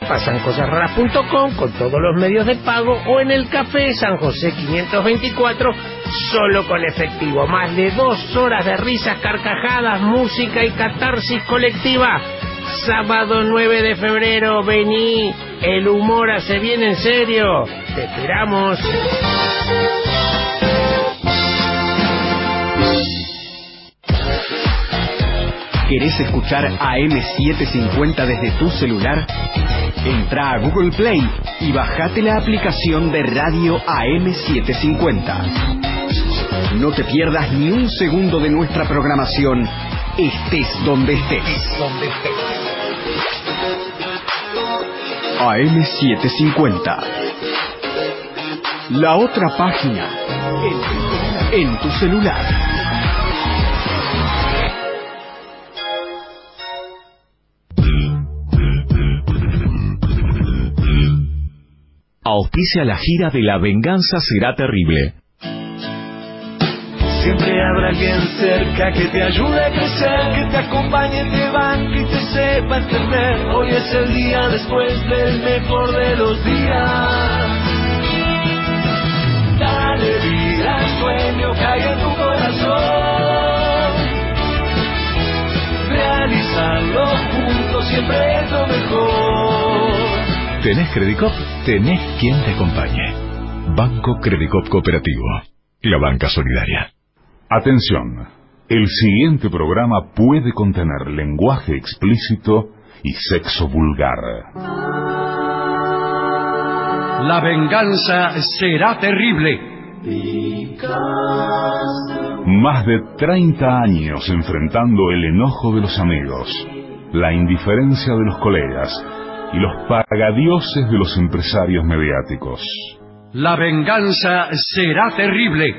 sanjoseraras.com con todos los medios de pago o en el Café San José 524 solo con efectivo. Más de 2 horas de risas, carcajadas, música y catarsis colectiva. Sábado 9 de febrero, vení, el humor hace bien en serio. Te esperamos. ¿Querés escuchar AM750 desde tu celular? Entra a Google Play y bajate la aplicación de radio AM750. No te pierdas ni un segundo de nuestra programación, estés donde estés. AM750. La otra página en tu celular. Auspicia la gira de La Venganza Será Terrible. Siempre habrá alguien cerca que te ayude a crecer, que te acompañe, te banque y te sepa entender. Hoy es el día después del mejor de los días. Dale vida al sueño que hay en tu corazón. Realizarlo juntos siempre es lo mejor. ¿Tenés Credicop? Tenés quien te acompañe. Banco Credicop Cooperativo. La banca solidaria. Atención. El siguiente programa puede contener lenguaje explícito y sexo vulgar. La venganza será terrible. Más de 30 años enfrentando el enojo de los amigos, la indiferencia de los colegas y los pagadioses de los empresarios mediáticos. La venganza será terrible.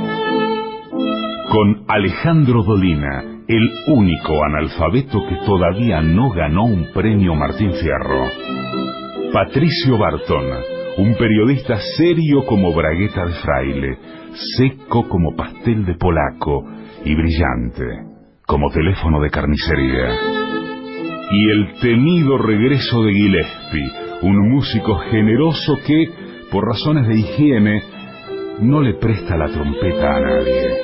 Con Alejandro Dolina, el único analfabeto que todavía no ganó un premio Martín Fierro. Patricio Barton, un periodista serio como bragueta de fraile, seco como pastel de polaco y brillante como teléfono de carnicería. Y el temido regreso de Gillespie, un músico generoso que, por razones de higiene, no le presta la trompeta a nadie.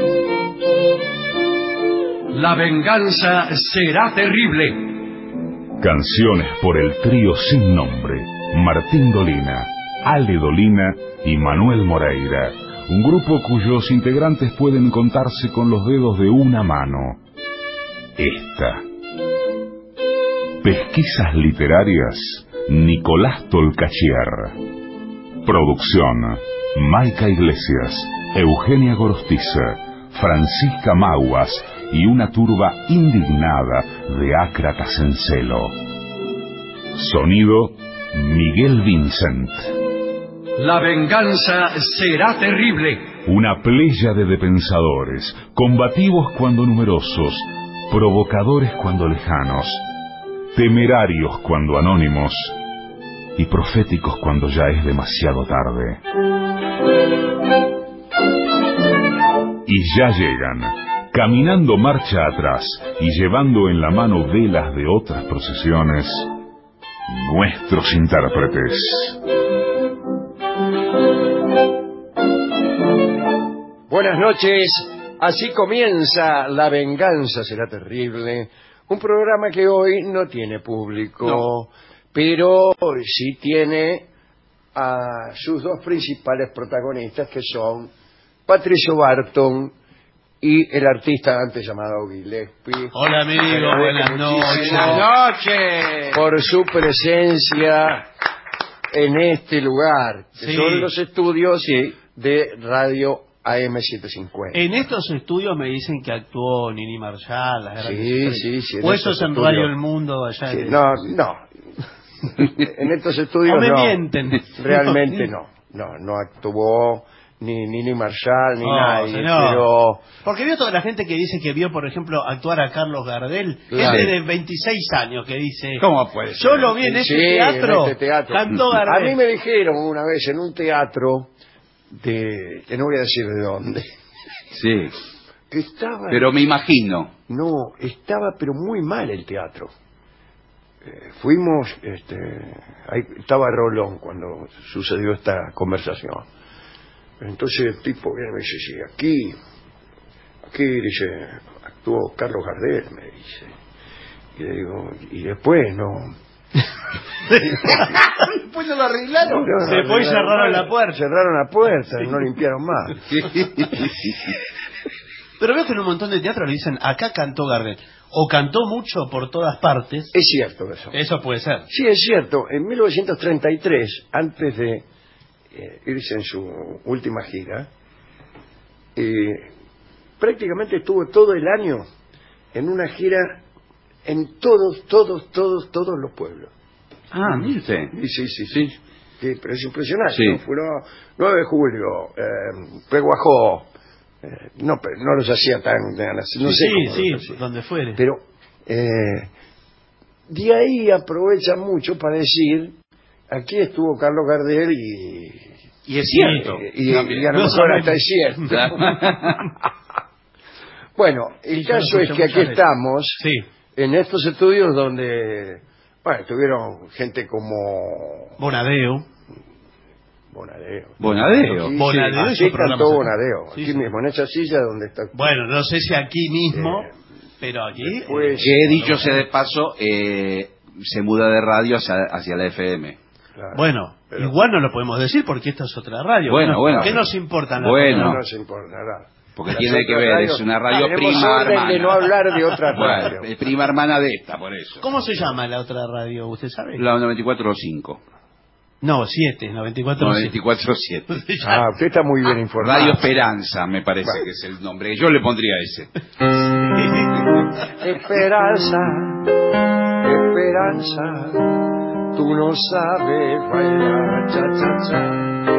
La venganza será terrible. Canciones por el trío sin nombre, Martín Dolina, Ale Dolina y Manuel Moreira, un grupo cuyos integrantes pueden contarse con los dedos de una mano. Esta. Pesquisas literarias, Nicolás Tolcachier. Producción, Maica Iglesias, Eugenia Gorostiza, Francisca Maguas y una turba indignada de ácratas en celo. Sonido, Miguel Vincent. La venganza será terrible. Una pléyade de pensadores, combativos cuando numerosos, provocadores cuando lejanos, temerarios cuando anónimos y proféticos cuando ya es demasiado tarde. Y ya llegan, caminando marcha atrás y llevando en la mano velas de otras procesiones, nuestros intérpretes. Buenas noches, así comienza La Venganza Será Terrible, un programa que hoy no tiene público, pero sí tiene a sus dos principales protagonistas, que son Patricio Barton y el artista antes llamado Gillespie. Hola amigo, buenas noches. Buenas noches. Por su presencia en este lugar, que son los estudios de Radio AM750. En estos estudios me dicen que actuó Nini Marshall, las sí. O eso es en Radio El Mundo allá. No. En estos estudios no. Me mienten. Realmente no actuó ni Nini Marshall ni nadie, pero... Porque vio toda la gente que dice que vio, por ejemplo, actuar a Carlos Gardel, gente de 26 años que dice... ¿Cómo puede ser? Yo lo vi en este teatro, en este teatro. Cantó Gardel. A mí me dijeron una vez en un teatro que no voy a decir de dónde. Sí. Que estaba... Pero me imagino. No, estaba pero muy mal el teatro. fuimos, ahí estaba Rolón cuando sucedió esta conversación. Entonces el tipo viene y me dice, sí, aquí dice, actuó Carlos Gardel, me dice. Y le digo, y después no. Después no lo arreglaron. Después cerraron la puerta. Cerraron la puerta, no limpiaron más. Pero veo que en un montón de teatros le dicen, acá cantó Gardel. O cantó mucho por todas partes. Es cierto eso. Eso puede ser. Sí, es cierto. En 1933, antes de irse en su última gira, prácticamente estuvo todo el año en una gira en todos los pueblos. Ah, mire usted. Sí. Sí, pero es impresionante. Sí. ¿No? Fueron 9 de julio, Peguajó. No los hacía tan... No sé sí, donde fuere. Pero de ahí aprovecha mucho para decir, aquí estuvo Carlos Gardel y es cierto. Y a lo mejor hasta es cierto. Bueno, el caso es que aquí estamos, en estos estudios donde, bueno, tuvieron gente como... Bonadeo. Aquí cantó Bonadeo. Aquí mismo, en esa silla donde está. Bueno, no sé si aquí mismo, pero aquí. Que dicho sea de paso, se muda de radio hacia la FM. Claro, bueno, pero igual no lo podemos decir porque esta es otra radio. Bueno. ¿Qué nos importa? Bueno. No nos importa nada. Porque tiene que ver, es una radio prima hermana. De no hablar de otra radio. Bueno, es prima hermana de esta, por eso. ¿Cómo se llama la otra radio? ¿Usted sabe? La 94.5. No, 7, 94.7. Usted está muy bien informado. Radio Esperanza, me parece que es el nombre. Yo le pondría ese. Esperanza, tú no sabes bailar cha-cha-cha.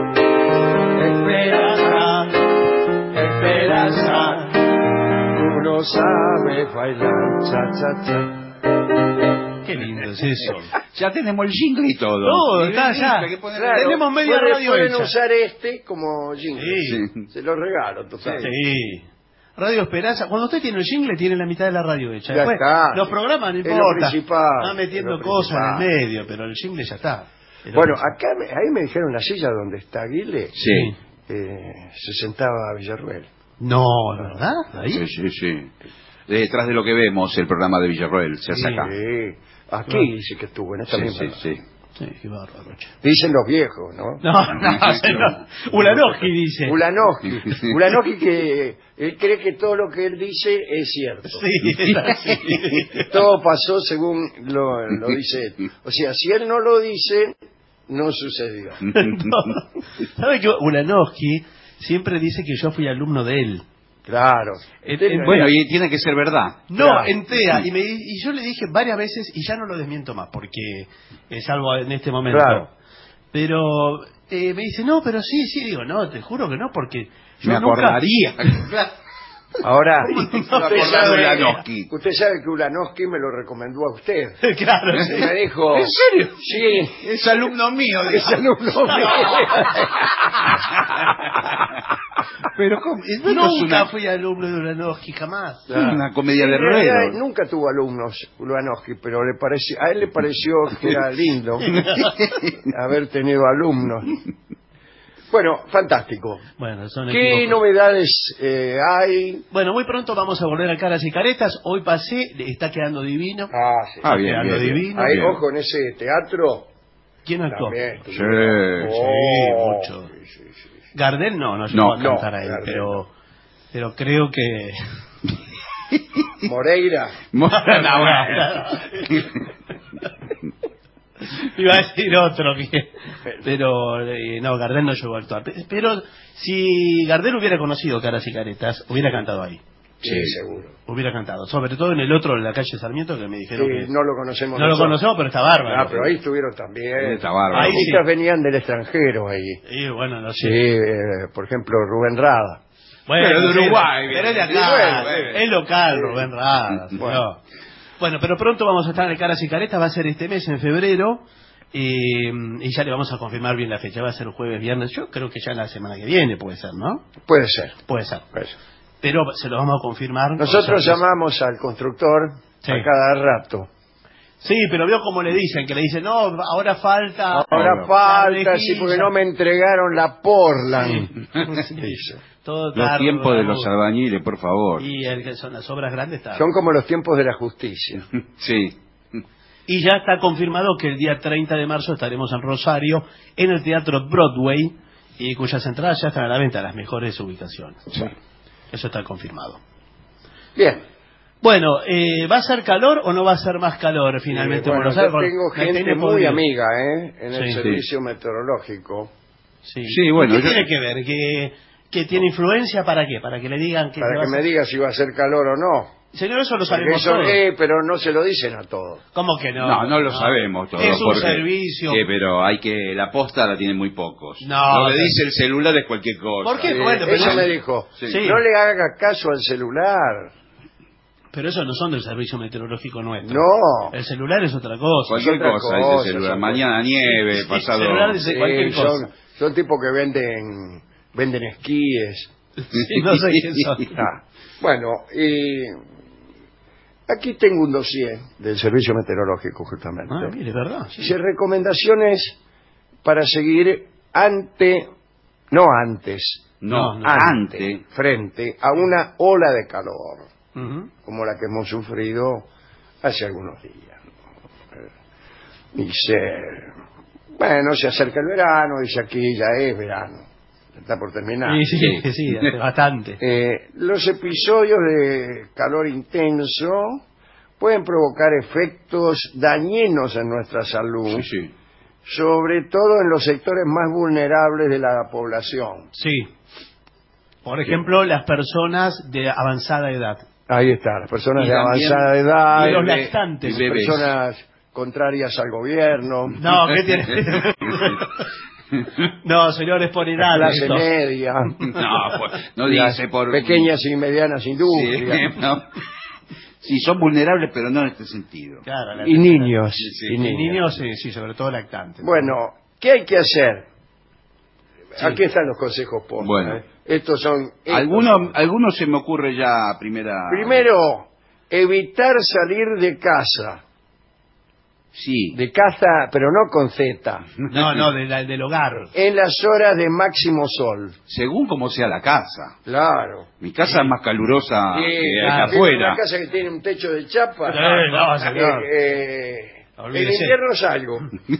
Esperanza, tú no sabes bailar cha-cha-cha. Qué lindo es eso. Ya tenemos el jingle y todo. No, está ya. Claro, tenemos media radio pueden hecha. usar como jingle. Sí. Se lo regalo, total. Sí. Radio Esperanza. Cuando usted tiene el jingle, tiene la mitad de la radio hecha. Ya Después, está. los programas no Es lo importa. principal. Va metiendo Es lo cosas en el principal. medio, pero el jingle ya está. Bueno, acá ahí me dijeron la silla donde está Aguile. Sí. Se sentaba Villarruel. No, ¿verdad? Ahí. Sí. Detrás de lo que vemos, el programa de Villarroel se hace acá. Sí. Aquí dice que estuvo, en esta misma. Sí. Sí, qué bárbaro. Dicen los viejos, ¿no? No. Ulanowski dice. Ulanowski que él cree que todo lo que él dice es cierto. Sí, es así. Todo pasó según lo dice él. O sea, si él no lo dice, no sucedió. No. ¿Sabe que Ulanowski siempre dice que yo fui alumno de él? Claro. Bueno, y tiene que ser verdad. No, Claro. en TEA. Y yo le dije varias veces, y ya no lo desmiento más, porque es algo en este momento. Claro. Pero me dice, no, pero sí, digo, no, te juro que no, porque yo Me acordaría. Ahora, Ulanowski. usted sabe que Ulanowski me lo recomendó a usted. Claro, Y sí. me dijo... ¿En serio? Sí. Es alumno mío. Es alumno mío. Pero ¿cómo? Nunca fui alumno de Ulanowski, jamás. Es una comedia de En realidad, ruedo. nunca tuvo alumnos Ulanowski, pero a él le pareció que era lindo haber tenido alumnos. Bueno, fantástico. Bueno, son ¿Qué equipos. novedades hay? Bueno, muy pronto vamos a volver a Caras y Caretas. Hoy pasé, está quedando divino. Sí. Ah, bien, quedando bien. divino. Ahí, bien. ojo, en ese teatro ¿Quién actuó? también. Sí, mucho. Sí. Gardel no llegó a No, cantar a él, Gardel pero creo que... Moreira. Iba a decir otro pero no, Gardel no llegó a actuar. Pero si Gardel hubiera conocido Caras y Caretas, hubiera cantado ahí. Sí, seguro. Hubiera cantado, sobre todo en el otro, en la calle Sarmiento, que me dijeron que Sí, no lo conocemos. no lo conocemos, pero está bárbaro. Pero ahí estuvieron también. Está bárbaro. Ahí sí. Artistas venían del extranjero ahí. Y bueno, no sé. Sí, por ejemplo, Rubén Rada. Bueno, Pero de Uruguay, pero es de bien. acá, Bueno. es local, Rubén Rada. Bueno. Bueno, pero pronto vamos a estar en el Caras y Caretas, va a ser este mes, en febrero, y ya le vamos a confirmar bien la fecha, va a ser jueves, viernes, yo creo que ya la semana que viene puede ser, ¿no? Puede ser. Puede ser, puede ser. pero se lo vamos a confirmar. Nosotros O sea, llamamos al constructor Sí. a cada rato. Sí, pero vio como le dicen, que le dicen, no, ahora falta... Ahora falta, sí, porque no me entregaron la Portland. Dice. Todo Los tarda, tiempos de los mucho. albañiles, por favor. Y el que son las obras grandes tardan. Son como los tiempos de la justicia. Sí. Y ya está confirmado que el día 30 de marzo estaremos en Rosario, en el Teatro Broadway, y cuyas entradas ya están a la venta, las mejores ubicaciones. Sí. Eso está confirmado. Bien. Bueno, ¿va a ser calor o no va a ser más calor finalmente? Bueno, Buenos Aires? yo tengo La gente TN muy podría. amiga en el Sí. servicio meteorológico Sí, Sí, bueno, ¿Qué yo- tiene que ver? ¿Que tiene influencia para qué? Para que le digan que... para va que a me ser- diga si va a ser calor o no. Señor, eso lo Porque sabemos eso, todos. pero no se lo dicen a todos. ¿Cómo que no? No, no lo sabemos todos. Es un porque- servicio. Sí, pero hay que... La posta la tienen muy pocos. No, Lo que pero- dice el celular es cualquier cosa. ¿Por qué? Bueno, pero eso no- me dijo. Sí. Sí. No le haga caso al celular. Pero eso no son del servicio meteorológico nuestro. No. El celular es otra cosa. Cualquier otra cosa, cosa, dice el celular. son Mañana nieve, Sí, pasado... el celular dice cualquier cosa. Son tipos que venden esquíes. Sí, no sé quién son. Ah, bueno, y aquí tengo un dossier del servicio meteorológico justamente. Ah, mire, ¿verdad? Sí. Dice recomendaciones para seguir no antes, No, frente a una ola de calor, Ujú. como la que hemos sufrido hace algunos días. Dice, bueno, se acerca el verano, dice aquí ya es verano, está por terminar. Sí, hace bastante. Los episodios de calor intenso pueden provocar efectos dañinos en nuestra salud, Sí, sí. sobre todo en los sectores más vulnerables de la población. Sí. Por ejemplo, las personas de avanzada edad. Ahí está, las personas Y de también- avanzada edad, Y los bebé- lactantes. y bebés. personas contrarias al gobierno, No, ¿qué tiene? No, señores, por edad. clase esto. media, No, pues, no las dice por... pequeñas y medianas Sí, industrias, no. Sí, son vulnerables, pero no en este sentido. Claro, la- y niños. Sí, y Y niñas. niños, sí, sobre todo lactantes. Bueno, ¿qué hay que hacer? Aquí están los consejos postos. Bueno. Estos son... Algunos se me ocurre ya a primera... Primero, evitar salir de casa. Sí. De casa, pero no con Z. No, del hogar. En las horas de máximo sol. Según como sea la casa. Claro. Mi casa es más calurosa Sí, que claro. afuera. Una casa que tiene un techo de chapa. No, señor. En Olvídese. invierno salgo.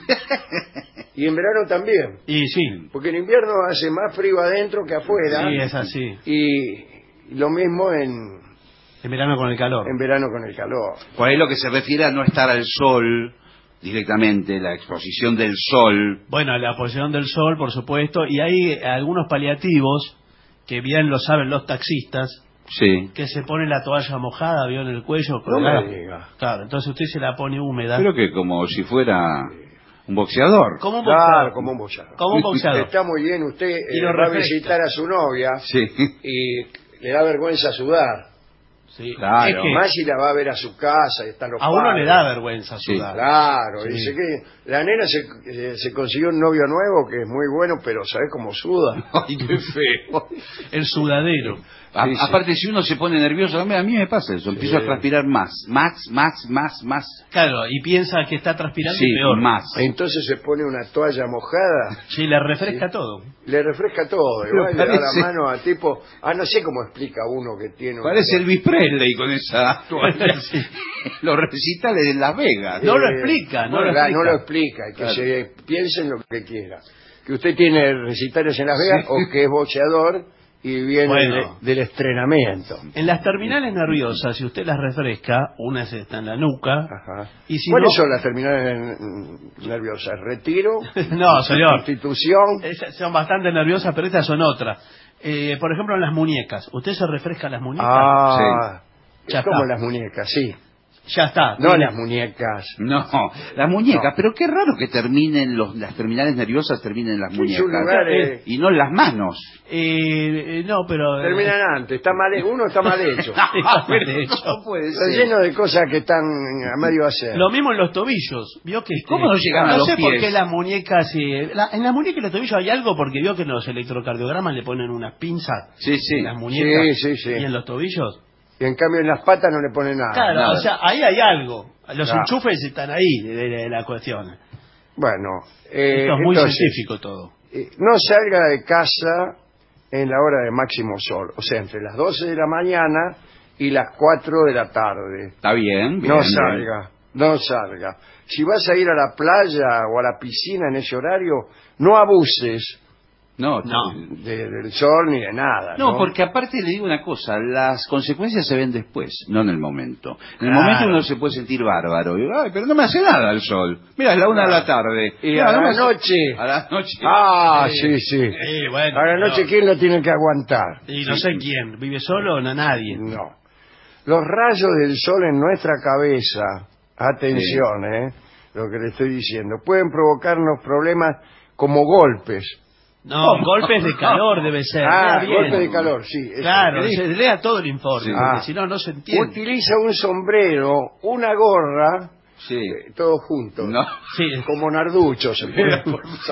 Y en verano también. Y sí, Porque en invierno hace más frío adentro que afuera. sí, es así. Y lo mismo en verano con el calor. verano con el calor. Por ahí lo que se refiere a no estar al sol directamente, la exposición del sol. Bueno, la posición del sol, por supuesto, y hay algunos paliativos que bien lo saben los taxistas, Sí. que se pone la toalla mojada, vio en el cuello. No colgada. me diga. Claro, entonces usted se la pone húmeda. Creo que como si fuera un boxeador. Como un Claro, boxeador. como un boxeador. Como un boxeador. Está muy bien, usted Y lo va a refresca. visitar a su novia Sí. y le da vergüenza sudar. Sí. Claro. Es que Más si la va a ver a su casa y están los a uno padres. le da vergüenza Sí, sudar. Claro, Sí. dice que la nena se consiguió un novio nuevo que es muy bueno, pero ¿sabes cómo suda? Ay, qué feo. El sudadero. Sí, sí. Aparte, si uno se pone nervioso, a mí me pasa eso. Empiezo a transpirar más. Claro, y piensa que está transpirando Sí, y peor. más. Entonces se pone una toalla mojada, Sí, le refresca todo. le refresca todo, igual le da parece- la mano a tipo, no sé cómo explica uno que tiene una- Parece Elvis Presley con esa toalla. Sí. Los recitales de Las Vegas. No lo explica, no lo Claro, explica. no lo explica, que Claro. se piensen lo que quiera. Que usted tiene recitales en Las Vegas o que es boxeador y viene Bueno. del estrenamiento. En las terminales nerviosas, si usted las refresca, una está en la nuca. Ajá. Y si ¿Cuáles no- son las terminales nerviosas? ¿Retiro? No, señor. ¿Constitución? Esas son bastante nerviosas, pero estas son otras. Por ejemplo, en las muñecas. ¿Usted se refresca las muñecas? Ah, Ya es como está. las muñecas, sí. Ya está. No tiene- las muñecas. No, las muñecas. No. Pero qué raro que terminen las terminales nerviosas terminen en las Sí, muñecas. su lugar es- Y no en las manos. no, pero... Terminan antes, está mal, uno está mal hecho. Está mal hecho. No puede Está ser. lleno de cosas que están a medio hacer. Lo mismo en los tobillos. ¿Vio que ¿Cómo no llegan a no los sé por pies? qué las muñecas... en las muñecas y los tobillos hay algo porque vio que en los electrocardiogramas le ponen unas pinzas Sí, sí. en las muñecas Sí, sí, sí. y en los tobillos. Y en cambio en las patas no le pone nada. Claro, nada. o sea, ahí hay algo. Los Claro. enchufes están ahí de la cuestión. Bueno, Esto es muy entonces, científico todo. no salga de casa en la hora de máximo sol, o sea, entre las 12 de la mañana y las 4 de la tarde. Está bien, bien. No bien. salga, no salga. Si vas a ir a la playa o a la piscina en ese horario, no abuses No, del sol ni de nada. No, porque aparte le digo una cosa, las consecuencias se ven después, no en el momento. En el Claro. momento uno se puede sentir bárbaro. Y, ay, pero no me hace nada el sol. Mira, es la 1 de la tarde. Y Mira, a no me la hace- noche. A la noche. Ah, sí, sí. Bueno, A la noche, ¿quién lo tiene que aguantar? Y no sé quién, ¿vive solo o no? Nadie. No. Los rayos del sol en nuestra cabeza, atención, lo que le estoy diciendo, pueden provocarnos problemas como golpes. No, golpes de calor debe ser. Ah, lea bien. golpes de calor, sí. eso. Claro, se lea todo el informe, Sí. porque Ah. si no, no se entiende. Utiliza un sombrero, una gorra, Sí. todos juntos. No. Sí. Como narduchos. Sombrero,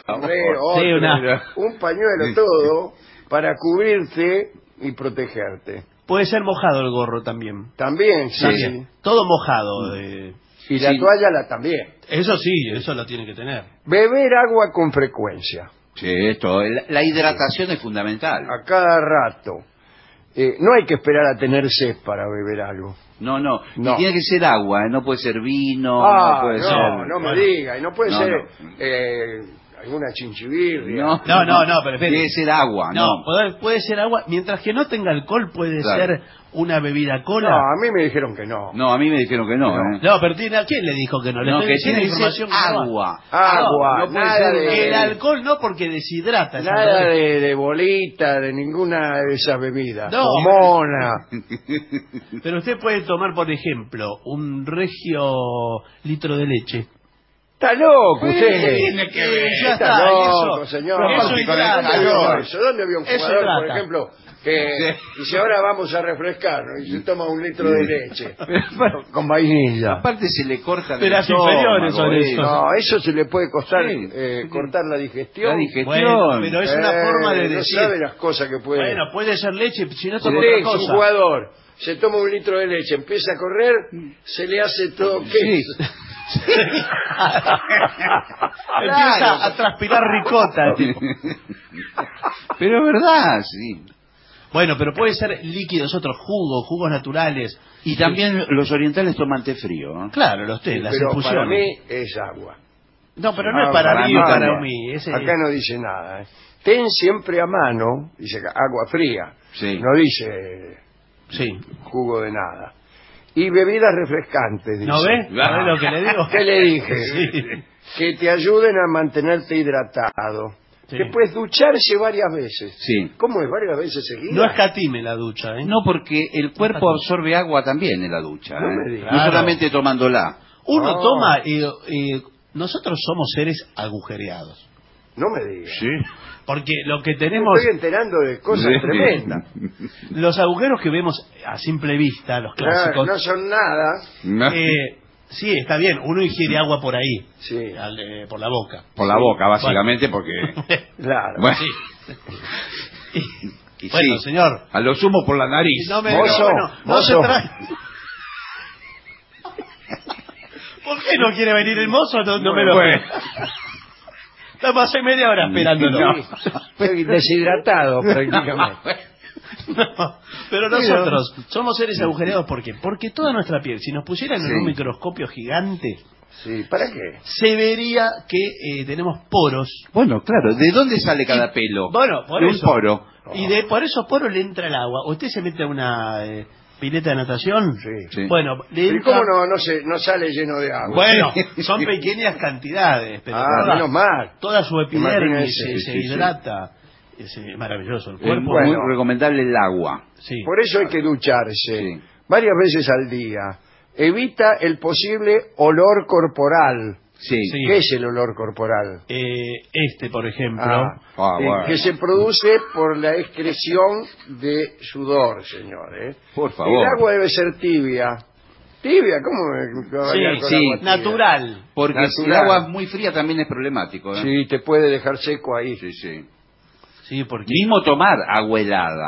Sí, otro, un pañuelo, todo, para cubrirte y protegerte. Puede ser mojado el gorro también. También, sí. También. Todo mojado. Y la Sí. toalla también. Eso sí, eso lo tiene que tener. Beber agua con frecuencia, Sí, esto, la hidratación es fundamental. a cada rato. No hay que esperar a tener sed para beber algo. No, no, No. Y tiene que ser agua, no puede ser vino, no puede ser... no me diga. Y no puede No, ser no. alguna chinchibirria. No, No, pero espere. Tiene que ser agua, No, no. puede ser agua. Mientras que no tenga alcohol, puede Claro. ser una bebida No, cola. a mí me dijeron que no. No, a mí me dijeron que no. No. No, pero ¿a quién le dijo que no? Le No, estoy que diciendo tiene que ser información que no va. agua. Agua, No puede nada ser de... El alcohol no, porque deshidrata. esa Nada bebida. de bolita, de ninguna de esas bebidas. No. Pomona. Pero usted puede tomar, por ejemplo, un regio litro de leche. Está loco usted. tiene que ver? Ya Está está, loco, eso, señor. eso ¿Dónde hidrata. vio eso? ¿Dónde vio un Eso jugador, por hidrata. ejemplo, que dice ahora vamos a refrescarnos y se toma un litro de leche con vainilla? Aparte se le cortan De el las inferiores son estómago, eso. No, eso se le puede costar Sí. cortar la digestión. La digestión. Bueno, pero es una forma de no decir. sabe las cosas que puede. Bueno, puede ser leche, si no toma Usted otra es un cosa. jugador, se toma un litro de leche, empieza a correr, se le hace todo queso. Empieza a transpirar ricota. tipo. Pero es verdad, sí. Bueno, pero puede ser líquidos, otros jugos naturales. Y también los orientales toman té frío. ¿no? Claro, los té, las Pero infusiones. para mí es agua. No, pero no es Agua, para mí mí o para también. mí. Ese- Acá no dice nada. Ten siempre a mano, dice acá, agua fría. Sí. No dice Sí. jugo de nada. Y bebidas refrescantes, dice. ¿No ve? ¿No ve lo que le digo? ¿Qué le dije? Sí. Que te ayuden a mantenerte hidratado. Sí. Que puedes ducharse varias veces. Sí. ¿Cómo es? ¿Varias veces seguidas? No escatime la ducha, ¿eh? No, porque el cuerpo absorbe agua también en la ducha. No ¿eh? me diga. No solamente tomándola. Uno Oh. toma... nosotros somos seres agujereados. No me digas. Porque lo que Me tenemos... estoy enterando de cosas Sí. tremendas. Los agujeros que vemos a simple vista, los Claro, clásicos... no son nada. sí, está bien, uno ingiere agua por ahí, Sí, por la boca. Por la boca, básicamente, porque... claro. Bueno, Y y bueno, sí, señor, a lo sumo por la nariz. no me Mozo, no se mozo. trae... ¿Por qué no quiere venir el mozo? No me lo... Bueno. Estamos hace media hora esperándolo. Estoy deshidratado prácticamente. No, pero nosotros somos seres agujereados, ¿por qué? Porque toda nuestra piel, si nos pusieran en Sí. un microscopio gigante, Sí, ¿para qué? se vería que tenemos poros. Bueno, claro, ¿de dónde sale cada pelo? Bueno, por De eso. un poro. Y por esos poros le entra el agua. ¿Usted se mete a una pileta de natación? Sí. Sí. Bueno, le ¿Y entra... cómo no sale lleno de agua? Bueno, son pequeñas cantidades, pero Menos mal. toda su epidermis Imagínese, se sí, sí. hidrata. Es maravilloso el Es cuerpo. muy Bueno. recomendable el agua. Sí. Por eso hay que ducharse Sí. varias veces al día. Evita el posible olor corporal. Sí. Sí. ¿Qué es el olor corporal? Por ejemplo. Bueno. Que se produce por la excreción de sudor, señor. Por El favor. agua debe ser tibia. ¿Tibia? ¿Cómo me va a Sí, bañar con sí, agua tibia? Natural. Porque si el Natural. agua es muy fría también es problemático. ¿eh? Sí, te puede dejar seco ahí. Sí, sí. Sí, porque Mismo tomar agua helada.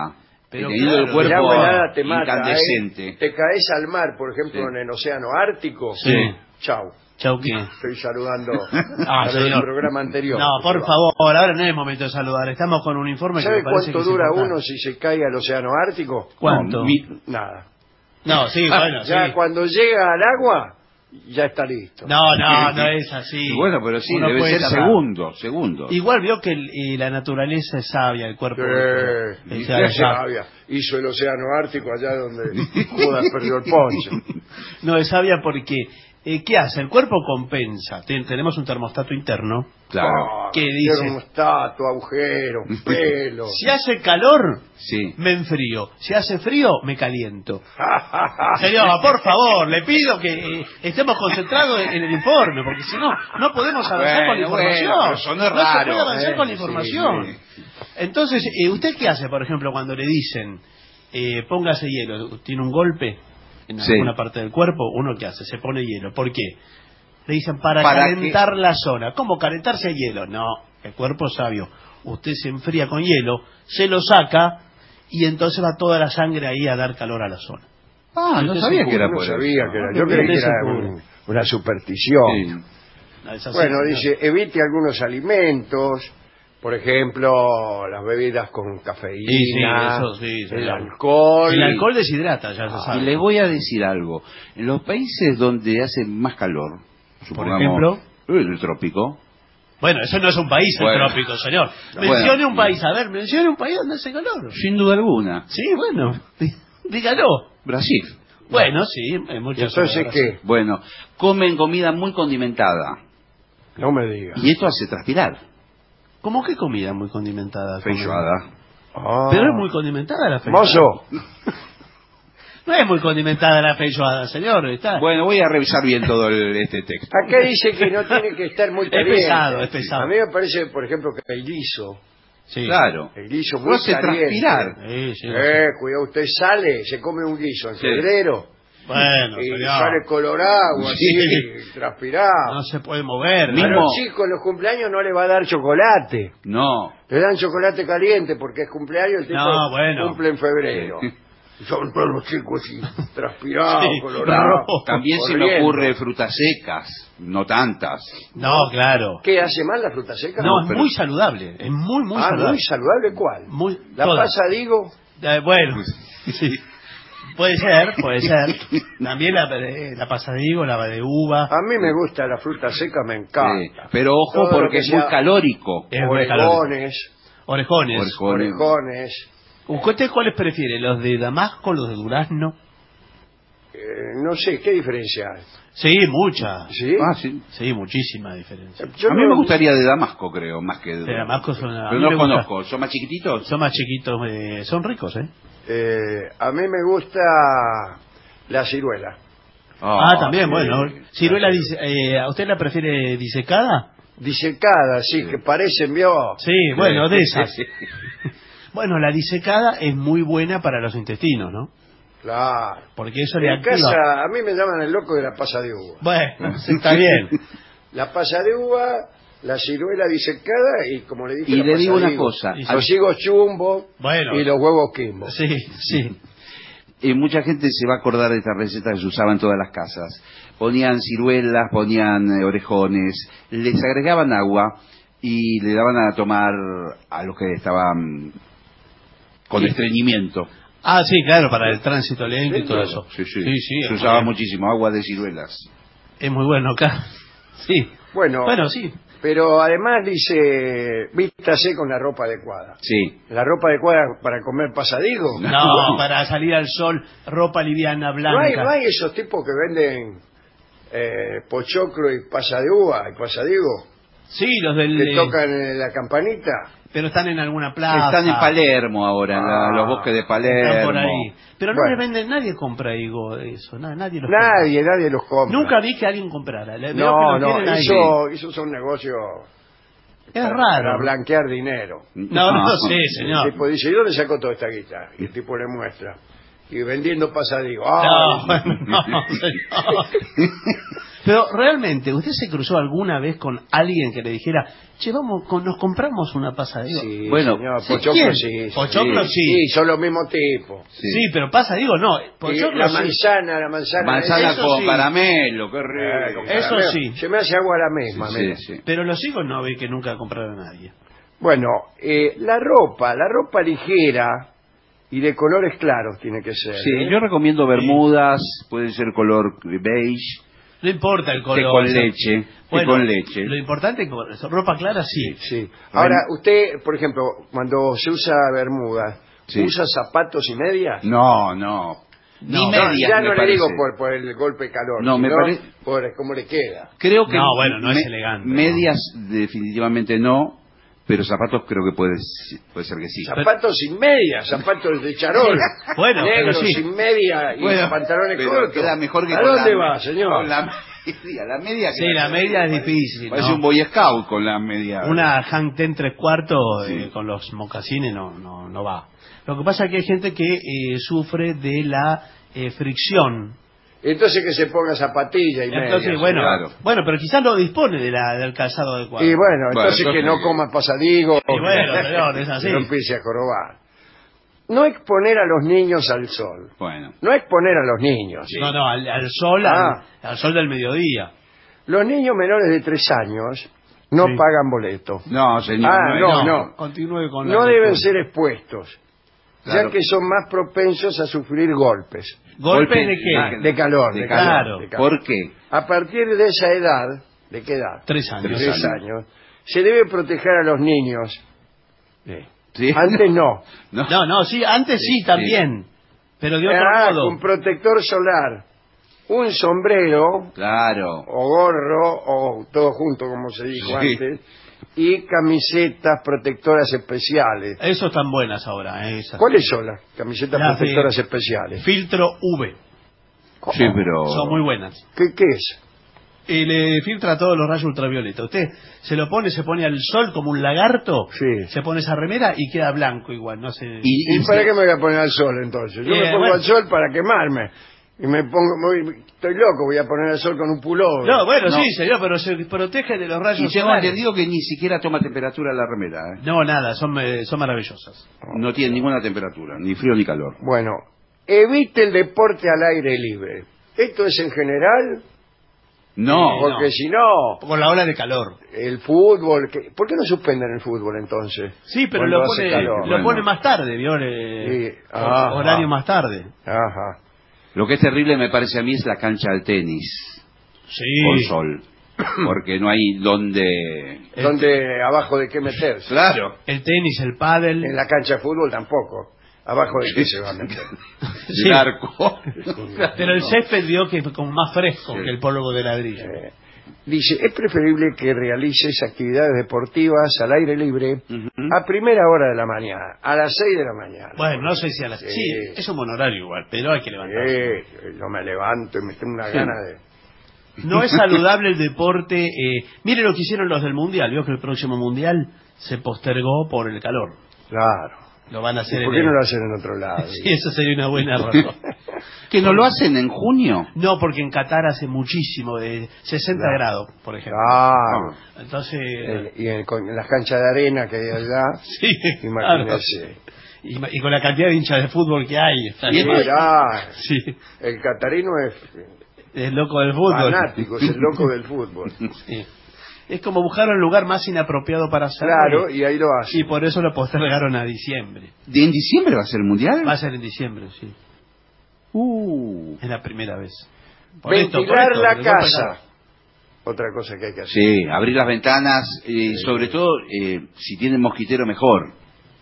Pero teniendo claro, el cuerpo el agua helada te mata, incandescente. Te caes al mar, por ejemplo, Sí. en el océano Ártico. Sí. Chau. Chau, ¿qué? Estoy saludando Ah, a los del señor. programa anterior. No, por favor, ahora no es momento de saludar. Estamos con un informe que ¿Sabe me parece cuánto que es dura importante. uno si se cae al océano Ártico? ¿Cuánto? No, Nada. No, sí, bueno, Ya sí. cuando llega al agua, ya está listo. No es así. Bueno, pero sí, Uno debe puede ser tardar. segundos. Igual vio que la naturaleza es sabia, el cuerpo. Sí, ya. sabia. Hizo el océano Ártico allá donde Judas perdió el poncho. No es sabia porque, ¿qué hace? El cuerpo compensa. Tenemos un termostato interno. Claro. ¿Qué dice? Termostato, agujero, pelo. Si hace calor, Sí. me enfrío. Si hace frío, me caliento. Señor, por favor, le pido que estemos concentrados en el informe, porque si no, no podemos avanzar con la información. Bueno, pero eso no es se raro, puede avanzar con la sí, información. sí. Entonces, ¿usted qué hace, por ejemplo, cuando le dicen, póngase hielo? ¿Tiene un golpe en Sí. alguna parte del cuerpo? ¿Uno qué hace? Se pone hielo. ¿Por qué? Le dicen, para calentar la zona. ¿Cómo calentarse el hielo? No, el cuerpo es sabio. Usted se enfría con hielo, se lo saca y entonces va toda la sangre ahí a dar calor a la zona. Ah, no sabía que era No por sabía eso. que era. Ah, Yo creí que usted se era cubre. una superstición. Sí. No, es así, Bueno, señor. dice, evite algunos alimentos, por ejemplo, las bebidas con cafeína, eso sí, el señor. alcohol. El alcohol deshidrata, ya se Y sabe. les voy a decir algo. En los países donde hace más calor, supongamos, ejemplo, el trópico. bueno, eso no es un país el Bueno. trópico, señor. Bueno, Mencione un sí. país, a ver, mencione un país donde hace calor. Sin duda alguna. Sí, bueno, dígalo. Brasil. Bueno, sí, en ¿Y muchas entonces zonas. qué? Bueno, comen comida muy condimentada. No me diga. Y esto hace transpirar. ¿Cómo qué comida muy condimentada? Feijoada. Ah. Pero es muy condimentada la feijoada. Mozo, No es muy condimentada la feijoada, señor. Está... Bueno, voy a revisar bien todo este texto. acá dice que no tiene que estar muy caliente. pesado, es pesado. A mí me parece, por ejemplo, que el guiso, Sí. Claro. el guiso Lo muy hace caliente. transpirar. Sí, sí, Cuidado, usted sale, se come un guiso en Sí. febrero Bueno, y señor. sale colorado, Sí. así, transpirado. No se puede mover. A Mismo- los chicos los cumpleaños no le va a dar chocolate. No. Le dan chocolate caliente porque es cumpleaños, el tipo No, bueno. cumple en febrero. Y son todos los chicos así, transpirados, Sí, colorados. rojo. También se me corriendo. ocurre frutas secas, no tantas. No, claro. ¿Qué hace mal la fruta seca? No, es pero- muy saludable. Es muy, muy ah, saludable. muy saludable, ¿cuál? Muy- La todas. pasa, digo. Bueno, sí. Puede ser, puede ser. También la pasadigo, la de uva. A mí me gusta la fruta seca, me encanta. Sí. Pero ojo Todo lo porque que es muy sea- calórico. Es muy calórico. Orejones, Orejones. orejones. ¿Usted cuáles prefiere? ¿Los de Damasco, los de Durazno? No sé, ¿qué diferencia hay? Sí, mucha. ¿Sí? Ah, sí. Sí, muchísima diferencia. Yo A mí no- me gustaría de Damasco, creo, más que de De Damasco son... a Pero mí no me los gusta. conozco. ¿Son más chiquititos? Son más chiquitos, son ricos, ¿eh? A mí me gusta la ciruela. Ah, también, sí. bueno. Ciruela, ¿a usted la prefiere disecada? Disecada, sí, que parecen, ¿vio? Sí, bueno, de esas. Bueno, la disecada es muy buena para los intestinos, ¿no? Claro. Porque eso le En activa. casa, a mí me llaman el loco de la pasa de uva. Bueno, sí, está bien. La pasa de uva, la ciruela disecada y, como le dije, Y la le digo una pasadigo. cosa. Los higos chumbo Bueno. y los huevos quimbo. Sí, sí. Mucha gente se va a acordar de esta receta que se usaba en todas las casas. Ponían ciruelas, ponían orejones, les agregaban agua y le daban a tomar a los que estaban con Sí. estreñimiento. Ah, sí, claro, para el tránsito lento y todo eso. Sí, sí. Sí, sí, Se es usaba muy- muchísimo agua de ciruelas. Es muy bueno acá. Sí. Bueno, Bueno, sí. pero además dice, vístase con la ropa adecuada. Sí. ¿La ropa adecuada para comer pasadigo? No, para salir al sol, ropa liviana, blanca. No hay esos tipos que venden pochoclo y pasa de uva y pasadigo, Sí, los del... que tocan la campanita. Pero están en alguna plaza. Están en Palermo ahora, en Ah, los bosques de Están Palermo. por ahí. Pero no Bueno. les venden, nadie compra higo de eso. Nadie los compra. Nadie los compra. Nunca vi que alguien comprara. Veo que No, lo tienen ahí. eso son negocios Es para raro. blanquear dinero. No sé, El señor. tipo dice, ¿y dónde sacó toda esta guita? Y el tipo le muestra. Y vendiendo pasadigo. No, ¡Ay! no, señor. Pero realmente, ¿usted se cruzó alguna vez con alguien que le dijera, che, vamos, nos compramos una pasadigo? Sí, bueno, señor, ¿sí? Pochoclo ¿Quién? sí. Pochoclo sí. Sí, son los mismos tipos. Sí, pero pasadigo no. Pochoclo la sí. manzana Manzana eso con sí. caramelo, qué rico. con Eso caramelo. sí. Se me hace agua la misma. Sí, mira. sí. Pero los hijos no ve que nunca compraron a nadie. Bueno, la ropa ligera y de colores claros tiene que ser. Sí, ¿eh? yo recomiendo bermudas, puede ser color beige, No importa el color. té con o sea, leche, té bueno, con leche. Lo importante es que ropa clara sí. Sí. Ahora, usted, por ejemplo, cuando se usa bermuda, Sí. ¿usa zapatos y medias? No. Ni No, medias, ya me no le parece. digo por el golpe de calor, No, me sino parece- por cómo le queda. Creo que No, bueno, no es elegante, ¿no? Medias definitivamente no, pero zapatos creo que puede ser que sí. Zapatos sin medias, zapatos de charol. Bueno, pero negros sí. sin media y Bueno, pantalones pero cortos. queda mejor que ¿A con dónde la- va, señor? Con la media. Sí, la media es difícil. Parece ¿no? un Boy Scout con la media. Una Hang Ten 3/4 Sí. con los mocasines no va. Lo que pasa es que hay gente que sufre de la fricción. Entonces que se ponga zapatilla y Entonces, medias. bueno, claro. bueno, pero quizás no dispone del calzado adecuado. Y bueno, entonces Bueno, que no entonces- coma pasadigo. Y bueno, señor, es así. Que no empiece a jorobar. No exponer a los niños al sol. Bueno. No exponer a los niños. No, al sol, Ah. al sol del mediodía. Los niños menores de 3 años no Sí. pagan boleto. No, señor. Ah, no. Continúe con la No deben lectura. ser expuestos, Claro. ya que son más propensos a sufrir golpes. ¿Golpes de qué? De calor. De calor. de calor. ¿Por qué? A partir de esa edad, ¿de qué edad? 3 años. 3 años. Se debe proteger a los niños. ¿Sí? Antes no. No, sí, antes sí, también. Pero de otro modo. Con protector solar, un sombrero Claro. o gorro o todo junto como se dijo Sí. antes y camisetas protectoras especiales. Eso están buenas ahora. Esas. ¿Cuáles son las camisetas Las de- protectoras especiales? Filtro V. Sí, pero... Son muy buenas. ¿Qué es? Y le filtra todos los rayos ultravioleta. Usted se pone al sol como un lagarto, Sí. se pone esa remera y queda blanco igual, no sé. ¿Y para qué me voy a poner al sol entonces? Yo me pongo bueno. al sol para quemarme. Y estoy loco, voy a poner al sol con un pullover. No, bueno, No. sí, señor, pero se protege de los Y rayos tengo solares. entendido que ni siquiera toma temperatura la remera, ¿eh? No, nada, son maravillosas. No tiene ninguna temperatura, ni frío ni calor. Bueno, evite el deporte al aire libre. ¿Esto es en general? No. Porque no. si no, Por la ola de calor. el fútbol... ¿Por qué no suspenden el fútbol entonces? Sí, pero Cuando lo hace pone, calor. lo pone Bueno. más tarde, ¿vio? Sí. Ajá. Horario más tarde. Ajá. Lo que es terrible me parece a mí es la cancha de tenis con Sí. sol. Porque no hay donde... ¿Dónde, abajo de qué meterse? Claro. El tenis, el pádel. En la cancha de fútbol tampoco. ¿Abajo de qué se va a meter? Sí. El arco. Pero el césped vio que es como más fresco que el polvo de ladrillo. Dice, es preferible que realices actividades deportivas al aire libre a primera hora de la mañana, a las 6 de la mañana. Bueno, no sé si a las... Sí. Sí, es un horario igual, pero hay que levantarse. Yo me levanto y me tengo una gana de... No es saludable el deporte. Mire lo que hicieron los del Mundial. Vio que el próximo Mundial se postergó por el calor. Claro. Lo van a hacer ¿Y ¿Por en qué no el- lo hacen en otro lado? Sí, eso sería una buena razón. ¿Que no lo hacen en junio? No, porque en Qatar hace muchísimo, de 60 Claro. grados, por ejemplo. Claro. Entonces... Con las canchas de arena que hay allá, sí, claro. imagínese. Y con la cantidad de hinchas de fútbol que hay. está Sí, bien. sí. El catarino es Es loco del fútbol. fanático, es el loco del fútbol. Sí. Es como buscar un lugar más inapropiado para hacerlo. Claro, y ahí lo hace. Y por eso lo postergaron a diciembre. ¿En diciembre va a ser el mundial? Va a ser en diciembre, sí. Es la primera vez. Por Ventilar esto, la por el golpe de calor. casa. Otra cosa que hay que hacer. Sí, abrir las ventanas y sobre todo si tienen mosquitero mejor.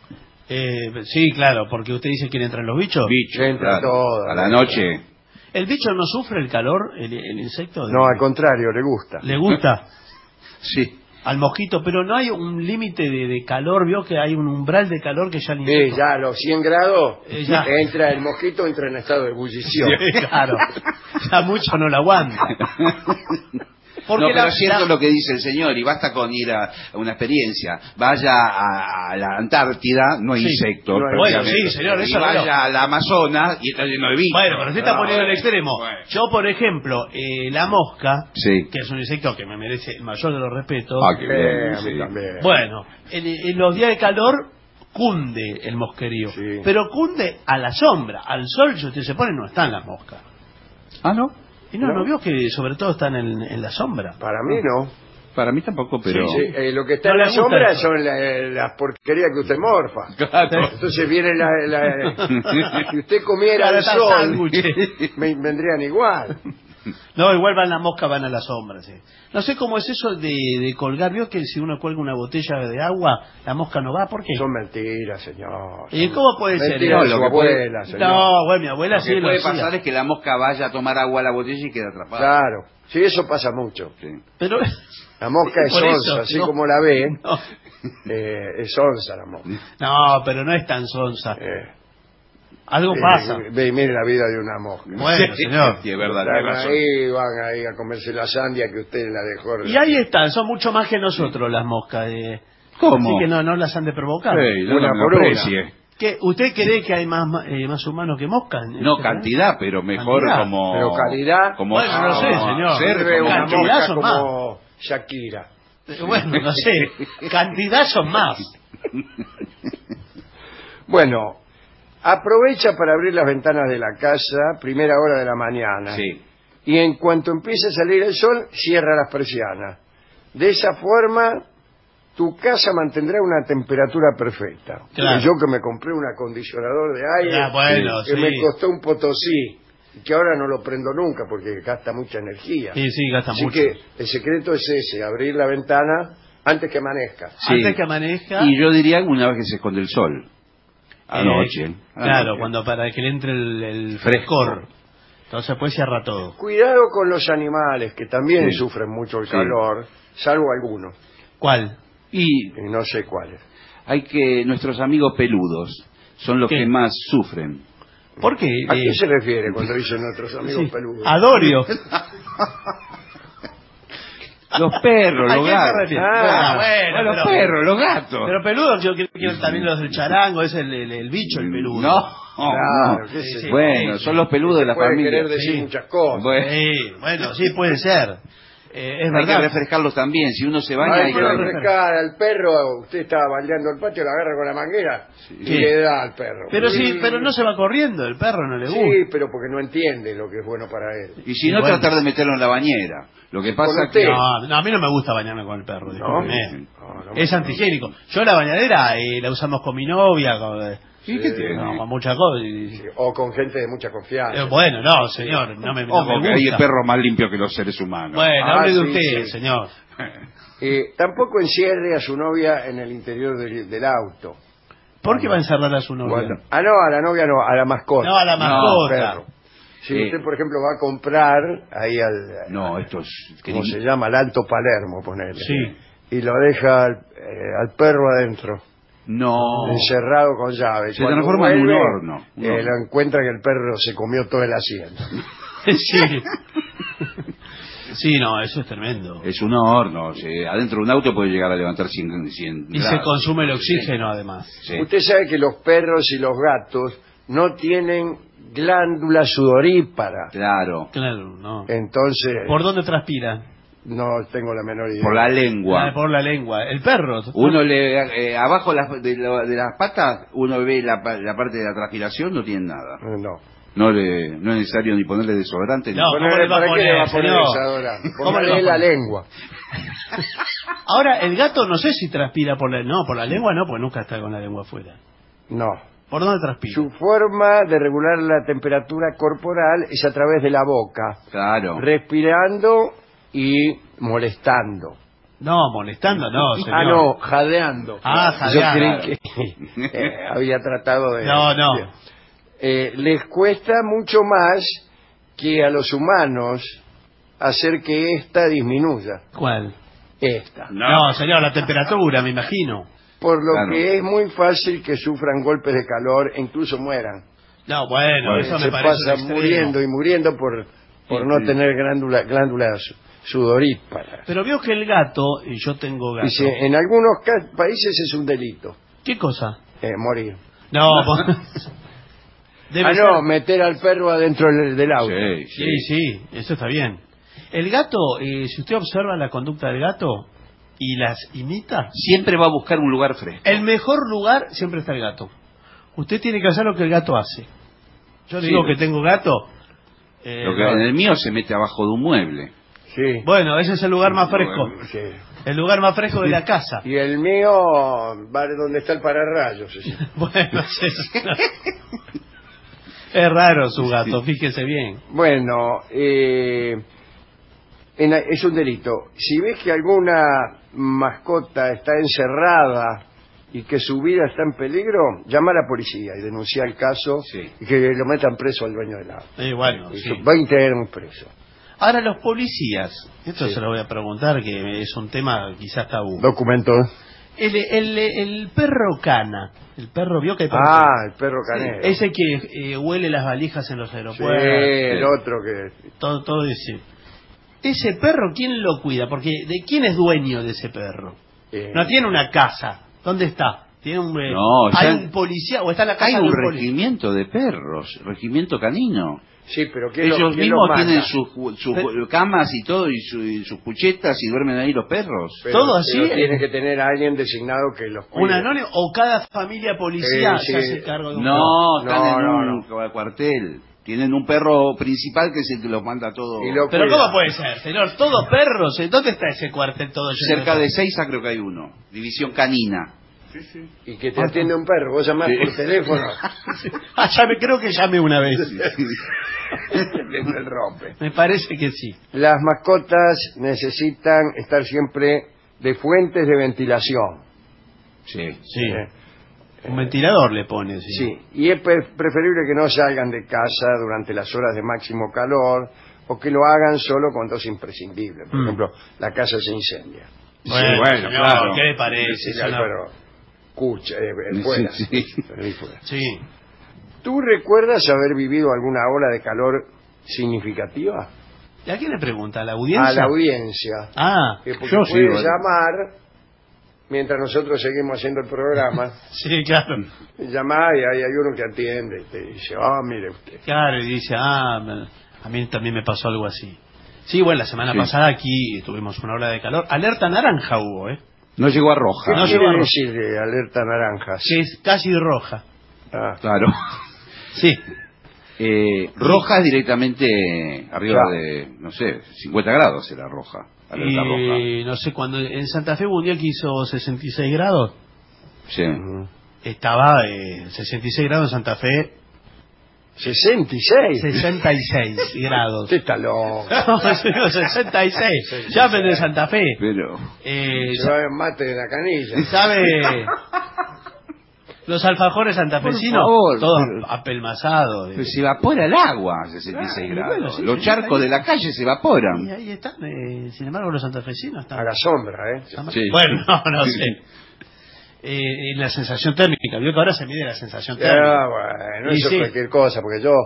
Sí, claro, porque usted dice que entran los bichos. Bicho, Entra todo. a la noche. ¿El bicho no sufre el calor, el insecto? No, al contrario, le gusta. ¿Le gusta? Sí. Al mosquito, pero no hay un límite de calor, vio que hay un umbral de calor que ya el insecto... Ya a los 100 grados Ya. entra el mosquito, entra en estado de ebullición. Sí, claro, ya mucho no lo aguanta. Porque no, pero es cierto lo que dice el señor, y basta con ir a una experiencia. Vaya a la Antártida, no hay insectos. Bueno, sí, señor, eso y vaya a la Amazonas y está lleno de bichos. Bueno, pero usted está poniendo el extremo. Bueno. Yo, por ejemplo, la mosca, Sí. que es un insecto que me merece el mayor de los respetos. Ah, qué bien, A mí sí. también. Bueno, en los días de calor cunde el mosquerío, Sí. pero cunde a la sombra. Al sol, si usted se pone, no están las moscas. Ah, ¿no? Y no ¿No? vio que sobre todo están en la sombra. Para mí no. Para mí tampoco, pero... Sí, lo que está No en le la gusta sombra eso. son las porquerías que usted morfa. Claro. Entonces viene si usted comiera Claro, al está sol, sándwich. me vendrían igual. No, igual van las moscas, van a la sombra, sí. No sé cómo es eso de colgar. ¿Vio que si uno cuelga una botella de agua, la mosca no va? ¿Por qué? Son mentiras, señor. ¿Y cómo puede ser? Mentiras de No, su lo que puede- abuela, señor. No, bueno, mi abuela Lo sí que lo puede hacía. pasar es que la mosca vaya a tomar agua a la botella y quede atrapada. Claro. Sí, eso pasa mucho. Sí. Pero... La mosca es Por eso, onza, así no. como la ve, No. es onza la mosca. No, pero no es tan sonsa. Eh, Algo pasa. Ve y mire la vida de una mosca. Bueno, señor. Sí, es verdad, Están tiene razón. ahí, van ahí a comerse la sandia que usted la dejó. Y ahí están, son mucho más que nosotros las moscas. ¿Cómo? Así que no las han de provocar. Sí, no, Una no, no por una. aprecie. ¿Qué, ¿Usted cree que hay más humanos que moscas? No cantidad, pero mejor Cantidad. como... Pero calidad. Como, Bueno, no sé, señor. ser Usted ve como- una cantidad mosca son como Shakira. Bueno, no sé. Cantidad son más. Bueno, aprovecha para abrir las ventanas de la casa, primera hora de la mañana. Sí. Y en cuanto empiece a salir el sol, cierra las persianas. De esa forma, tu casa mantendrá una temperatura perfecta. Claro. Yo que me compré un acondicionador de aire, Ah, bueno, que sí. me costó un potosí, y que ahora no lo prendo nunca porque gasta mucha energía. Sí, gasta Así mucho. que el secreto es ese, abrir la ventana antes que amanezca. Sí. Antes que amanezca. Y yo diría una vez que se esconde el sol. Anoche. Claro, Anoche. cuando para que le entre el Fresco. frescor. Entonces pues cierra todo. Cuidado con los animales, que también Sí. sufren mucho el Sí. calor, salvo algunos, ¿Cuál? Y y no sé cuáles. hay que... Nuestros amigos peludos son los ¿Qué? que más sufren. ¿Por qué? ¿A qué se refiere cuando dicen nuestros amigos Sí. peludos? Adorio. Los perros, ¿A los quién se gatos. refiere? Ah, bueno, los pero- perros, los gatos. Pero peludos, yo quiero también los del charango, es el bicho, el peludo. No, Claro, no. qué sé yo. Bueno, son los peludos de la Puede familia. querer decir Sí. muchas cosas. Bueno, Bueno, sí, puede ser. Es hay que verdad. refrescarlos también. Si uno se baña, Hay hay que que refrescar al perro, usted estaba baleando el patio, lo agarra con la manguera y Sí. le da al perro. Pero sí, pero no se va corriendo, el perro no le gusta. Sí, pero porque no entiende lo que es bueno para él. Y si no, Bueno. tratar de meterlo en la bañera. Lo que pasa Con es que... usted. No, a mí no me gusta bañarme con el perro, discúlpeme. No, no, Es antihigiénico. Yo la bañadera la usamos con mi novia, ¿Y qué tiene? con muchas cosas. Sí, o con gente de mucha confianza. Bueno, no, señor, no me Ojo, que hay gusta. perros más limpios que los seres humanos. Bueno, Ah, hable de sí, usted, sí. señor. Tampoco encierre a su novia en el interior del auto. ¿Por qué va a encerrar a su novia? No, a la novia no, a la mascota. No, a la mascota. Perro. Si usted, por ejemplo, va a comprar ahí al... No, esto es... ¿Cómo se llama? Al Alto Palermo, ponele. Sí. Y lo deja al perro adentro, No. encerrado con llave. Se Cuando transforma en un vuelve, horno. Lo encuentra que el perro se comió todo el asiento. Sí. Sí, no, eso es tremendo. Es un horno. Adentro de un auto puede llegar a levantar 100 Y se consume el oxígeno, además. Sí. Usted sabe que los perros y los gatos no tienen glándula sudorípara. Claro. Claro, no. Entonces, ¿Por dónde transpira? no tengo la menor idea. Por la lengua. Por la lengua. El perro. Uno le... abajo de las patas, uno ve la parte de la transpiración, no tiene nada. No. No es necesario ni ponerle desodorante. No. ni... ¿cómo le va a ¿Para qué le va a poner, poner señor? desodorante? ¿Cómo le va a Póngale la poner? lengua. Ahora, el gato no sé si transpira por la... No, por la lengua no, porque nunca está con la lengua afuera. No. ¿Por dónde transpira? Su forma de regular la temperatura corporal es a través de la boca, Claro. respirando y molestando. No, molestando no, señor. Ah, no, jadeando. Ah, jadeando. Yo creí que había tratado de... No, no. Bien. Les cuesta mucho más que a los humanos hacer que esta disminuya. ¿Cuál? Esta. No, señor, la temperatura, me imagino. Por lo Claro. que es muy fácil que sufran golpes de calor e incluso mueran. No, bueno, eso Se me parece pasa un extremo. muriendo y muriendo por no sí. tener glándulas sudoríparas. Pero veo que el gato, y yo tengo gato. Dice, en algunos países es un delito ¿Qué cosa? morir. No, debe ser. No, meter al perro adentro del auto. Sí, eso está bien. El gato, si usted observa la conducta del gato y las imita, Siempre va a buscar un lugar fresco. el mejor lugar siempre está el gato. Usted tiene que hacer lo que el gato hace. Yo digo que tengo gato. En el mío se mete abajo de un mueble. Sí. Bueno, ese es el lugar más fresco. Sí. El lugar más fresco de la casa. Y el mío va donde está el pararrayos. Sí. Bueno, es raro su gato, fíjese bien. Bueno, es un delito. Si ves que alguna mascota está encerrada y que su vida está en peligro, llama a la policía y denuncia el caso y que lo metan preso al dueño del auto. Bueno, sí. 20 años preso. Ahora los policías, esto se lo voy a preguntar, que es un tema quizás tabú. Documento. El perro cana, el perro, ¿vio que hay perro? El perro canero. Ese que huele las valijas en los aeropuertos. El otro que... Todo ese. Ese perro, ¿quién lo cuida? Porque ¿de quién es dueño de ese perro? No tiene una casa. ¿Dónde está? ¿Tiene un, ¿hay un policía o está en la casa? Hay de un policía? regimiento de perros, regimiento canino. Sí, pero ellos mismos tienen sus camas y todo, y sus cuchetas, y duermen ahí los perros. ¿Todo así? Pero tiene que tener a alguien designado que los cuide. ¿Un anónimo? ¿O cada familia policía se hace cargo de un perro? No, están en un cuartel. Tienen un perro principal que es el que los manda todo. Pero ¿cómo puede ser, señor? Todos perros. ¿Dónde está ese cuartel todo lleno? Cerca de Seiza creo que hay uno. División canina. Y que te atiende un perro. Vos llamás por teléfono. Creo que llamé una vez. El rompe. Me parece que sí. Las mascotas necesitan estar siempre de fuentes de ventilación. Sí. Un ventilador le pone. Sí. Y es preferible que no salgan de casa durante las horas de máximo calor o que lo hagan solo cuando es imprescindible. Por ejemplo, la casa se incendia. Bueno, claro. ¿Qué le parece? Pero escucha, fuera. Sí. ¿Tú recuerdas haber vivido alguna ola de calor significativa? ¿Y a quién le pregunta? ¿A la audiencia? A la audiencia. Porque yo puedes llamar mientras nosotros seguimos haciendo el programa. Sí, claro. Llamar y hay uno que atiende y te dice, mire usted. Claro, y dice, a mí también me pasó algo así. Sí, bueno, la semana pasada aquí tuvimos una ola de calor. Alerta naranja hubo, ¿eh? No llegó a roja. ¿Qué quiere decir de alerta naranja? Que es casi roja. Claro. Sí. Roja es directamente arriba de, no sé, 50 grados era roja. Alerta roja. No sé, cuando en Santa Fe hubo un día que hizo 66 grados. Sí. Estaba 66 grados en Santa Fe. 66. 66 grados. Usted está loco. 66. Llamen de Santa Fe. Pero se va en mate de la canilla. ¿Sabe? Los alfajores santafesinos, todos apelmazados. Pero se evapora el agua a 66 grados. Bueno, los charcos de la calle se evaporan. Y ahí están. Sin embargo, los santafesinos están... A la sombra, ¿eh? Sí. Bueno, no sé. La sensación térmica, vio que ahora se mide la sensación térmica. Bueno, eso es cualquier cosa, porque yo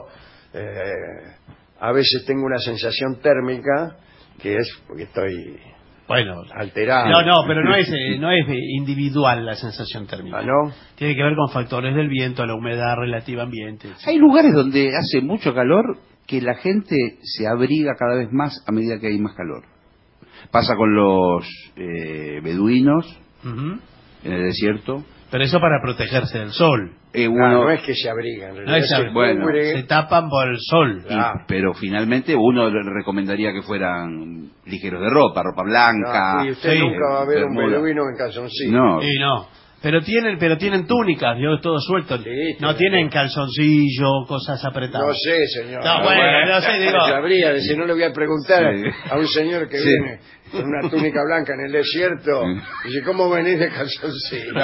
a veces tengo una sensación térmica que es porque estoy alterado. No, pero no es individual la sensación térmica. ¿No? Tiene que ver con factores del viento, la humedad relativa ambiente. Sí. Hay lugares donde hace mucho calor que la gente se abriga cada vez más a medida que hay más calor. Pasa con los beduinos. En el desierto. Pero eso para protegerse del sol. No es que se abrigan. Se tapan por el sol. Pero finalmente uno le recomendaría que fueran ligeros de ropa blanca. Y usted nunca va a ver un beduino en calzoncillo. No. Pero tienen túnicas, yo todo suelto. No tienen calzoncillo, cosas apretadas. No sé, señor. No sé, digo. Si no le voy a preguntar a un señor que viene con una túnica blanca en el desierto, dice, ¿cómo venís de calzoncillo?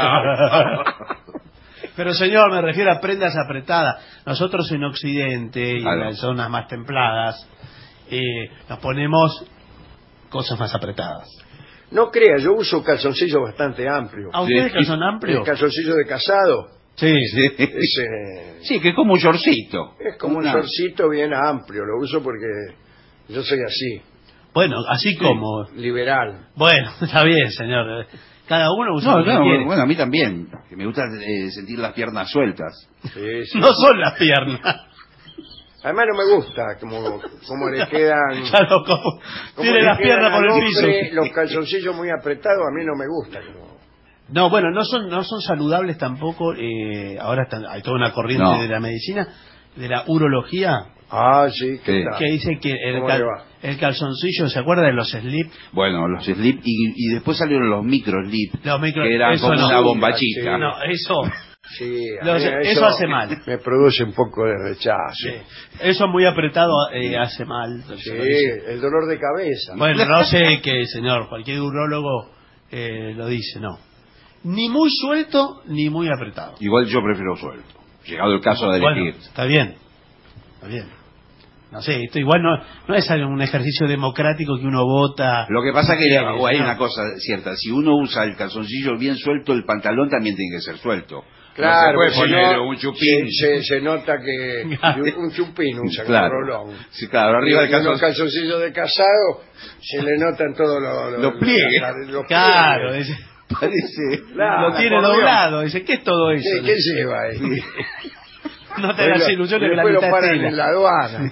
Pero señor, me refiero a prendas apretadas. Nosotros en Occidente y en las zonas más templadas nos ponemos cosas más apretadas. No crea, yo uso calzoncillo bastante amplio. ¿A ustedes calzón amplio? El calzoncillo de casado. Sí. Sí, que es como un shortcito. Es como un shortcito bien amplio, lo uso porque yo soy así. Bueno, así como... Liberal. Bueno, está bien, señor. Cada uno usa lo que quiere. Bueno, a mí también. Que me gusta sentir las piernas sueltas. Sí, sí. No son las piernas. Además no me gusta como le quedan... Claro, como tiene le las quedan piernas por al el hombre piso. los calzoncillos muy apretados, a mí no me gusta. No, bueno, no son saludables tampoco. Ahora hay toda una corriente de la medicina, de la urología, Ah, sí, ¿qué tal? que dice que ¿Cómo le va? el calzoncillo, ¿se acuerda de los slip? Bueno, los slip y después salieron los micro slip, Los micro, que eran eso como no. una bombachita. Sí. No, eso... Sí, a Los- mí eso hace mal. Me produce un poco de rechazo. Sí. Eso muy apretado hace mal. Sí, el dolor de cabeza. Bueno, no sé qué, señor. Cualquier urólogo lo dice, no. Ni muy suelto, ni muy apretado. Igual yo prefiero suelto. Llegado el caso de Bueno, elegir. está bien. Está bien. No sé, esto igual no es un ejercicio democrático que uno vota. Lo que pasa que Sí, hay no. una cosa cierta. Si uno usa el calzoncillo bien suelto, el pantalón también tiene que ser suelto. Claro, no se puede si poner no, un chupín. se nota que un chupín usa Claro. con rolón. Sí, claro, arriba del Y unos calzoncillo. calzoncillos de casado se le notan todos Los pliegues. los Claro, pliegues. Parece. Claro, lo tiene por Dios. doblado. Dice, ¿qué es todo eso? Sí, ¿qué lleva ahí? No te das ilusiones que la Después lo mitad es paran en la tela. aduana.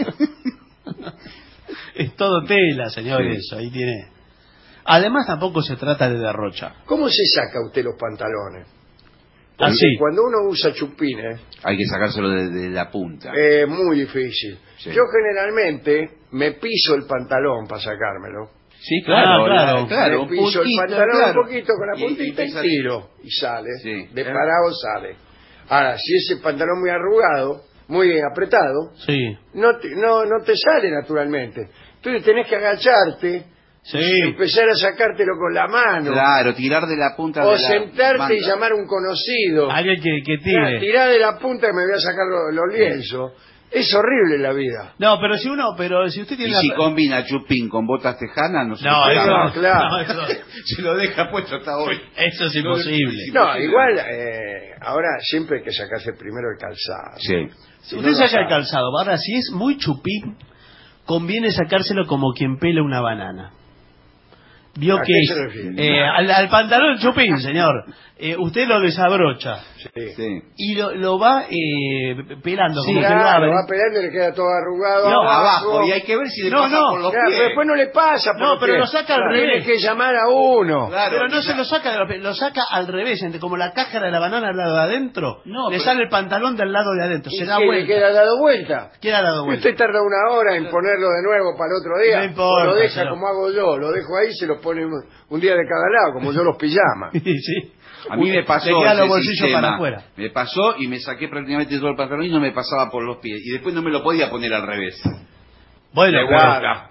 Es todo tela, señor, Sí. eso. Ahí tiene. Además, tampoco se trata de derrocha. ¿Cómo se saca usted los pantalones? Porque Así. cuando uno usa chupines, Hay que sacárselo de la punta. es muy difícil. Sí. Yo generalmente me piso el pantalón para sacármelo. Sí, claro. claro. Me piso el pantalón claro. un poquito con la puntita y, sale. tiro. Y sale. Sí. De parado sale. Ahora, si ese pantalón muy arrugado, muy apretado, Sí. no te sale naturalmente. Entonces tenés que agacharte, Sí. empezar a sacártelo con la mano, Claro, tirar de la punta o de la sentarte manga. y llamar a un conocido. Alguien que tire. Tirá de la punta que me voy a sacar los lienzos. Es horrible la vida. No, pero si usted Y tiene si combina chupín con botas tejanas, no se No, le eso pega. no, claro. no, eso, Se lo deja puesto hasta hoy. eso es imposible. No, igual, ahora siempre hay que sacarse primero el calzado. Sí. Si Usted no, saca no el calzado. Ahora, si es muy chupín, conviene sacárselo como quien pela una banana. Vio ¿A que qué se refiere? al pantalón chupín, señor. Usted lo desabrocha Sí. Sí. y lo va pelando Sí, como que lo claro, abre. lo va pegando y le queda todo arrugado No, Abajo, y hay que ver si le No, pasa no. por los Claro, pies. pero después no le pasa. No, porque pero lo saca al tiene revés. que llamar a uno. Claro, Pero no quizá- se lo saca de los pies, lo saca al revés, como la cáscara de la banana al lado de adentro. No, le pero- sale el pantalón del lado de adentro, ¿Y se da qué, le vuelta. queda dado vuelta? Queda dado Y vuelta. usted tarda una hora en ponerlo de nuevo para el otro día. No importa, o lo deja señor. como hago yo. Lo dejo ahí y se lo pone un día de cada lado, como yo los pijamas. Sí. A mí me pasó Le quedan los ese bolsillos sistema. para afuera. Me pasó y me saqué prácticamente todo el pantalón y no me pasaba por los pies. Y después no me lo podía poner al revés. Bueno, De claro. vuelta.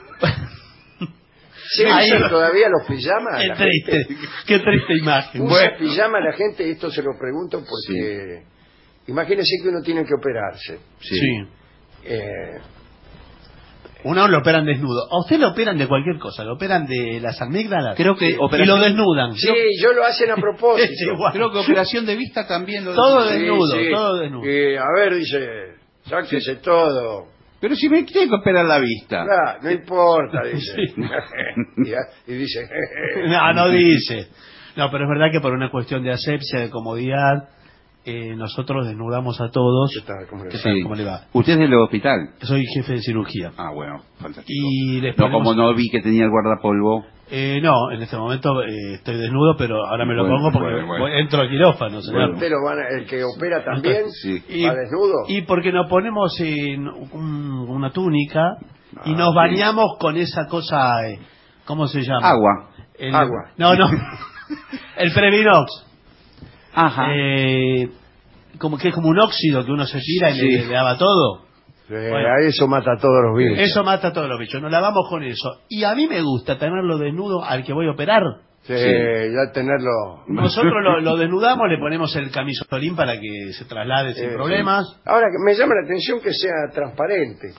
¿Se Ahí- usan todavía los pijamas? Qué La triste, gente qué triste imagen. ¿Usa pijama la gente? Esto se lo pregunto porque... Imagínese que uno tiene que operarse. Sí. Eh, Uno lo operan desnudo. A usted lo operan de cualquier cosa, lo operan de las amígdalas. Creo que y operación- lo desnudan. sí, yo lo hacen a propósito. Es igual. Creo que operación de vista también lo Todo Sí, desnudo, sí. todo desnudo. A ver, dice, sáquese todo. Pero si me tiene que operar la vista. Claro, no importa, dice. Sí. y dice, No dice. No, pero es verdad que por una cuestión de asepsia, de comodidad, nosotros desnudamos a todos. ¿Qué tal? ¿Cómo le va? ¿Qué tal? ¿Cómo le va? ¿Usted es del hospital? Soy jefe de cirugía. Ah, bueno, fantástico. Y les No, ponemos- como no vi que tenía el guardapolvo. no, en este momento estoy desnudo, pero ahora me lo Bueno, pongo porque bueno. entro al quirófano, señor. ¿Usted el que opera también? Sí. ¿Va desnudo? Y porque nos ponemos una túnica y nos sí. bañamos con esa cosa, ¿cómo se llama? Agua. Agua. No, el Previnox. Ajá. Como que es como un óxido que uno se tira y Sí. le lava todo. A eso mata a todos los virus. Eso mata a todos los bichos. Nos lavamos con eso. Y a mí me gusta tenerlo desnudo al que voy a operar. Sí, ya tenerlo... Nosotros lo desnudamos, le ponemos el camisolín para que se traslade sin problemas. Ahora, me llama la atención que sea transparente.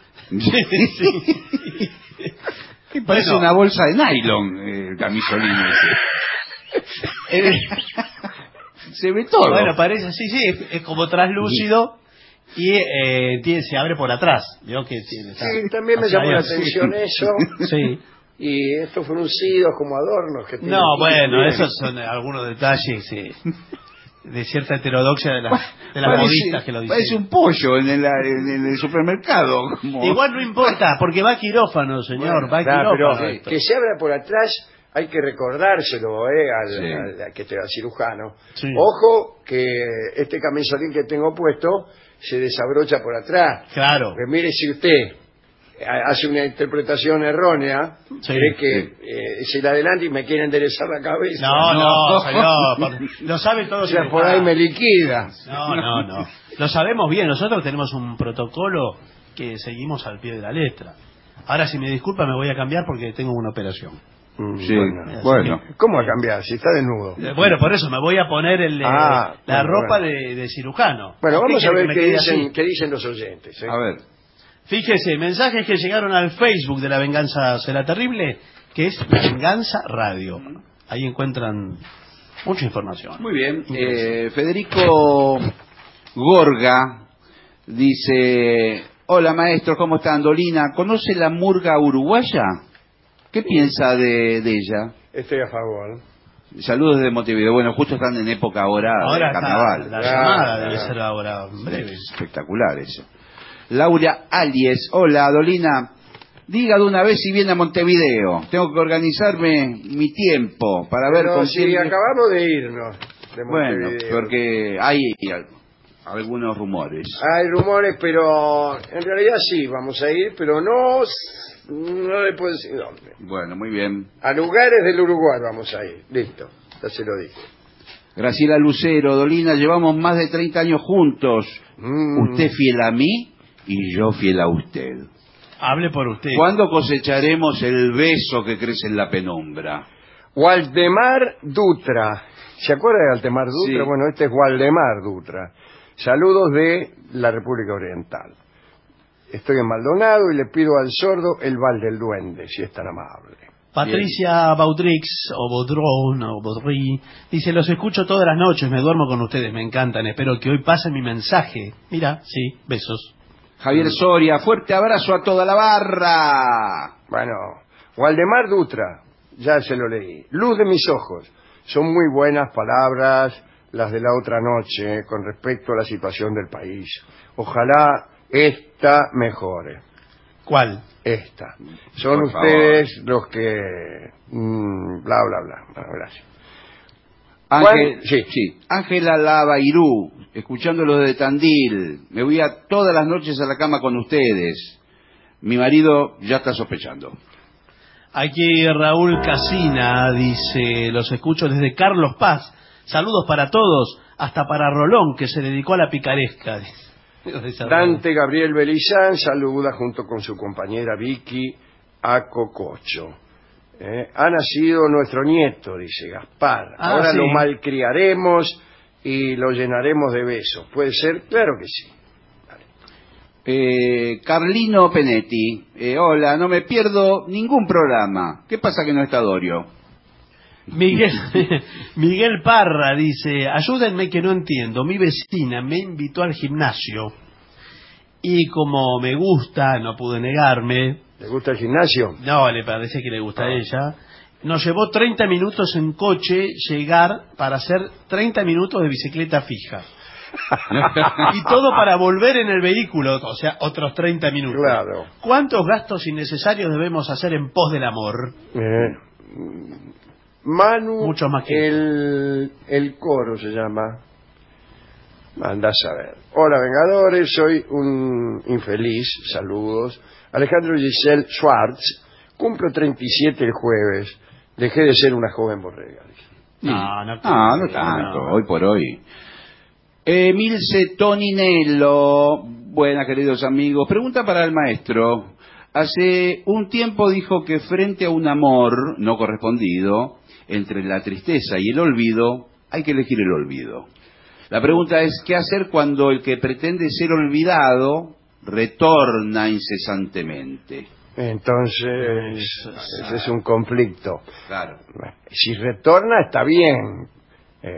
Parece Bueno. una bolsa de nylon el camisolín ese. Se ve todo. Bueno, parece, sí, es como traslúcido Y se abre por atrás. Veo que tiene, sí, también me llamó la atención eso. Sí. Y estos fruncidos como adornos que tienen. No, bueno, esos son algunos detalles de cierta heterodoxia de las modistas que lo dicen. Parece un pollo en el supermercado. Como... Igual no importa, porque va a quirófano, señor, va a quirófano. Pero que se abra por atrás hay que recordárselo al cirujano. Sí. Ojo que este camisolín que tengo puesto se desabrocha por atrás. Claro. Porque mire, si usted hace una interpretación errónea, Sí. cree que es el adelante y me quiere enderezar la cabeza. No, señor, lo sabe todo. O sea, por ahí me liquida. No. Lo sabemos bien, nosotros tenemos un protocolo que seguimos al pie de la letra. Ahora, si me disculpa, me voy a cambiar porque tengo una operación. Sí, bueno. ¿Cómo va a cambiar si está desnudo? Bueno, por eso me voy a poner la ropa de cirujano. Bueno, vamos a ver qué qué dicen los oyentes. A ver. Fíjese, mensajes que llegaron al Facebook de La Venganza Será Terrible, que es Venganza Radio. Ahí encuentran mucha información. Muy bien. Federico Gorga dice: hola maestro, ¿cómo está Andolina? ¿Conoce la murga uruguaya? ¿Qué piensa de ella? Estoy a favor. Saludos desde Montevideo. Bueno, justo están en época ahora de carnaval. La llamada debe ser ahora breve. Espectacular eso. Laura Alies, hola Adolina, diga de una vez si viene a Montevideo. Tengo que organizarme mi tiempo para ver con si acabamos de irnos de Montevideo. Bueno, porque hay algunos rumores. Hay rumores, pero en realidad sí, vamos a ir, pero no le puedo decir dónde. Bueno, muy bien. A lugares del Uruguay vamos a ir, listo, ya se lo dije. Graciela Lucero, Dolina, llevamos más de 30 años juntos. Usted fiel a mí y yo fiel a usted. Hable por usted. ¿Cuándo cosecharemos el beso que crece en la penumbra? Waldemar Dutra. ¿Se acuerda de Waldemar Dutra? Sí. Bueno, este es Waldemar Dutra. Saludos de la República Oriental. Estoy en Maldonado y le pido al sordo el Val del Duende, si es tan amable. Patricia Baudrix, o Baudron, o Baudry, dice: los escucho todas las noches, me duermo con ustedes, me encantan, espero que hoy pase mi mensaje. Mira, sí, besos. Javier Soria, fuerte abrazo a toda la barra. Bueno, Waldemar Dutra, ya se lo leí. Luz de mis ojos. Son muy buenas palabras las de la otra noche con respecto a la situación del país. Ojalá esta mejore. ¿Cuál? Esta. Son Por ustedes los que... bla, bla, bla. Bueno, gracias. Ángel, sí. Ángela Lavairú, escuchándolo de Tandil. Me voy todas las noches a la cama con ustedes. Mi marido ya está sospechando. Aquí Raúl Casina dice: los escucho desde Carlos Paz. Saludos para todos, hasta para Rolón, que se dedicó a la picaresca. Dante Gabriel Belizán saluda junto con su compañera Vicky a Cococho. Ha nacido nuestro nieto, dice Gaspar. Ahora sí. Lo malcriaremos y lo llenaremos de besos. ¿Puede ser? Claro que sí. Carlino Penetti, hola, no me pierdo ningún programa. ¿Qué pasa que no está Dorio? Miguel Parra dice: ayúdenme que no entiendo, mi vecina me invitó al gimnasio y como me gusta, no pude negarme. ¿Le gusta el gimnasio? No, le parece que le gusta a ella. Nos llevó 30 minutos en coche llegar para hacer 30 minutos de bicicleta fija. Y todo para volver en el vehículo, o sea, otros 30 minutos. Claro. ¿Cuántos gastos innecesarios debemos hacer en pos del amor? Manu, Mucho más que el coro se llama. Andás a ver. Hola, Vengadores, soy un infeliz, saludos. Alejandro Giselle Schwartz, cumplo 37 el jueves. Dejé de ser una joven borrega. No tanto, hoy por hoy. Emilce Toninello, buenas queridos amigos. Pregunta para el maestro. Hace un tiempo dijo que frente a un amor no correspondido, entre la tristeza y el olvido, hay que elegir el olvido. La pregunta es, ¿qué hacer cuando el que pretende ser olvidado retorna incesantemente? Entonces, ese es un conflicto. Claro. Si retorna, está bien.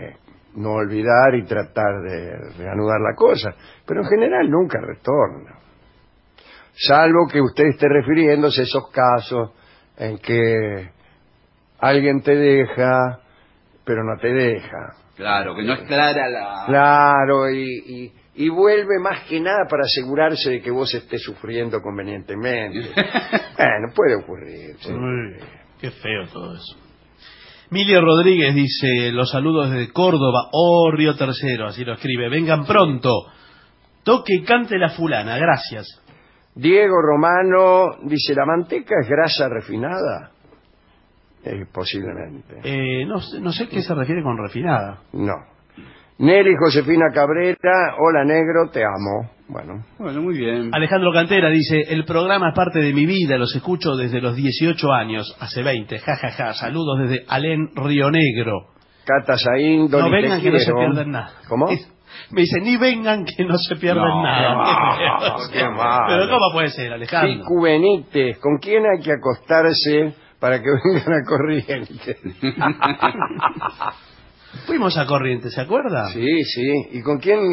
no olvidar y tratar de reanudar la cosa, pero en general nunca retorna. Salvo que usted esté refiriéndose a esos casos en que alguien te deja, pero no te deja. Claro, que no es clara la... Claro, y vuelve más que nada para asegurarse de que vos estés sufriendo convenientemente. Bueno, puede ocurrir. Sí. Qué feo todo eso. Emilio Rodríguez dice, los saludos desde Córdoba, Río Tercero, así lo escribe. Vengan pronto, toque y cante la fulana, gracias. Diego Romano dice, ¿la manteca es grasa refinada? Posiblemente. No sé qué se refiere con refinada. No. Nelly Josefina Cabrera, hola negro, te amo. Bueno, muy bien. Alejandro Cantera dice, el programa es parte de mi vida, los escucho desde los 18 años, hace 20, jajaja, saludos desde Alén, Río Negro. Cata Saín, Doni, no vengan que no se pierdan nada. ¿Cómo? Me dice, ni vengan que no se pierdan nada. Qué malo. Pero ¿cómo puede ser, Alejandro? Sí, Benítez, ¿con quién hay que acostarse para que vengan a Corrientes? Fuimos a Corrientes, ¿se acuerda? Sí, sí. ¿Y con quién?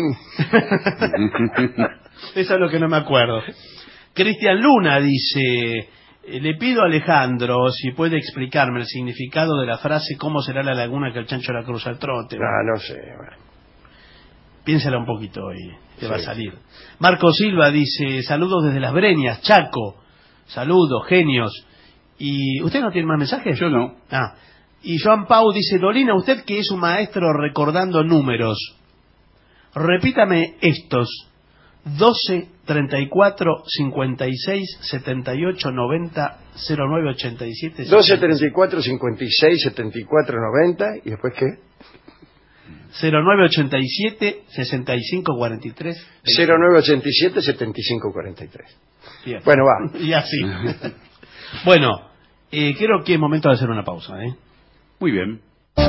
Eso es lo que no me acuerdo. Cristian Luna dice, le pido a Alejandro si puede explicarme el significado de la frase ¿cómo será la laguna que el chancho la cruza al trote? No sé. Bueno. Piénsela un poquito y te va a salir. Marco Silva dice, saludos desde Las Breñas, Chaco. Saludos, genios. ¿Y usted no tiene más mensajes? Yo no. Y Joan Pau dice, Dolina, usted que es un maestro recordando números, repítame estos: 12, 34, 56, 78, 90, 09, 87... 12, 34, 56, 74, 90, ¿y después qué? 09, 87, 65, 43... 09, 87, 75, 43. Bien. Bueno, va. Y así. Bueno, creo que es momento de hacer una pausa, Muy bien.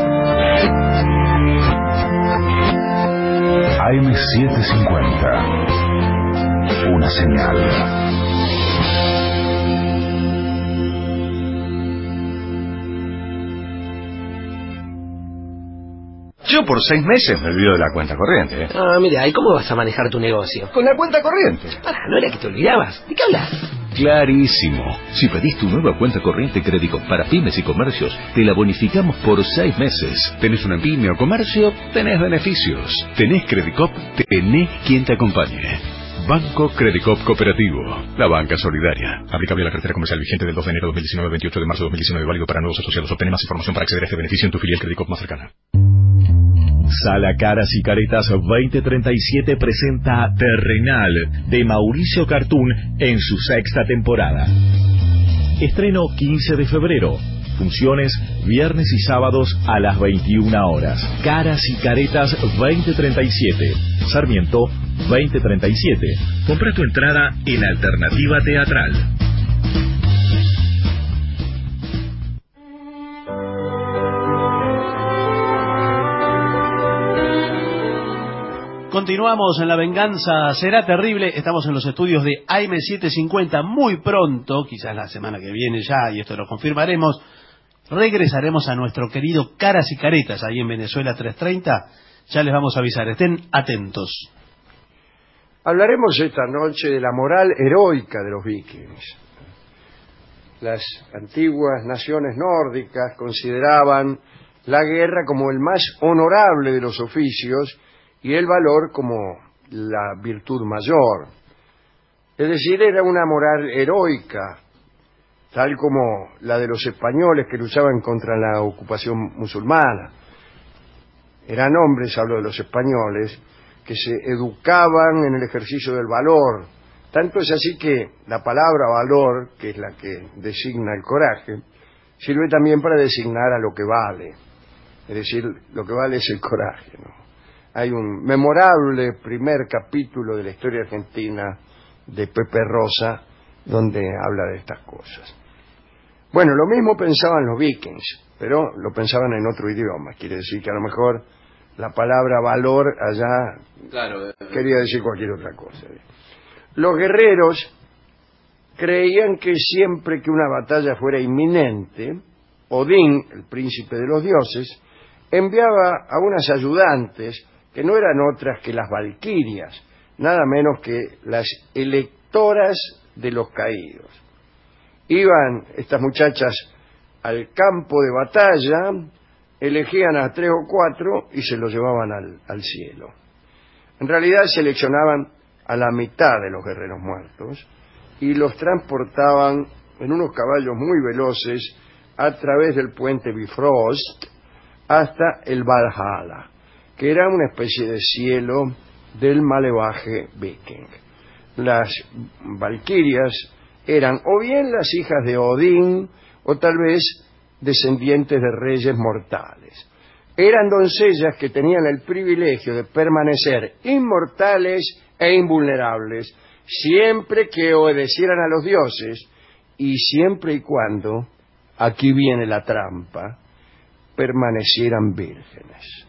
AM750. Una señal. Yo por 6 meses me olvido de la cuenta corriente. Mira, ¿y cómo vas a manejar tu negocio? Con la cuenta corriente. ¿No era que te olvidabas? ¿De qué hablas? Clarísimo. Si pedís tu nueva cuenta corriente Credicop para pymes y comercios, te la bonificamos por 6 meses. ¿Tenés una pyme o comercio? Tenés beneficios. ¿Tenés Credicop? Tenés quien te acompañe. Banco Credicop Cooperativo, la banca solidaria. Aplicable a la cartera comercial vigente del 2 de enero de 2019, 28 de marzo de 2019, válido para nuevos asociados. Obtener más información para acceder a este beneficio en tu filial Credicop más cercana. Sala Caras y Caretas 2037 presenta Terrenal de Mauricio Cartún en su 6ª temporada. Estreno 15 de febrero. Funciones viernes y sábados a las 21 horas. Caras y Caretas 2037. Sarmiento 2037. Compra tu entrada en Alternativa Teatral. Continuamos en La Venganza Será Terrible. Estamos en los estudios de AM750. Muy pronto, quizás la semana que viene ya, y esto lo confirmaremos, regresaremos a nuestro querido Caras y Caretas, ahí en Venezuela 330. Ya les vamos a avisar, estén atentos. Hablaremos esta noche de la moral heroica de los vikings. Las antiguas naciones nórdicas consideraban la guerra como el más honorable de los oficios y el valor como la virtud mayor. Es decir, era una moral heroica, tal como la de los españoles que luchaban contra la ocupación musulmana. Eran hombres, hablo de los españoles, que se educaban en el ejercicio del valor. Tanto es así que la palabra valor, que es la que designa el coraje, sirve también para designar a lo que vale. Es decir, lo que vale es el coraje, ¿no? Hay un memorable primer capítulo de la historia argentina de Pepe Rosa donde habla de estas cosas. Bueno, lo mismo pensaban los vikings, pero lo pensaban en otro idioma. Quiere decir que a lo mejor la palabra valor allá quería decir cualquier otra cosa. Los guerreros creían que siempre que una batalla fuera inminente, Odín, el príncipe de los dioses, enviaba a unas ayudantes que no eran otras que las valquirias, nada menos que las electoras de los caídos. Iban estas muchachas al campo de batalla, elegían a 3 o 4 y se los llevaban al cielo. En realidad seleccionaban a la mitad de los guerreros muertos y los transportaban en unos caballos muy veloces a través del puente Bifrost hasta el Valhalla, que era una especie de cielo del malevaje viking. Las valquirias eran o bien las hijas de Odín o tal vez descendientes de reyes mortales. Eran doncellas que tenían el privilegio de permanecer inmortales e invulnerables siempre que obedecieran a los dioses y siempre y cuando, aquí viene la trampa, permanecieran vírgenes.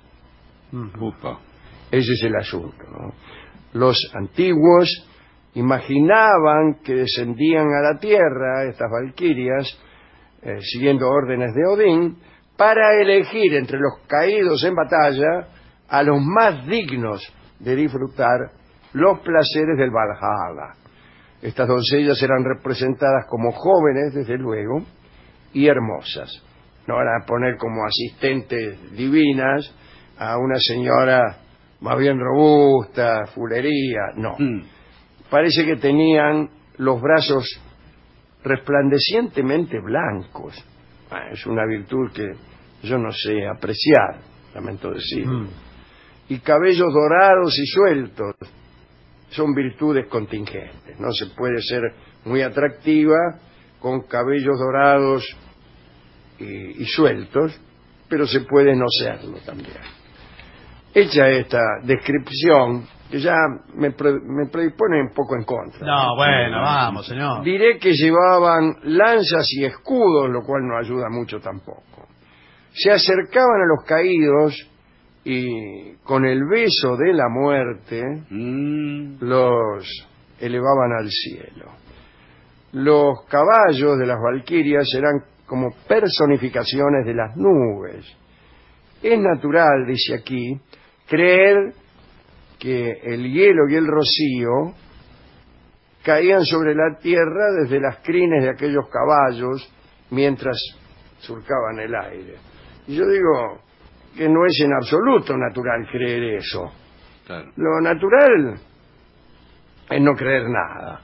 Ese es el asunto, ¿no? Los antiguos imaginaban que descendían a la tierra, estas valquirias, siguiendo órdenes de Odín, para elegir entre los caídos en batalla a los más dignos de disfrutar los placeres del Valhalla. Estas doncellas eran representadas como jóvenes, desde luego, y hermosas. No van a poner como asistentes divinas a una señora más bien robusta, fulería, no. Parece que tenían los brazos resplandecientemente blancos. Es una virtud que yo no sé apreciar, lamento decir. Y cabellos dorados y sueltos son virtudes contingentes. No se puede ser muy atractiva con cabellos dorados y sueltos, pero se puede no serlo también. Hecha esta descripción, que ya me predispone un poco en contra. No, bueno, vamos, señor. Diré que llevaban lanzas y escudos, lo cual no ayuda mucho tampoco. Se acercaban a los caídos y con el beso de la muerte los elevaban al cielo. Los caballos de las valquirias eran como personificaciones de las nubes. Es natural, dice aquí, creer que el hielo y el rocío caían sobre la tierra desde las crines de aquellos caballos mientras surcaban el aire. Y yo digo que no es en absoluto natural creer eso. Claro. Lo natural es no creer nada.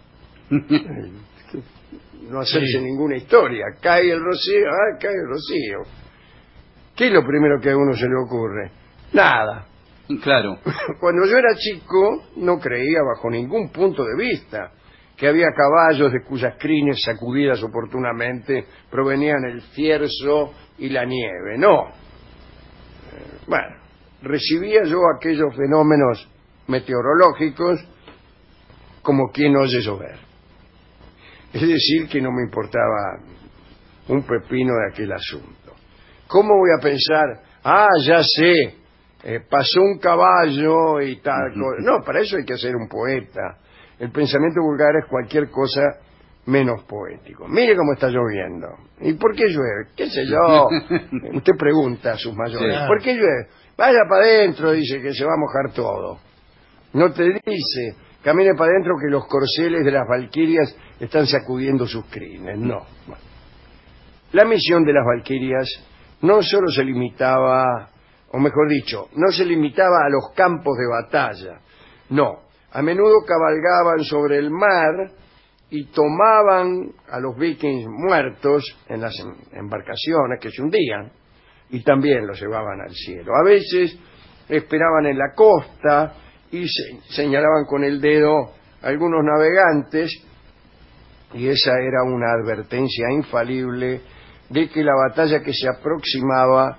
No hacerse ninguna historia. Cae el rocío, cae el rocío. ¿Qué es lo primero que a uno se le ocurre? Nada. Claro. Cuando yo era chico no creía bajo ningún punto de vista que había caballos de cuyas crines sacudidas oportunamente provenían el cierzo y la nieve. No. Bueno, recibía yo aquellos fenómenos meteorológicos como quien oye llover. Es decir, que no me importaba un pepino de aquel asunto. ¿Cómo voy a pensar, ya sé, pasó un caballo y tal cosa? No, para eso hay que ser un poeta. El pensamiento vulgar es cualquier cosa menos poético. Mire cómo está lloviendo. ¿Y por qué llueve? ¿Qué sé yo? Usted pregunta a sus mayores. Sí. ¿Por qué llueve? Vaya para adentro, dice, que se va a mojar todo. No te dice, camine para adentro que los corceles de las valquirias están sacudiendo sus crines. No. Bueno. La misión de las valquirias no solo se limitaba, o mejor dicho, no se limitaba a los campos de batalla. No. A menudo cabalgaban sobre el mar y tomaban a los vikings muertos en las embarcaciones que se hundían y también los llevaban al cielo. A veces esperaban en la costa y señalaban con el dedo a algunos navegantes, y esa era una advertencia infalible de que la batalla que se aproximaba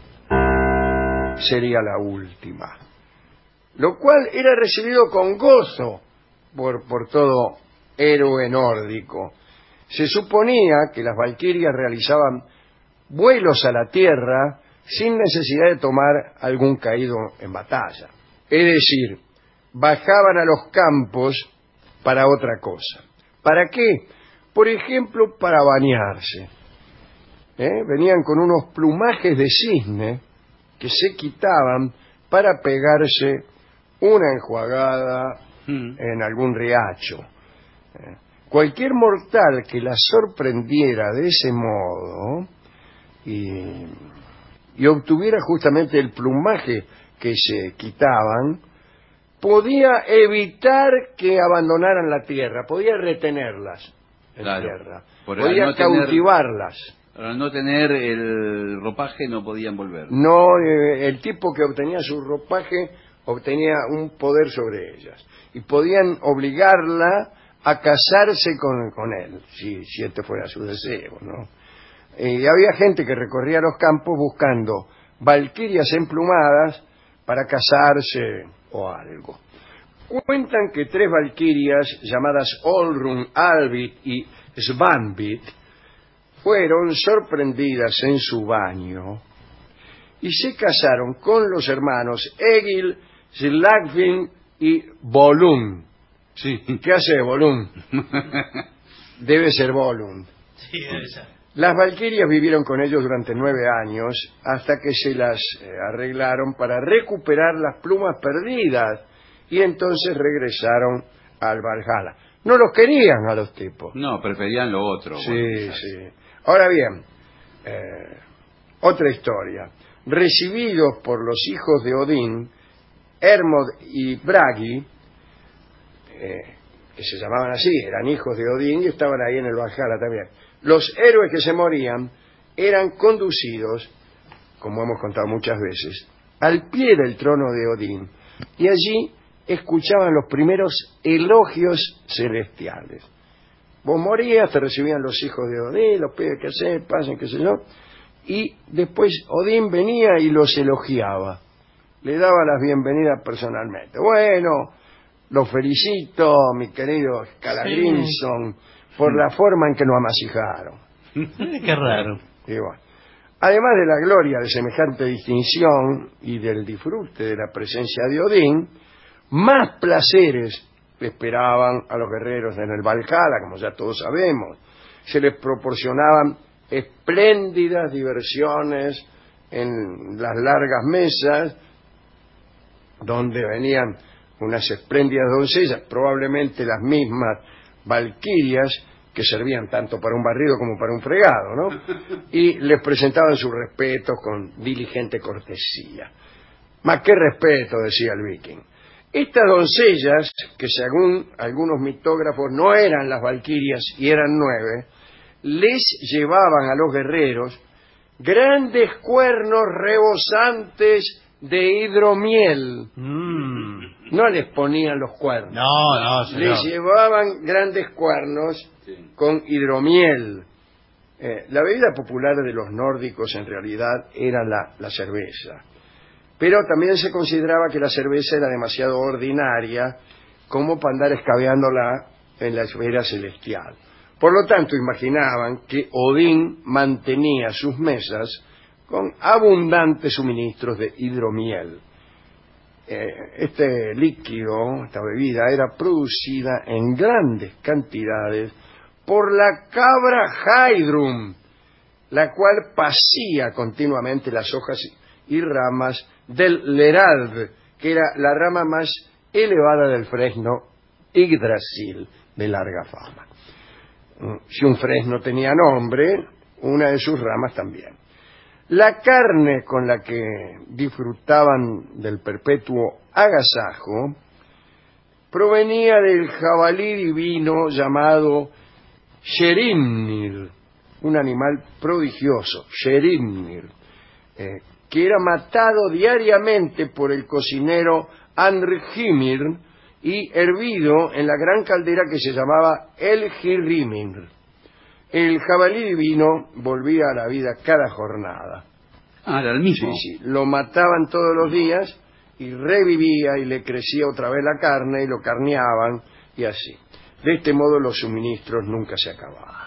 sería la última, lo cual era recibido con gozo por todo héroe nórdico. Se suponía que las valquirias realizaban vuelos a la tierra sin necesidad de tomar algún caído en batalla. Es decir, bajaban a los campos para otra cosa. ¿Para qué? Por ejemplo, para bañarse. Venían con unos plumajes de cisne que se quitaban para pegarse una enjuagada en algún riacho. Cualquier mortal que la sorprendiera de ese modo y obtuviera justamente el plumaje que se quitaban, podía evitar que abandonaran la tierra, podía retenerlas en tierra, podía cautivarlas. Al no tener el ropaje no podían volver. No, el tipo que obtenía su ropaje obtenía un poder sobre ellas y podían obligarla a casarse con él, si este fuera su deseo, ¿no? Y había gente que recorría los campos buscando valquirias emplumadas para casarse o algo. Cuentan que 3 valquirias llamadas Olrun, Albit y Svanbit fueron sorprendidas en su baño y se casaron con los hermanos Egil, Slagfinn y Volund. Sí. ¿Qué hace Volund? Debe ser Volund. Sí, debe ser. Las valquirias vivieron con ellos durante 9 años hasta que se las arreglaron para recuperar las plumas perdidas y entonces regresaron al Valhalla. No los querían a los tipos. No, preferían lo otro. Sí, bueno, sí. Ahora bien, otra historia. Recibidos por los hijos de Odín, Hermod y Bragi, que se llamaban así, eran hijos de Odín y estaban ahí en el Valhalla también. Los héroes que se morían eran conducidos, como hemos contado muchas veces, al pie del trono de Odín y allí escuchaban los primeros elogios celestiales. Vos morías, te recibían los hijos de Odín, los pibes que se pasen, qué sé yo, y después Odín venía y los elogiaba, le daba las bienvenidas personalmente. Bueno, los felicito, mi querido Scalagrimson, por la forma en que lo amasijaron. Qué raro. Y bueno, además de la gloria de semejante distinción y del disfrute de la presencia de Odín, más placeres esperaban a los guerreros en el Valhalla, como ya todos sabemos. Se les proporcionaban espléndidas diversiones en las largas mesas, donde venían unas espléndidas doncellas, probablemente las mismas valquirias que servían tanto para un barrido como para un fregado, ¿no? Y les presentaban sus respetos con diligente cortesía. Más que respeto, decía el viking. Estas doncellas, que según algunos mitógrafos no eran las valquirias y eran 9, les llevaban a los guerreros grandes cuernos rebosantes de hidromiel. No les ponían los cuernos. No, señor. Les llevaban grandes cuernos con hidromiel. La bebida popular de los nórdicos en realidad era la cerveza. Pero también se consideraba que la cerveza era demasiado ordinaria como para andar escabeándola en la esfera celestial. Por lo tanto, imaginaban que Odín mantenía sus mesas con abundantes suministros de hidromiel. Este líquido, esta bebida, era producida en grandes cantidades por la cabra Heidrum, la cual pasía continuamente las hojas y ramas del lerad, que era la rama más elevada del fresno Yggdrasil, de larga fama. Si un fresno tenía nombre, una de sus ramas también. La carne con la que disfrutaban del perpetuo agasajo provenía del jabalí divino llamado Sherimnir, un animal prodigioso, Sherimnir, que era matado diariamente por el cocinero Andrhymir y hervido en la gran caldera que se llamaba El Hirrimir. El jabalí divino volvía a la vida cada jornada. Ah, era el mismo. Sí, lo mataban todos los días y revivía y le crecía otra vez la carne y lo carneaban y así. De este modo los suministros nunca se acababan.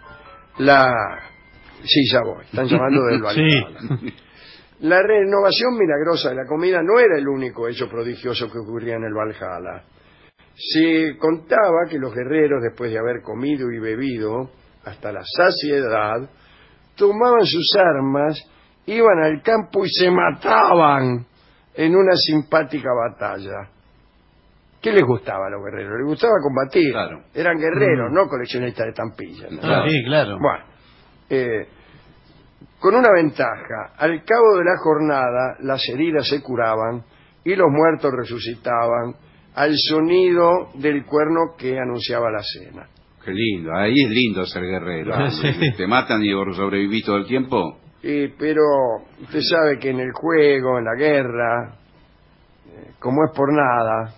Sí, ya voy, están llamando del Valhalla. Sí. La renovación milagrosa de la comida no era el único hecho prodigioso que ocurría en el Valhalla. Se contaba que los guerreros, después de haber comido y bebido hasta la saciedad, tomaban sus armas iban al campo y se mataban en una simpática batalla. ¿Qué les gustaba a los guerreros? Les gustaba combatir. Claro. Eran guerreros, no coleccionistas de estampillas. ¿no? Ah, sí, claro. Bueno, con una ventaja. Al cabo de la jornada, las heridas se curaban y los muertos resucitaban al sonido del cuerno que anunciaba la cena. Qué lindo, ahí es lindo ser guerrero. Sí. Te matan y sobrevivís todo el tiempo. Pero usted sabe que en el juego, en la guerra, como es por nada,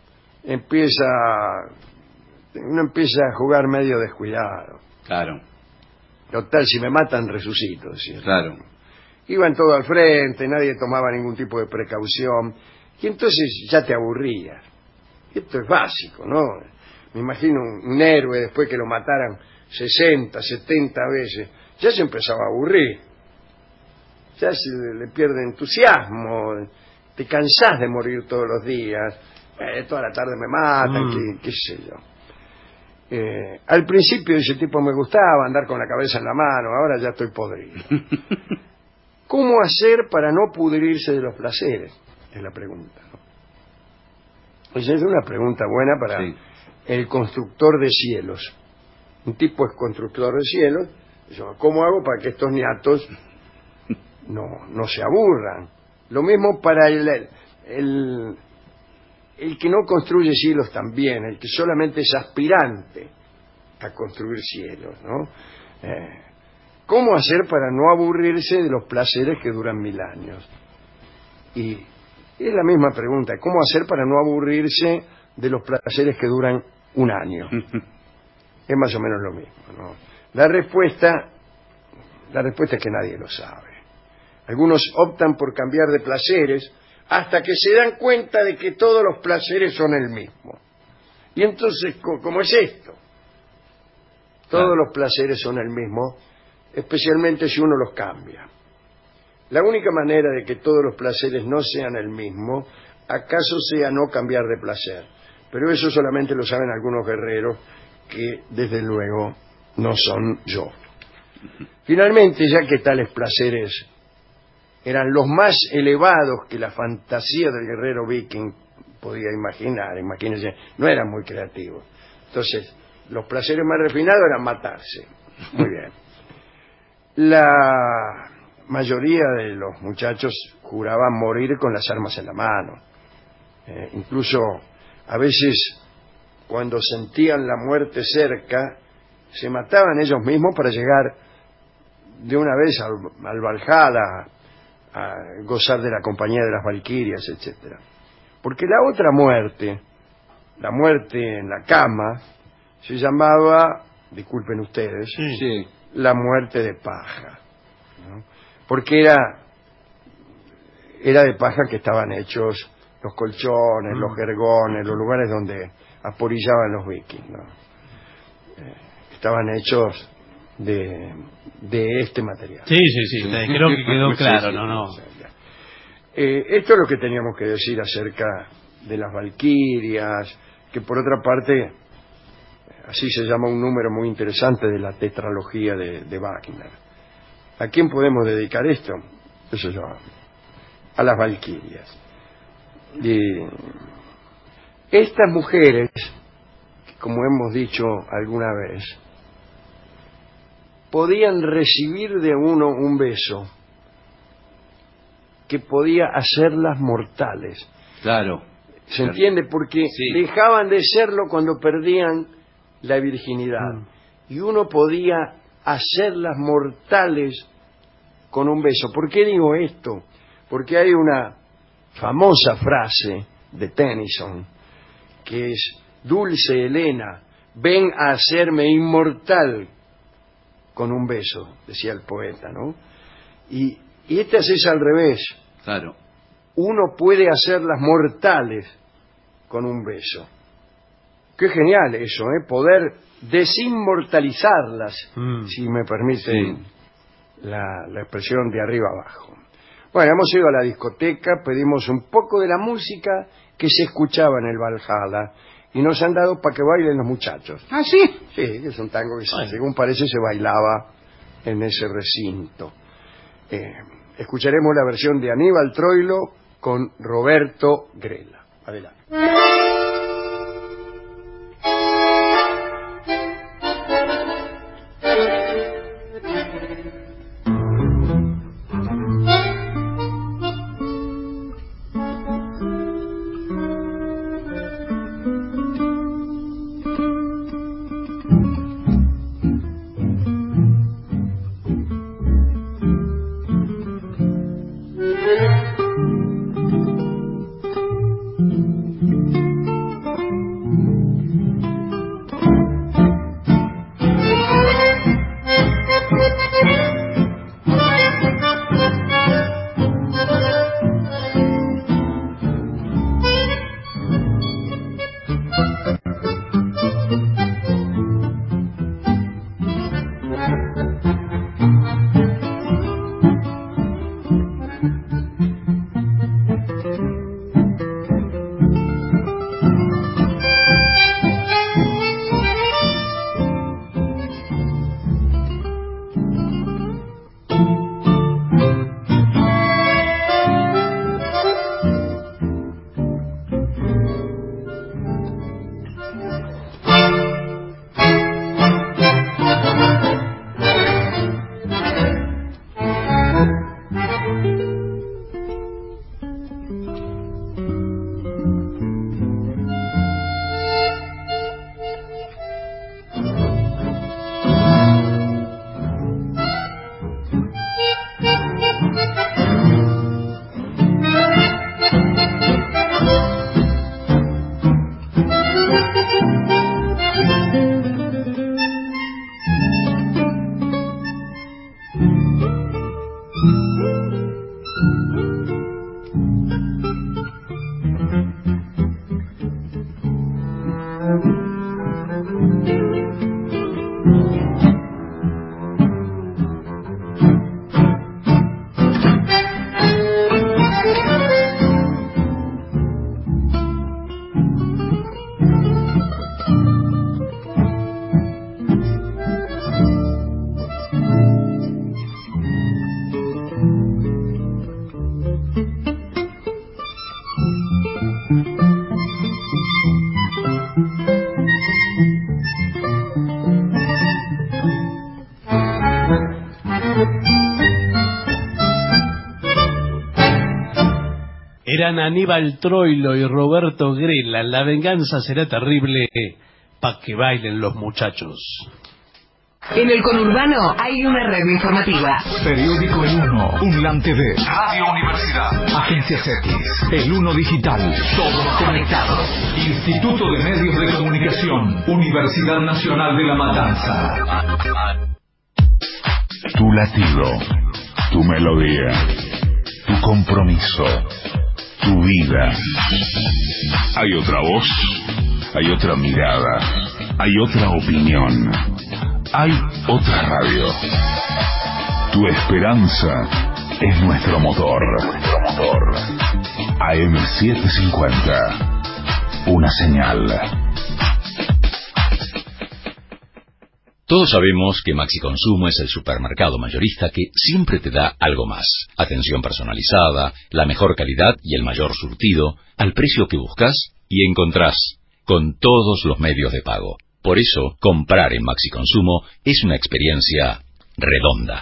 uno empieza a jugar medio descuidado. Claro. Total, si me matan, resucito. ¿Cierto? Claro. Iban todos al frente, nadie tomaba ningún tipo de precaución, y entonces ya te aburrías. Esto es básico, ¿no? Me imagino un héroe, después que lo mataran 60, 70 veces, ya se empezaba a aburrir. Ya se le pierde entusiasmo, te cansás de morir todos los días, toda la tarde me matan, qué sé yo. Al principio ese tipo me gustaba, andar con la cabeza en la mano, ahora ya estoy podrido. ¿Cómo hacer para no pudrirse de los placeres? Es la pregunta, ¿no? Pues es una pregunta buena para el constructor de cielos. Un tipo es constructor de cielos, ¿cómo hago para que estos niatos no se aburran? Lo mismo para el que no construye cielos también, el que solamente es aspirante a construir cielos, ¿no? ¿Cómo hacer para no aburrirse de los placeres que duran 1000 años? Y es la misma pregunta, ¿cómo hacer para no aburrirse de los placeres que duran 1 año? Es más o menos lo mismo, ¿no? La respuesta es que nadie lo sabe. Algunos optan por cambiar de placeres hasta que se dan cuenta de que todos los placeres son el mismo. Y entonces, ¿cómo es esto? Todos los placeres son el mismo, especialmente si uno los cambia. La única manera de que todos los placeres no sean el mismo, acaso sea no cambiar de placer. Pero eso solamente lo saben algunos guerreros que, desde luego, no son yo. Finalmente, ya que tales placeres eran los más elevados que la fantasía del guerrero viking podía imaginar, imagínense, no eran muy creativos. Entonces, los placeres más refinados eran matarse. Muy bien. La mayoría de los muchachos juraban morir con las armas en la mano. Incluso, a veces, cuando sentían la muerte cerca, se mataban ellos mismos para llegar de una vez al Valhalla, a gozar de la compañía de las valquirias, etcétera. Porque la otra muerte, la muerte en la cama, se llamaba, disculpen ustedes, la muerte de paja, ¿no? Porque era de paja que estaban hechos los colchones, los jergones, los lugares donde aporillaban los vikings, ¿no? Estaban hechos de este material. Sí, creo que quedó claro, ¿no? Esto es lo que teníamos que decir acerca de las valquirias, que por otra parte, así se llama un número muy interesante de la tetralogía de Wagner. ¿A quién podemos dedicar esto? Eso yo, a las valquirias. Y estas mujeres, como hemos dicho alguna vez, podían recibir de uno un beso que podía hacerlas mortales. Claro. ¿Se entiende? Porque dejaban de serlo cuando perdían la virginidad. Y uno podía hacerlas mortales con un beso. ¿Por qué digo esto? Porque hay una famosa frase de Tennyson que es: dulce Helena, ven a hacerme inmortal con un beso, decía el poeta, ¿no? Y esta es al revés. Claro. Uno puede hacerlas mortales con un beso. Qué genial eso, poder desinmortalizarlas, si me permiten la expresión de arriba abajo. Bueno, hemos ido a la discoteca, pedimos un poco de la música que se escuchaba en el Valhalla y nos han dado para que bailen los muchachos. ¿Ah, sí? Sí, es un tango que según parece se bailaba en ese recinto. escucharemos la versión de Aníbal Troilo con Roberto Grela. Adelante. Eran Aníbal Troilo y Roberto Grela. La venganza será terrible, pa' que bailen los muchachos. En el conurbano hay una red informativa. Periódico El Uno, Unlan TV, Radio Universidad, Agencias X, El Uno Digital, todos conectados. Instituto de Medios de Comunicación, Universidad Nacional de La Matanza. Tu latido, tu melodía, tu compromiso, tu vida. Hay otra voz, hay otra mirada, hay otra opinión. Hay otra radio. Tu esperanza es nuestro motor. AM750. Una señal. Todos sabemos que Maxi Consumo es el supermercado mayorista que siempre te da algo más. Atención personalizada, la mejor calidad y el mayor surtido, al precio que buscas y encontrás, con todos los medios de pago. Por eso, comprar en Maxi Consumo es una experiencia redonda.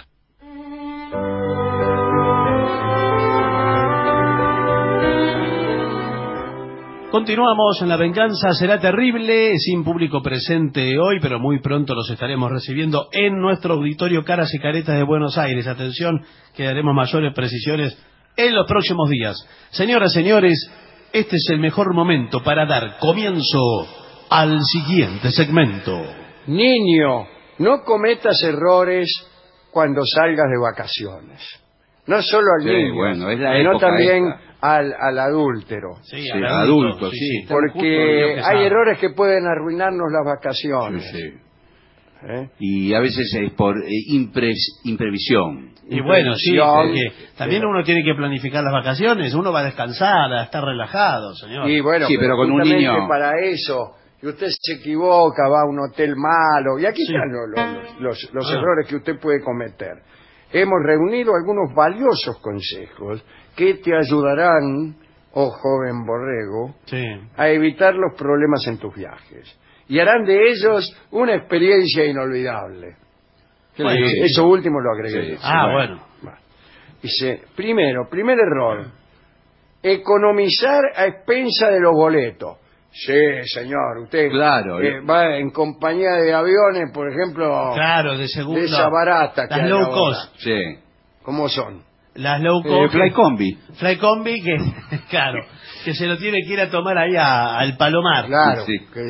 Continuamos en La Venganza Será Terrible, sin público presente hoy, pero muy pronto los estaremos recibiendo en nuestro auditorio Caras y Caretas de Buenos Aires. Atención, que daremos mayores precisiones en los próximos días. Señoras, señores, este es el mejor momento para dar comienzo al siguiente segmento. Niño, no cometas errores cuando salgas de vacaciones. No solo al niño, bueno, es la sino época también esta. al adúltero. Sí, al adulto, sí. Porque hay errores que pueden arruinarnos las vacaciones. Sí. Y a veces es por imprevisión. Y bueno, sí, porque también uno tiene que planificar las vacaciones, uno va a descansar, a estar relajado, señor. Y bueno, sí, pero con un niño, para eso, si usted se equivoca, va a un hotel malo, y aquí están los errores que usted puede cometer. hemos reunido algunos valiosos consejos que te ayudarán, oh joven borrego, a evitar los problemas en tus viajes. Y harán de ellos una experiencia inolvidable. Bueno, eso último lo agregué. Sí. Bueno. Dice, primer error, economizar a expensa de los boletos. Sí, señor, usted va en compañía de aviones, por ejemplo, de segunda, de esa barata. Las low cost. Sí. ¿Cómo son? Las low cost. Flycombi. Flycombi, que se lo tiene que ir a tomar ahí al Palomar. Claro, que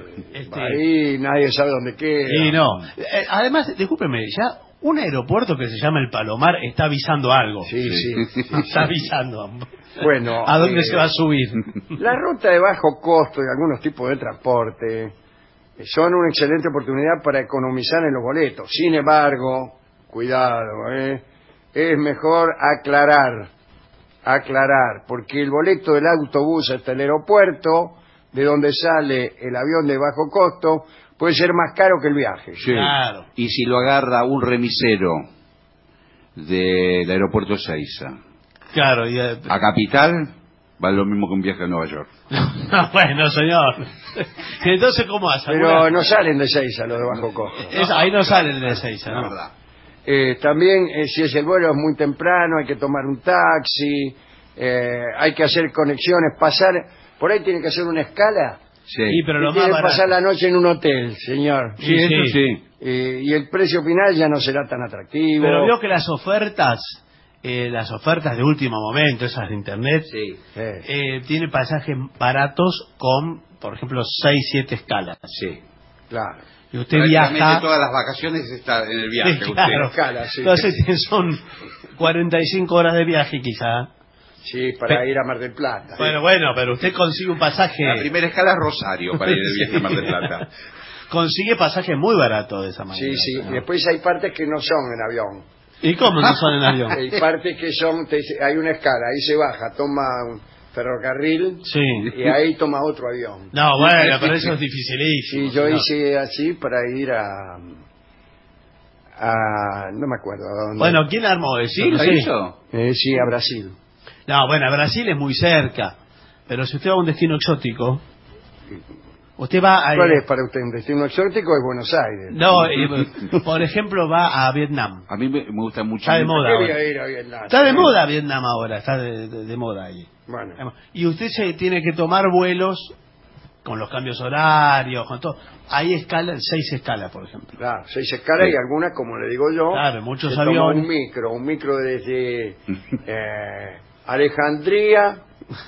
ahí nadie sabe dónde queda. Sí, no. Además, discúlpeme, ya un aeropuerto que se llama el Palomar está avisando algo. Sí. Está avisando. Bueno, ¿a dónde se va a subir? La ruta de bajo costo y algunos tipos de transporte son una excelente oportunidad para economizar en los boletos. Sin embargo, cuidado, es mejor aclarar, porque el boleto del autobús hasta el aeropuerto, de donde sale el avión de bajo costo, puede ser más caro que el viaje. Sí. Claro. Y si lo agarra un remisero del aeropuerto Ezeiza, a Capital, vale lo mismo que un viaje a Nueva York. Bueno, señor. Entonces, ¿cómo hace? Pero no salen de Ezeiza los de bajo costo. Ahí no salen de Ezeiza, ¿no? Verdad. También, si el vuelo es muy temprano, hay que tomar un taxi, hay que hacer conexiones, por ahí tiene que hacer una escala. Sí, pero lo tiene más que pasar la noche en un hotel, señor. Sí. Y el precio final ya no será tan atractivo. Pero veo que las ofertas de último momento, esas de internet, tiene pasajes baratos con, por ejemplo, 6-7 escalas. Sí, claro. Y usted viaja... todas las vacaciones está en el viaje. Claro. Entonces son 45 horas de viaje quizá. Sí, para ir a Mar del Plata. Bueno, pero usted consigue un pasaje... La primera escala es Rosario para ir de viaje a Mar del Plata. Consigue pasaje muy barato de esa manera. Sí. Y después hay partes que no son en avión. ¿Y cómo no son en avión? Hay partes que son... hay una escala, ahí se baja, toma un ferrocarril y ahí toma otro avión. No, bueno, pero eso es dificilísimo. Sí, yo hice así para ir a no me acuerdo a dónde. Bueno, ¿quién armó eso? Sí, a Brasil. No, bueno, Brasil es muy cerca, pero si usted va a un destino exótico, usted va a... ¿Cuál es para usted un destino exótico? Es Buenos Aires. No, por ejemplo, va a Vietnam. A mí me gusta mucho. Está de moda ahora. Quería ir a Vietnam. Está de moda Vietnam ahora, está de moda ahí. Bueno. Y usted se tiene que tomar vuelos con los cambios horarios, con todo. Hay 6 escalas, por ejemplo. Claro, 6 escalas y algunas, como le digo yo, muchos aviones. Un micro desde Alejandría.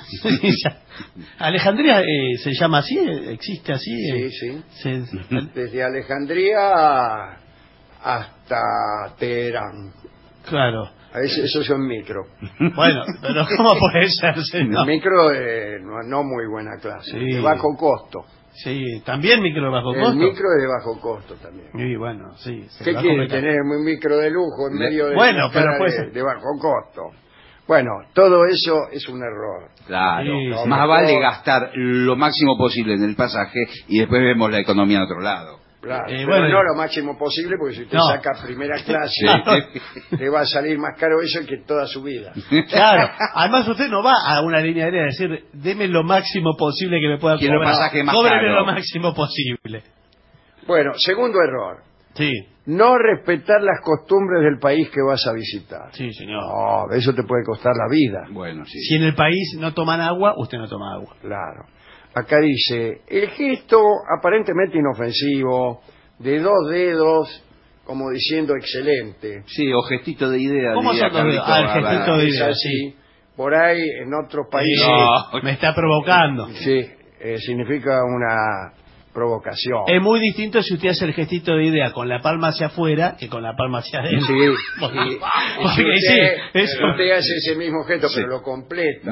Alejandría se llama así, existe así. Sí. Desde Alejandría hasta Teherán. Claro. Eso es un micro. Bueno, pero ¿cómo puede ser, señor? El micro no muy buena clase, de bajo costo. Sí, también micro de bajo costo. El micro es de bajo costo también. Y bueno, sí. ¿Qué quiere tener un micro de lujo en medio de de bajo costo? Bueno, todo eso es un error. Claro, más vale gastar lo máximo posible en el pasaje y después vemos la economía en otro lado. Claro, pero no lo máximo posible, porque si usted saca primera clase, le va a salir más caro eso que toda su vida. Claro, además usted no va a una línea aérea a decir, deme lo máximo posible que me pueda cobrar. Pasaje más cóbreme lo máximo posible. Bueno, segundo error. Sí. No respetar las costumbres del país que vas a visitar. Sí, señor. No, eso te puede costar la vida. Bueno, sí. Si en el país no toman agua, usted no toma agua. Claro. Acá dice, el gesto aparentemente inofensivo, de 2 dedos, como diciendo excelente. Sí, o gestito de idea. ¿Cómo son los dedos? El gestito de idea, sí. Por ahí, en otros países... No, me está provocando. Sí, significa una provocación. Es muy distinto si usted hace el gestito de idea con la palma hacia afuera que con la palma hacia adentro. Sí, usted hace ese mismo gesto, pero lo completa.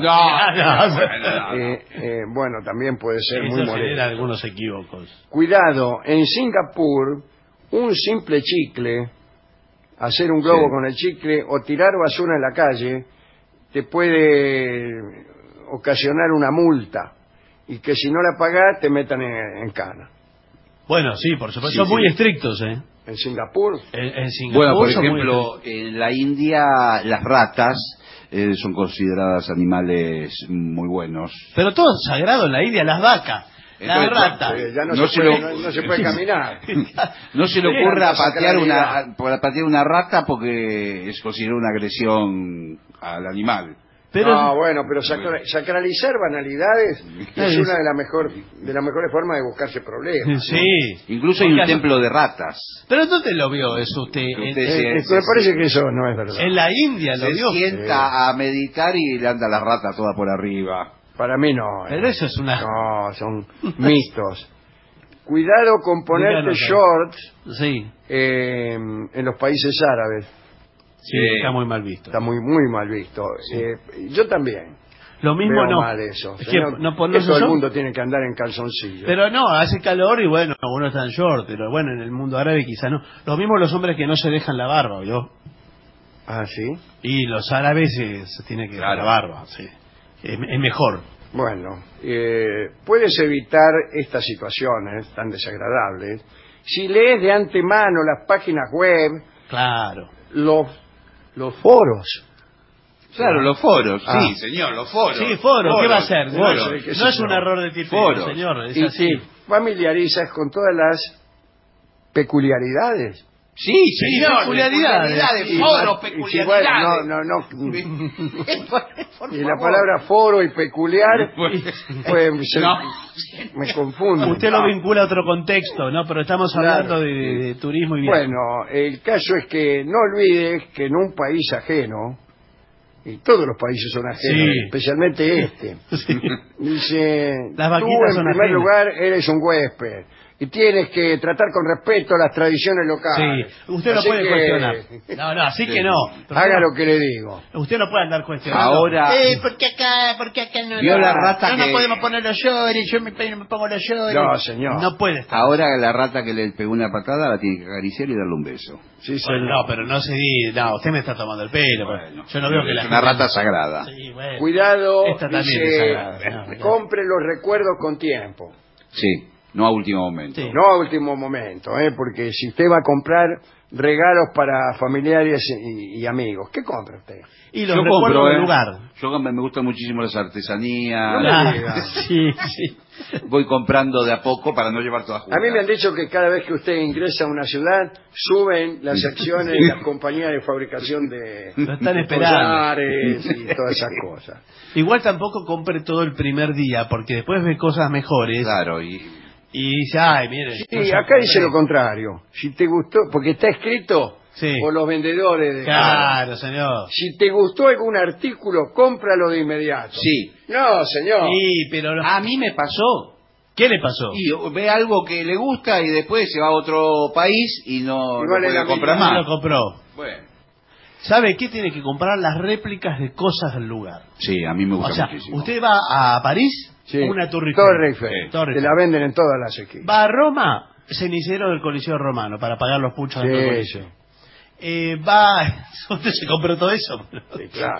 Bueno, también puede ser muy molesto. Genera algunos equívocos. Cuidado, en Singapur, un simple chicle, hacer un globo con el chicle o tirar basura en la calle, te puede ocasionar una multa. Y que si no la pagás te metan en cana. Bueno, sí, por supuesto. Son muy estrictos, ¿En Singapur? En Singapur. Bueno, por ejemplo, en la India las ratas son consideradas animales muy buenos. Pero todo es sagrado en la India, las vacas, las ratas. Ya no se puede caminar. No se le ocurra patear una rata porque es considerado una agresión al animal. Bueno, pero sacralizar banalidades es una de las mejores formas de buscarse problemas. Sí. Incluso hay un templo de ratas. Pero ¿dónde lo vio eso usted? Me parece que eso no es verdad. En la India lo vio. Se sienta a meditar y le anda la rata toda por arriba. Para mí no. Pero eso es una... No, son mitos. Cuidado con ponerte shorts en los países árabes. Sí, está muy mal visto. Está muy mal visto. Sí. Yo también. Lo mismo veo no. mal eso. Es Señor, que no todo el mundo tiene que andar en calzoncillos. Pero no, hace calor y bueno, uno está en short. Pero bueno, en el mundo árabe quizá no. Lo mismo los hombres que no se dejan la barba, ¿vio? Ah, ¿sí? Y los árabes se tienen que dejar la barba, sí. Es mejor. Bueno, puedes evitar estas situaciones tan desagradables si lees de antemano las páginas web. Claro. Los foros. Claro, los foros, sí, señor, los foros. Sí, foros, ¿qué va a ser? No es un error de tipo, señor, es así. Te familiarizas con todas las peculiaridades. Sí, señor, peculiaridades. Foros, peculiaridades. Y la palabra foro y peculiar, me confundo. Usted lo vincula a otro contexto, ¿no? Pero estamos hablando de turismo y viaje. Bueno, el caso es que no olvides que en un país ajeno, y todos los países son ajenos, especialmente este, dice, tú en primer lugar eres un huésped, y tienes que tratar con respeto las tradiciones locales. Sí, usted no puede cuestionar. No, así que no. Haga lo que le digo. Usted no puede andar cuestionando. Ahora... ¿Por qué acá no? Vio la rata no podemos poner los llores, yo me pongo los llores. No, señor. No puede estar. Ahora la rata que le pegó una patada la tiene que acariciar y darle un beso. Sí, bueno, no, pero no se dice... No, usted me está tomando el pelo. Bueno, yo no veo que es una rata sagrada. Sí, bueno. Cuidado, esta también es sagrada. Compre los recuerdos con tiempo. Sí. No a último momento. Sí. No a último momento, porque si usted va a comprar regalos para familiares y amigos, ¿qué compra usted? Y los recuerdos del lugar. Yo me gustan muchísimo las artesanías. Sí. Voy comprando de a poco para no llevar todas juntas. A mí me han dicho que cada vez que usted ingresa a una ciudad, suben las acciones de las compañías de fabricación de collares y todas esas cosas. Igual tampoco compre todo el primer día, porque después ve cosas mejores. Claro, y dice, ay, mire. Sí, acá dice lo contrario. Si te gustó, porque está escrito por los vendedores. Claro, señor. Si te gustó algún artículo, cómpralo de inmediato. Sí. No, señor. Sí, pero... A mí me pasó. ¿Qué le pasó? Y ve algo que le gusta y después se va a otro país y no puede comprar más. No lo compró. Bueno. ¿Sabe qué? Tiene que comprar las réplicas de cosas del lugar. Sí, a mí me gusta muchísimo. Usted va a París, una Torre Eiffel. Te la venden en todas las esquinas. Va a Roma, cenicero del Coliseo Romano, para pagar los puchos del Coliseo. ¿Usted se compró todo eso? Sí, claro.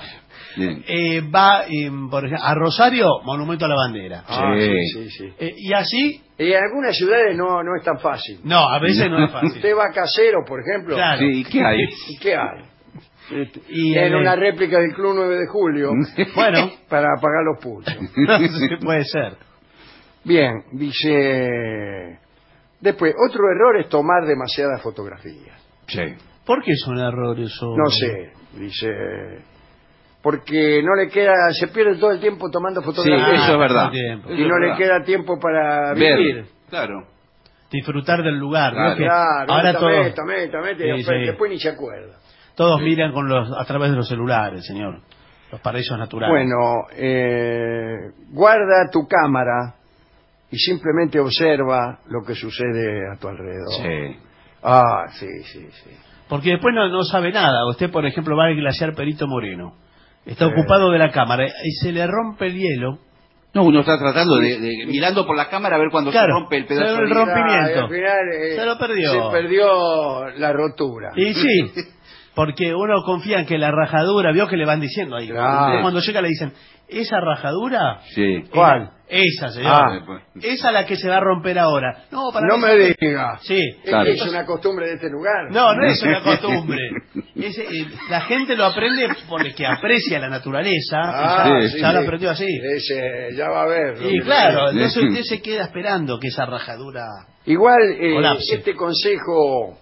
Va, por ejemplo, a Rosario, Monumento a la Bandera. Sí. Y así... En algunas ciudades no es tan fácil. No, a veces no es fácil. Usted va a Casero, por ejemplo. Claro. Sí, ¿qué hay? ¿Y qué hay? Tiene una réplica del Club 9 de Julio. Bueno, para pagar los puchos. Puede ser. Bien, dice... Después, otro error es tomar demasiadas fotografías. Sí. ¿Por qué es un error eso? No sé, dice... Porque no le queda... Se pierde todo el tiempo tomando fotografías. Sí, eso es verdad. Y no le queda tiempo para vivir. Claro. Disfrutar del lugar. Claro, ahora después ni se acuerda. Todos miran a través de los celulares, señor. Los paraísos naturales. Bueno, guarda tu cámara y simplemente observa lo que sucede a tu alrededor. Sí. Sí. Porque después no sabe nada. Usted, por ejemplo, va al glaciar Perito Moreno. Está ocupado de la cámara y se le rompe el hielo. No, uno está tratando de mirando por la cámara a ver cuando se rompe el pedazo de rompimiento. Al final se lo perdió. Se perdió la rotura. Y sí. Porque uno confía en que la rajadura, vio que le van diciendo ahí. Claro. Cuando llega le dicen, ¿esa rajadura? Sí. ¿Cuál? Esa, señor. Esa es la que se va a romper ahora. No me diga. Sí. Claro. ¿Es una costumbre de este lugar? No es una costumbre. La gente lo aprende porque aprecia la naturaleza. Ya lo aprendió así. Ya va a ver. Y claro, entonces usted se queda esperando que esa rajadura igual colapse. este consejo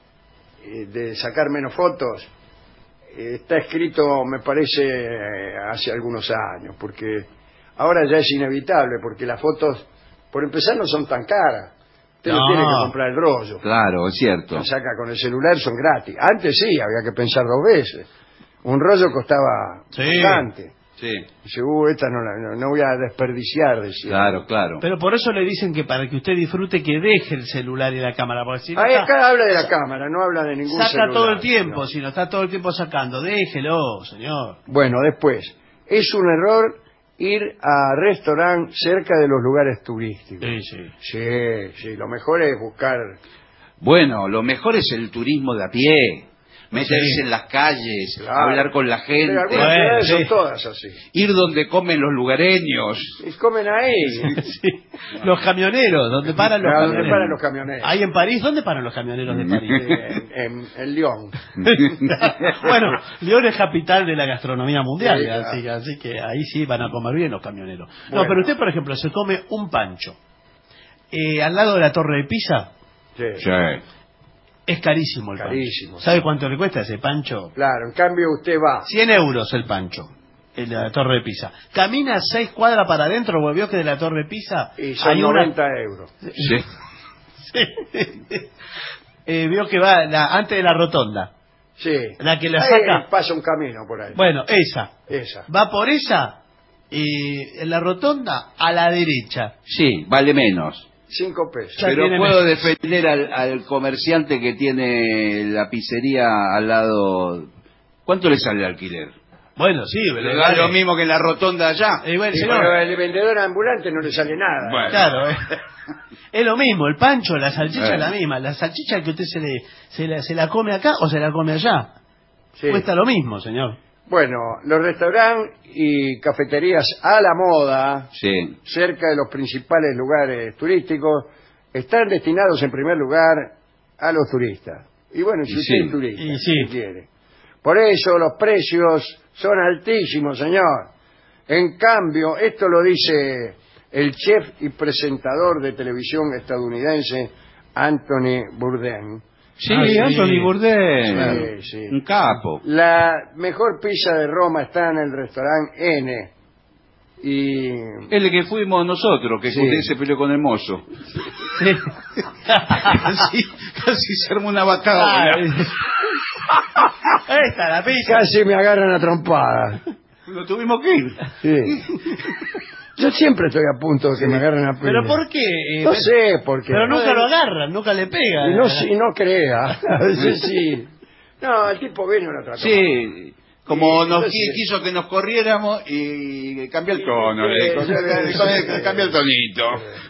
de sacar menos fotos está escrito, me parece, hace algunos años, porque ahora ya es inevitable, porque las fotos, por empezar, no son tan caras. Usted no tiene que comprar el rollo. Claro, es cierto. Lo saca con el celular, son gratis. Antes sí, había que pensar 2 veces. Un rollo costaba bastante. Sí. Dice, esta no voy a desperdiciar, decía. Claro. Pero por eso le dicen que para que usted disfrute que deje el celular y la cámara. Porque si no acá habla de la cámara, no habla de ningún celular. Saca todo el tiempo, si no está todo el tiempo sacando. Déjelo, señor. Bueno, después, es un error ir a restaurantes cerca de los lugares turísticos. Sí, lo mejor es buscar... Bueno, lo mejor es el turismo de a pie. Meterse en las calles, hablar con la gente. Pero algunas ciudades son todas así. Ir donde comen los lugareños. Y comen ahí. Los camioneros, donde paran los camioneros. ¿Dónde paran los camioneros? Ahí en París, ¿dónde paran los camioneros de París? En Lyon. Bueno, Lyon es capital de la gastronomía mundial, así que ahí sí van a comer bien los camioneros. No, pero usted, por ejemplo, se come un pancho al lado de la Torre de Pisa. Sí. Es carísimo el pancho. ¿Sabe cuánto le cuesta ese pancho? Claro, en cambio usted va... 100 euros el pancho, en la Torre de Pisa. Camina 6 cuadras para adentro, volvió que de la Torre de Pisa... Y son 90 euros. Sí. Vio que va antes de la rotonda. Sí. La que la saca... pasa un camino por ahí. Bueno, esa. Va por esa, en la rotonda, a la derecha. Sí, vale menos. 5 pesos. Pero puedo defender al comerciante que tiene la pizzería al lado. ¿Cuánto le sale el alquiler? Bueno, sí, le da lo mismo que en la rotonda allá. Pero el vendedor ambulante no le sale nada. Bueno. Claro, es lo mismo, el pancho, la salchicha es la misma. La salchicha que usted se la come acá o se la come allá. Cuesta lo mismo, señor. Bueno, los restaurantes y cafeterías a la moda, cerca de los principales lugares turísticos, están destinados en primer lugar a los turistas. Y bueno, si usted es turista, ¿qué quiere? Por eso los precios son altísimos, señor. En cambio, esto lo dice el chef y presentador de televisión estadounidense Anthony Bourdain. Anthony Bourdain, un capo. La mejor pizza de Roma está en el restaurante N. Y... El que fuimos nosotros, que usted se peleó con el mozo. Casi se armó una batalla. Esta la pizza. Casi me agarran a trompadas. Lo tuvimos que ir. Yo siempre estoy a punto de que me agarren a pelear. ¿Pero por qué? No sé por qué. Pero nunca lo agarran, nunca le pegan. Y no crea. A veces sí. No, el tipo viene una otra cosa. Sí, como quiso que nos corriéramos y cambió el tono. Cambió el tonito.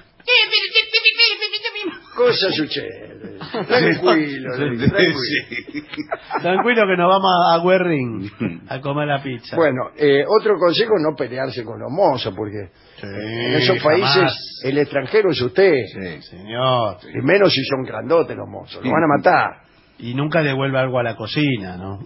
Cosa sucede. Tranquilo. Tranquilo que nos vamos a Werring a comer la pizza. Bueno, otro consejo es no pelearse con los mozos, porque en esos países el extranjero es usted. Sí, señor. Y menos si son grandotes los mozos, lo van a matar. Y nunca devuelve algo a la cocina, ¿no?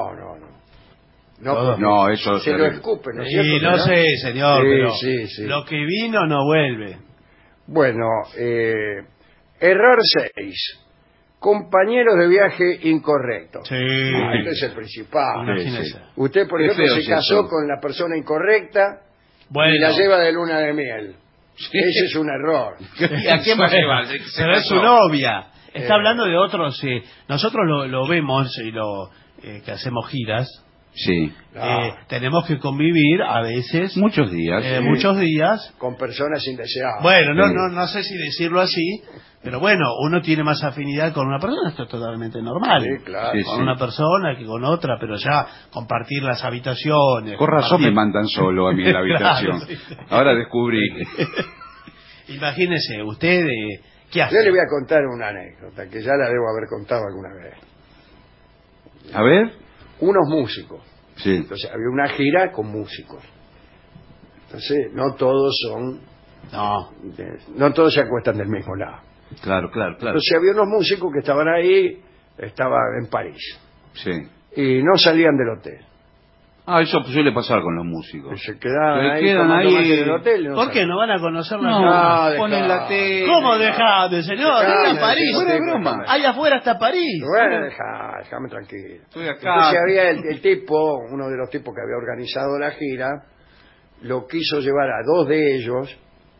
No, eso se lo escupen, ¿no es cierto? Sí, no sé, señor, pero sí. Lo que vino no vuelve. Bueno, error 6. Compañeros de viaje incorrectos. Sí. Este es el principal. Imagínese. Usted, por ejemplo, se casó con la persona incorrecta y la lleva de luna de miel. Ese es un error. ¿A quién va a llevar? Pero es su novia. Está hablando de otros. Nosotros lo vemos y que hacemos giras. Sí. Tenemos que convivir a veces. Muchos días. Con personas indeseadas. Bueno, no sé si decirlo así, pero bueno, uno tiene más afinidad con una persona, esto es totalmente normal. Sí, claro. Con una persona que con otra, pero ya compartir las habitaciones. Con razón me mandan solo a mí en la habitación. Claro, Ahora descubrí. Imagínese, usted, ¿qué hace? Yo le voy a contar una anécdota que ya la debo haber contado alguna vez. A ver. Unos músicos. Sí. Entonces había una gira con músicos. Entonces no todos son No todos se acuestan del mismo lado. Claro. Entonces había unos músicos que estaban ahí, estaban en París. Sí. Y no salían del hotel. Eso suele pasar con los músicos. Se quedan quedan ahí ahí en el hotel. ¿Por qué? ¿No van a conocer la No, ponen la tele. ¿Cómo dejame, señor? Está París. Fuera de broma. Allá afuera está París. Bueno, déjame tranquilo. Estoy acá. Entonces había el tipo, uno de los tipos que había organizado la gira, lo quiso llevar a dos de ellos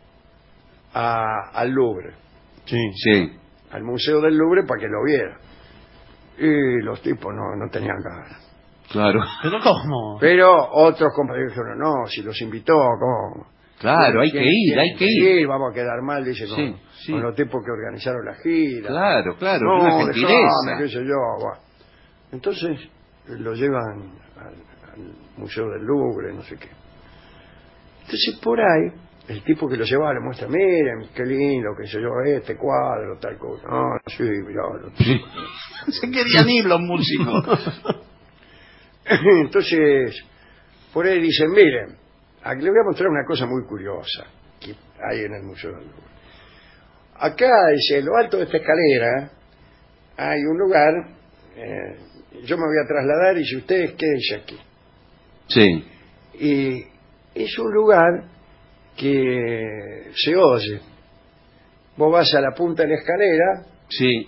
al Louvre. Sí. Al Museo del Louvre para que lo viera. Y los tipos no tenían ganas. Claro. ¿Pero cómo? Pero otros compañeros dijeron, no, si los invitó, ¿cómo? Claro, hay que ir. Vamos a quedar mal, dice, con los tipos que organizaron la gira. Claro, No, una gentileza. qué sé yo. Bueno. Entonces lo llevan al Museo del Louvre, no sé qué. Entonces por ahí, el tipo que lo llevaba le muestra, miren, qué lindo, qué sé yo, este cuadro, tal cosa. No, sí, mirá. Se querían ir los músicos. Entonces, por ahí dicen, miren, aquí le voy a mostrar una cosa muy curiosa que hay en el Museo del Louvre. Acá, dice, en lo alto de esta escalera hay un lugar, yo me voy a trasladar y si ustedes quédense aquí. Sí. Y es un lugar que se oye. Vos vas a la punta de la escalera. Sí.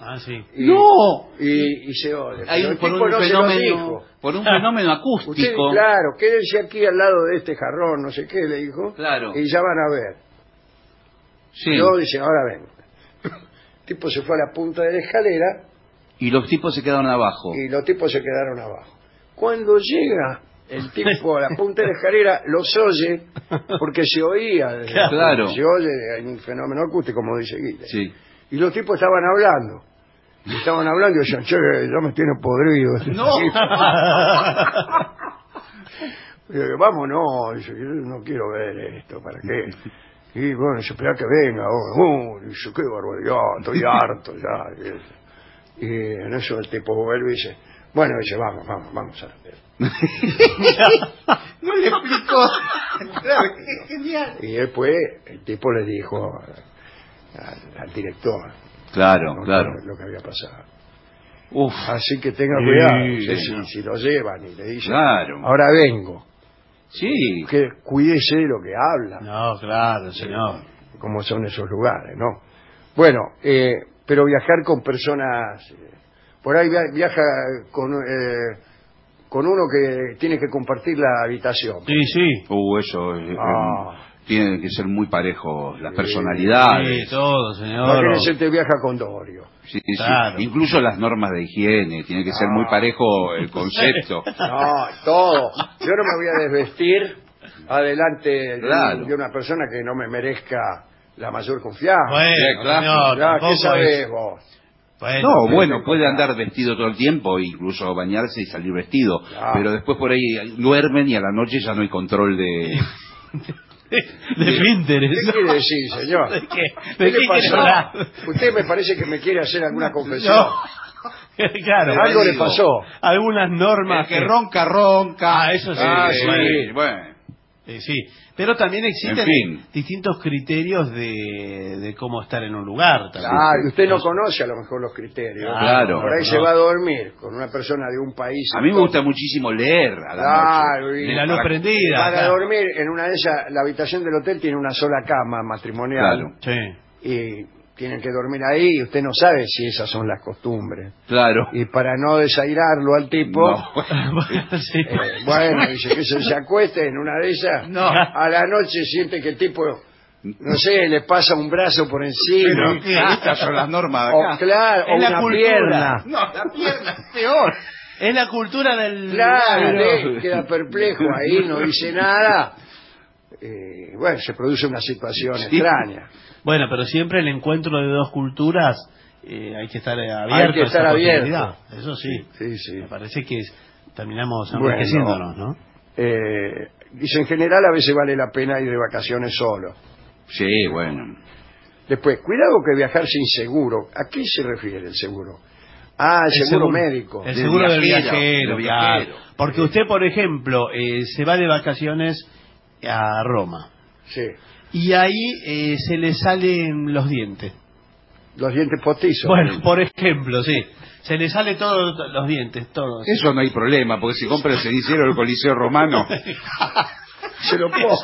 Y se oye. Hay por un fenómeno acústico. Ustedes, claro, quédense aquí al lado de este jarrón, no sé qué, le dijo. Claro. Y ya van a ver. Sí. Yo dice, ahora ven. El tipo se fue a la punta de la escalera. Y los tipos se quedaron abajo. Cuando llega el tipo a la punta de la escalera, los oye, porque se oía. Claro. Se oye, hay un fenómeno acústico, como dice Guille. Sí. Y los tipos estaban hablando. Y decían, che, ya me tiene podrido. No. Y vámonos, dice, yo no quiero ver esto, ¿para qué? Y bueno, dice, espera que venga. Dice, qué barbaridad, estoy harto ya. Y en eso el tipo vuelve y dice, bueno, dice, vamos a ver. No le explicó. Claro, qué genial. Y después el tipo le dijo al director. Claro. Lo que había pasado. Uf. Así que tenga cuidado. Si lo llevan y le dicen, claro. Ahora vengo. Sí. Que cuídese de lo que habla. No, claro, señor. Como son esos lugares, ¿no? Bueno, pero viajar con personas... por ahí viaja con uno que tiene que compartir la habitación. Sí. Eso tiene que ser muy parejo las personalidades. Sí, todo, señor. Imagínese, te viaja con Dorio. Sí. Claro. Incluso las normas de higiene, tiene que ser muy parejo el concepto. No, todo. Yo no me voy a desvestir adelante de una persona que no me merezca la mayor confianza. Bueno, claro. señor, ¿Qué sabés vos? Puede andar vestido todo el tiempo, incluso bañarse y salir vestido, pero después por ahí duermen y a la noche ya no hay control de Pinterest. ¿Qué quiere decir, señor? ¿De qué pasó? Usted me parece que me quiere hacer alguna confesión. Claro. Algo le pasó. Algunas normas. El que ronca. Eso sí. Sí. Bueno. Sí. Pero también existen distintos criterios de cómo estar en un lugar. Claro, y usted no conoce a lo mejor los criterios. Claro. Por ahí se va a dormir con una persona de un país. A mí me gusta muchísimo leer a la noche. De la luz prendida. Para dormir en una de esas, la habitación del hotel tiene una sola cama matrimonial. Claro. Sí. Y tienen que dormir ahí y usted no sabe si esas son las costumbres. Claro. Y para no desairarlo al tipo, bueno, dice que se acueste en una de esas, a la noche siente que el tipo, no sé, le pasa un brazo por encima. Estas son las normas de acá. O claro, o una pierna. No, la pierna es peor. Es la cultura del... Claro, queda perplejo ahí, no dice nada. Bueno, se produce una situación extraña. Bueno, pero siempre el encuentro de dos culturas hay que estar abierto. Hay que estar abierto. Eso sí. Sí. Me parece que terminamos enriqueciéndonos, ¿no? Dice, en general a veces vale la pena ir de vacaciones solo. Sí, bueno. Después, cuidado que viajar sin seguro. ¿A qué se refiere el seguro? El seguro médico. El seguro del viajero, claro. Porque usted, por ejemplo, se va de vacaciones a Roma. Sí. y ahí se le salen los dientes. Los dientes postizos. Bueno, por ejemplo, sí. Se le sale todos los dientes, todos. Eso no hay problema, porque si compra el cenicero del Coliseo Romano... Se lo pone.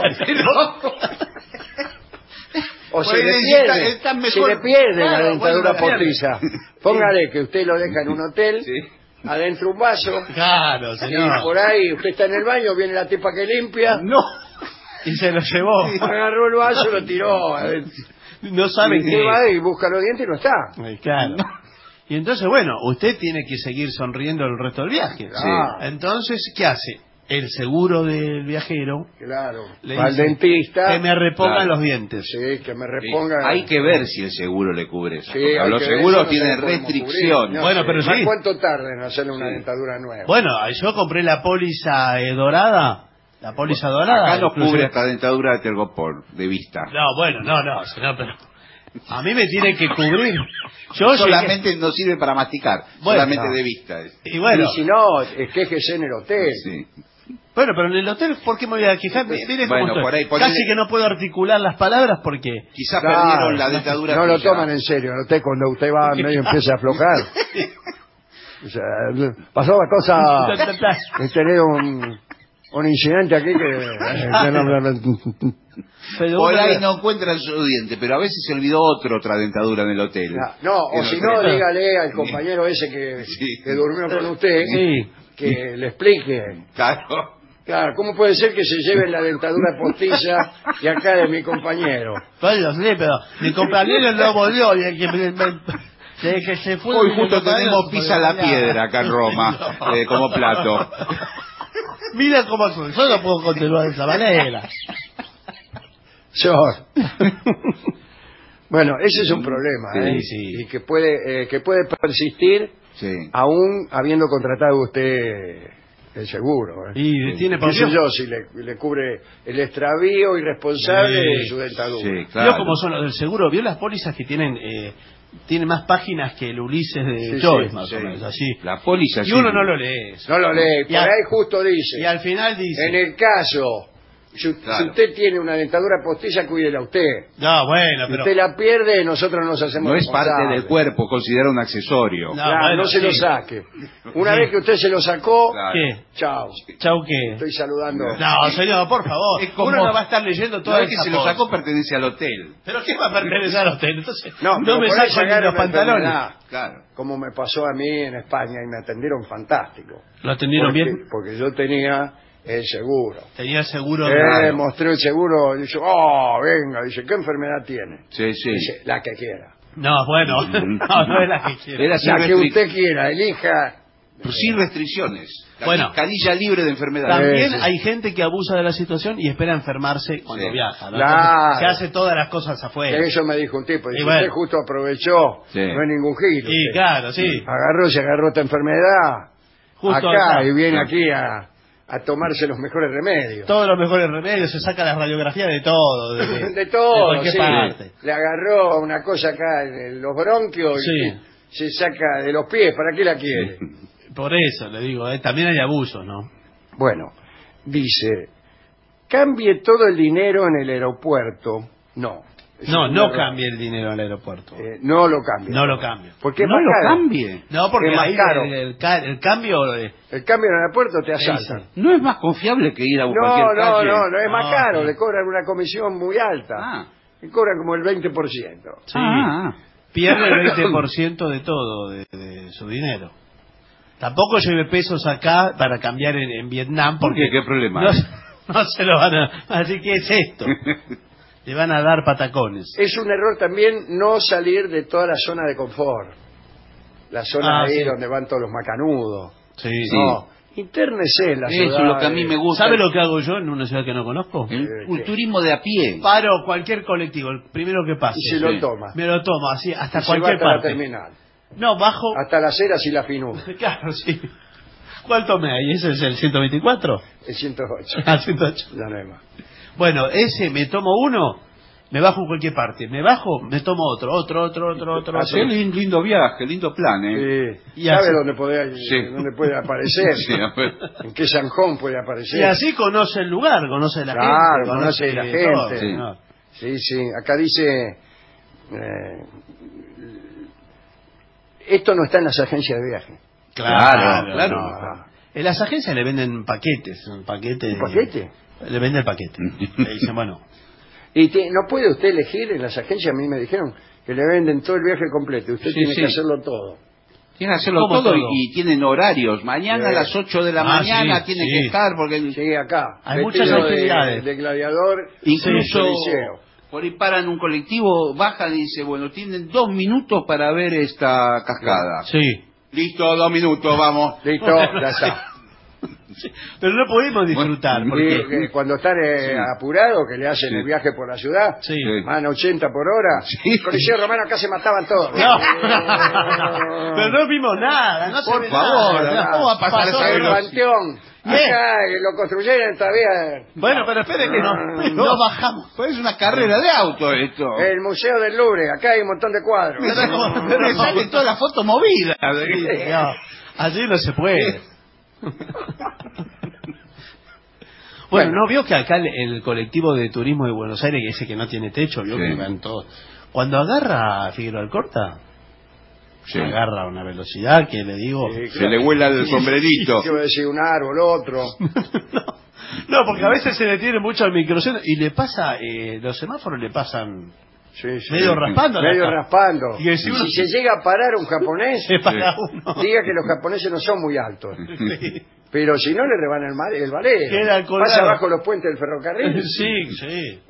O Pues se le pierde la dentadura postiza. Póngale que usted lo deja en un hotel, adentro un vaso. Claro, señor. Y por ahí usted está en el baño, viene la tipa que limpia. No. Y se lo llevó. Agarró el vaso y lo tiró. No sabe y usted va y busca los dientes y no está. Claro. Y entonces, bueno, usted tiene que seguir sonriendo el resto del viaje. Entonces, ¿qué hace? El seguro del viajero. Claro. Le al dice, dentista. que me repongan los dientes. Sí, que me repongan. Hay que ver si el seguro le cubre eso. Sí, Los seguros tienen restricciones. No bueno, sé. pero sí. ¿Cuánto tarda en hacerle una dentadura nueva? Bueno, yo compré la póliza dorada. La póliza dorada. Acá no cubre esta dentadura de Tergopor, de vista. No, bueno, no, señor, pero a mí me tiene que cubrir. Yo solamente no sirve para masticar, solamente de vista. Y bueno, y si no, quéjese en el hotel. Sí. Bueno, pero en el hotel, ¿por qué me voy a quejar? Mire cómo estoy. por ahí, casi que no puedo articular las palabras porque... Quizás perdieron la dentadura. No lo toman en serio. En el hotel, cuando usted va medio empieza a aflojar. O sea, pasó la cosa de tener un incidente aquí que... Por ahí no encuentran su diente, pero a veces se olvidó otra dentadura en el hotel. No, o si no, dígale al compañero ese que durmió con usted, que le explique. Claro, ¿cómo puede ser que se lleve la dentadura postiza y acá de mi compañero? Bueno, sí, pero mi compañero no volvió y desde que se fue... Hoy justo tenemos pizza a la piedra acá en Roma, como plato. Mira cómo soy, yo no puedo continuar de esa manera. Bueno, ese es un problema, y que puede persistir aún habiendo contratado usted el seguro. Y tiene qué sé yo, si le cubre el extravío irresponsable de su dentadura. Vio cómo son los del seguro, vio las pólizas que tienen más páginas que el Ulises de Joyce, más o menos, así. La póliza, y uno no lo lee. No lo lee, por ahí justo dice. Y al final dice... En el caso... Si usted tiene una dentadura postiza, cuídela usted. No, bueno, si pero... usted la pierde, nosotros nos hacemos No es parte del cuerpo, considera un accesorio. No se lo saque. Una vez que usted se lo sacó, ¿qué? Chao. ¿Chao qué? Estoy saludando. No, señor, por favor. Uno no va a estar leyendo todo que se lo sacó pertenece al hotel. ¿Pero qué va a pertenecer al hotel? Entonces, no me saco ni los pantalones. Claro. Como me pasó a mí en España y me atendieron fantástico. ¿Lo atendieron bien? Porque yo tenía... el seguro. Tenía el seguro. Mostré el seguro. Dice, venga. Dice, ¿qué enfermedad tiene? Dice, la que quiera. No, bueno, no es la que quiera. La que usted quiera, elija. Pero sin restricciones. Bueno, canilla libre de enfermedades. También hay gente que abusa de la situación y espera enfermarse cuando viaja, ¿no? Claro. Se hace todas las cosas afuera. Eso me dijo un tipo. Dice, usted justo aprovechó. No es ningún giro. Sí, claro, sí. Se agarró esta enfermedad. Justo acá. Y viene aquí a tomarse los mejores remedios. Todos los mejores remedios, se saca la radiografía de todo. De todo, de cualquier parte. Le agarró una cosa acá en los bronquios y se saca de los pies. ¿Para qué la quiere? Por eso le digo, también hay abusos, ¿no? Bueno, dice, cambie todo el dinero en el aeropuerto. No cambie el dinero en el aeropuerto. No lo cambie. No lo cambie. ¿Por qué no lo cambie? No, porque es más ahí caro. El cambio... El cambio en el aeropuerto te asaltan. ¿No es más confiable que ir a cualquier calle? No es más caro. Le cobran una comisión muy alta. Le cobran como el 20%. Pierde el 20% de todo, de su dinero. Tampoco lleve pesos acá para cambiar en Vietnam. Porque ¿Qué problema? No se lo van a... Así que es esto. Le van a dar patacones. Es un error también no salir de toda la zona de confort. La zona ahí donde van todos los macanudos. Intérnese en la ciudad. Eso es lo que a mí me gusta. ¿Sabe lo que hago yo en una ciudad que no conozco? El turismo de a pie. Paro cualquier colectivo, el primero que pase. Y se lo toma. Me lo tomo así, hasta y cualquier se va hasta parte. La terminal. No, bajo... Hasta las Heras y la Finú. Claro, sí. ¿Cuál tomé ahí? ¿Ese es el 124? El 108. 108. Ya no hay más. Bueno, ese me tomo uno, me bajo en cualquier parte. Me bajo, me tomo otro. Hacer lindo viaje, lindo plan, ¿Y ¿sabe dónde puede aparecer? ¿En qué zanjón puede aparecer? Y así conoce el lugar, conoce la gente. Conoce la gente. Sí, acá dice... esto no está en las agencias de viaje. Claro. No. En las agencias le venden paquetes. ¿Un paquete? Le venden el paquete. Le dicen, bueno... ¿Y no puede usted elegir en las agencias? A mí me dijeron que le venden todo el viaje completo. Usted tiene que hacerlo todo. Tiene que hacerlo todo y tienen horarios. Mañana a las 8 de la mañana tiene que estar porque... Sí, acá. Hay muchas actividades. De gladiador. Incluso por ahí paran un colectivo, bajan y dicen, bueno, tienen 2 minutos para ver esta cascada. Sí. Listo, 2 minutos, vamos. Listo, ya está. Sí, pero no podemos disfrutar. Porque... cuando están apurados, que le hacen el viaje por la ciudad, van a 80 por hora. El Coliseo Romano acá se mataban todos. No. Pero no vimos nada. No por favor, nada. ¿Cómo va a pasar el Panteón? Acá lo construyeron todavía. Bueno, pero espere que no bajamos. Pues es una carrera de auto esto. El Museo del Louvre, acá hay un montón de cuadros. Pero sale toda la foto movida. Allí no se puede. Bueno, ¿no vio que acá el colectivo de turismo de Buenos Aires, ese que no tiene techo, vio que van todos? Cuando agarra Figueroa Alcorta, agarra una velocidad que le digo... se le vuela el sombrerito. ¿Qué voy a decir? Un árbol, otro. No, porque a veces se detiene mucho al microcentro y le pasa, los semáforos le pasan... medio raspando. Y si se llega a parar un japonés, para uno. Diga que los japoneses no son muy altos. Pero si no, le reban el valero. Pasa abajo los puentes del ferrocarril. Sí.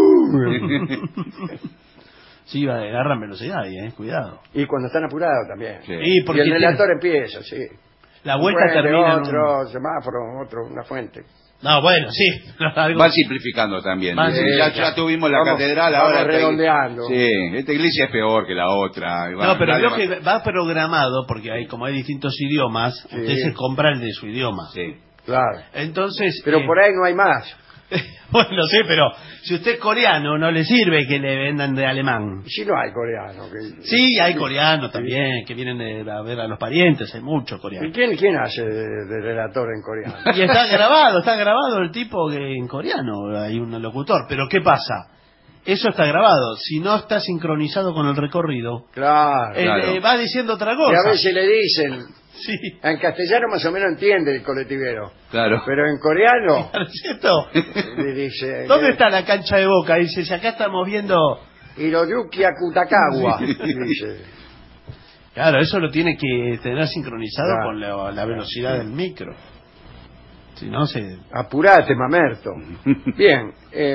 Sí, agarran velocidad ahí, cuidado. Y cuando están apurados también. Y el relator empieza, La vuelta termina otro semáforo, una fuente. No, bueno, sí. Van simplificando también. Ya tuvimos la catedral, ahora redondeando. Esta iglesia es peor que la otra. No, pero veo que va programado, porque como hay distintos idiomas, usted se compra el de su idioma. Sí, claro. Entonces... Pero por ahí no hay más. Bueno, sí, pero si usted es coreano, no le sirve que le vendan de alemán. Si no hay coreano. Sí, hay coreanos también, que vienen a ver a los parientes, hay muchos coreanos. ¿Y quién hace de relator en coreano? Y está grabado el tipo en coreano, hay un locutor. Pero ¿qué pasa? Eso está grabado. Si no está sincronizado con el recorrido, claro. Va diciendo otra cosa. Y a veces le dicen... Sí. En castellano más o menos entiende el colectivero. Claro. Pero en coreano... ¿Cierto? Le dice... ¿Dónde está la cancha de Boca? Dice, si acá estamos viendo... Hiroyuki Akutagawa. Dice. Claro, eso lo tiene que tener sincronizado con la velocidad del micro. Si no se... Apurate, mamerto. Bien.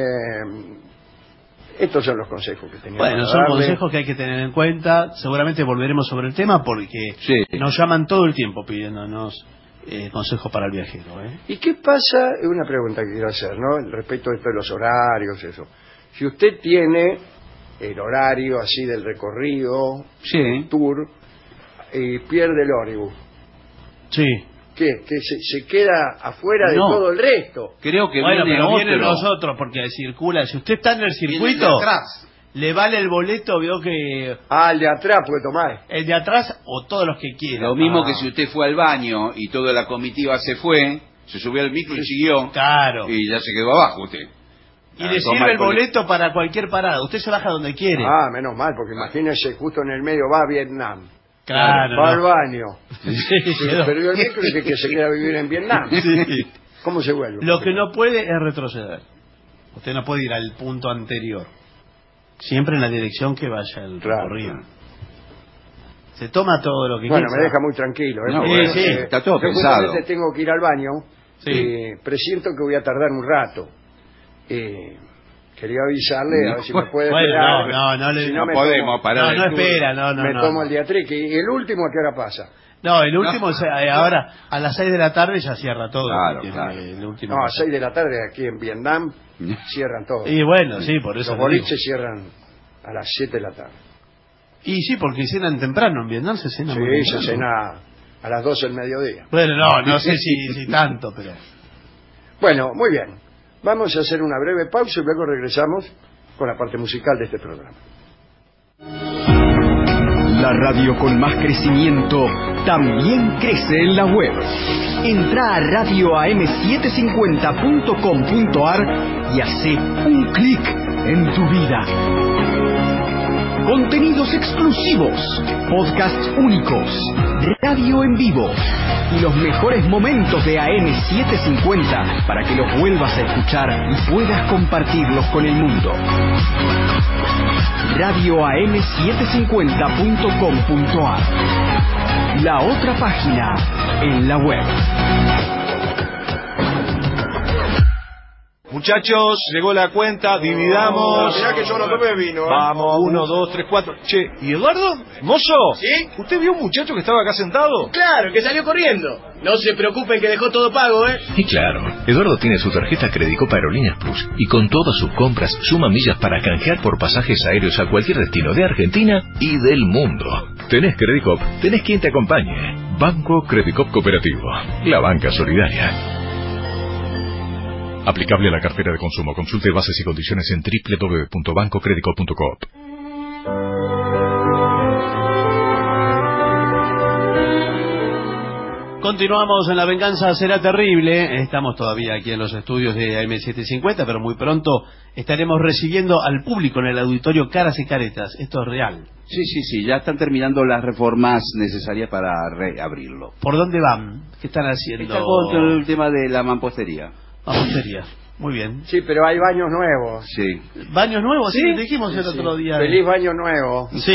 Estos son los consejos que teníamos. Bueno, son consejos que hay que tener en cuenta. Seguramente volveremos sobre el tema porque nos llaman todo el tiempo pidiéndonos consejos para el viajero. ¿Y qué pasa? Es una pregunta que quiero hacer, ¿no? Respecto a esto de los horarios, eso. Si usted tiene el horario así del recorrido, el tour, y pierde el ómnibus. Sí. ¿Qué? ¿Que se queda afuera de todo el resto? Creo que vienen los otros porque circula. Si usted está en el circuito, le vale el boleto, veo que... el de atrás puede tomar. El de atrás o todos los que quieran. Lo mismo que si usted fue al baño y toda la comitiva se fue, se subió al micro y siguió. Claro. Y ya se quedó abajo usted. Y le sirve el boleto para cualquier parada. Usted se baja donde quiere. Menos mal, porque imagínese, justo en el medio va a Vietnam. Claro, va al baño. Se perdió el micro y dice que se queda a vivir en Vietnam. ¿Cómo se vuelve? Lo que no puede es retroceder. Usted no puede ir al punto anterior. Siempre en la dirección que vaya el recorrido. Se toma todo lo que quiera. Bueno, me deja muy tranquilo. Está todo pensado. Yo tengo que ir al baño. Presiento que voy a tardar un rato. Quería avisarle a ver si me puede esperar. No podemos parar. No espera, me tomo el diatrique. ¿Y el último a qué hora pasa? No, el último ahora a las 6 de la tarde ya cierra todo. Claro. El último a 6 de la tarde aquí en Vietnam cierran todo. Y bueno, sí, por eso. Los boliches cierran a las 7 de la tarde. Y sí, porque cenan temprano en Vietnam, se cena muy temprano. Se cena a las 12 del mediodía. Bueno, no sé si tanto, pero... Bueno, muy bien. Vamos a hacer una breve pausa y luego regresamos con la parte musical de este programa. La radio con más crecimiento también crece en la web. Entra a radioam750.com.ar y hace un clic en tu vida. Contenidos exclusivos, podcasts únicos, radio en vivo y los mejores momentos de AM750 para que los vuelvas a escuchar y puedas compartirlos con el mundo. radioam750.com.ar, la otra página en la web. Muchachos, llegó la cuenta, dividamos. Mirá que yo no tomé vino. Vamos, 1, 2, 3, 4. Che, ¿y Eduardo? ¿Mozo? ¿Sí? ¿Usted vio un muchacho que estaba acá sentado? Claro, que salió corriendo. No se preocupen que dejó todo pago, ¿eh? Y claro, Eduardo tiene su tarjeta Credicop Aerolíneas Plus y con todas sus compras suma millas para canjear por pasajes aéreos a cualquier destino de Argentina y del mundo. Tenés Credicop, tenés quien te acompañe. Banco Credicop Cooperativo, la banca solidaria. Aplicable a la cartera de consumo. Consulte bases y condiciones en www.bancocredico.coop. Continuamos en La Venganza Será Terrible. Estamos todavía aquí en los estudios de AM750, pero muy pronto estaremos recibiendo al público en el auditorio Caras y Caretas. Esto es real. Sí, ya están terminando las reformas necesarias para reabrirlo. ¿Por dónde van? ¿Qué están haciendo? Está con el tema de la mampostería. Mampostería. Muy bien. Sí, pero hay baños nuevos. Sí. ¿Baños nuevos? Sí, ¿Sí? dijimos el otro día. Feliz baño nuevo. Sí.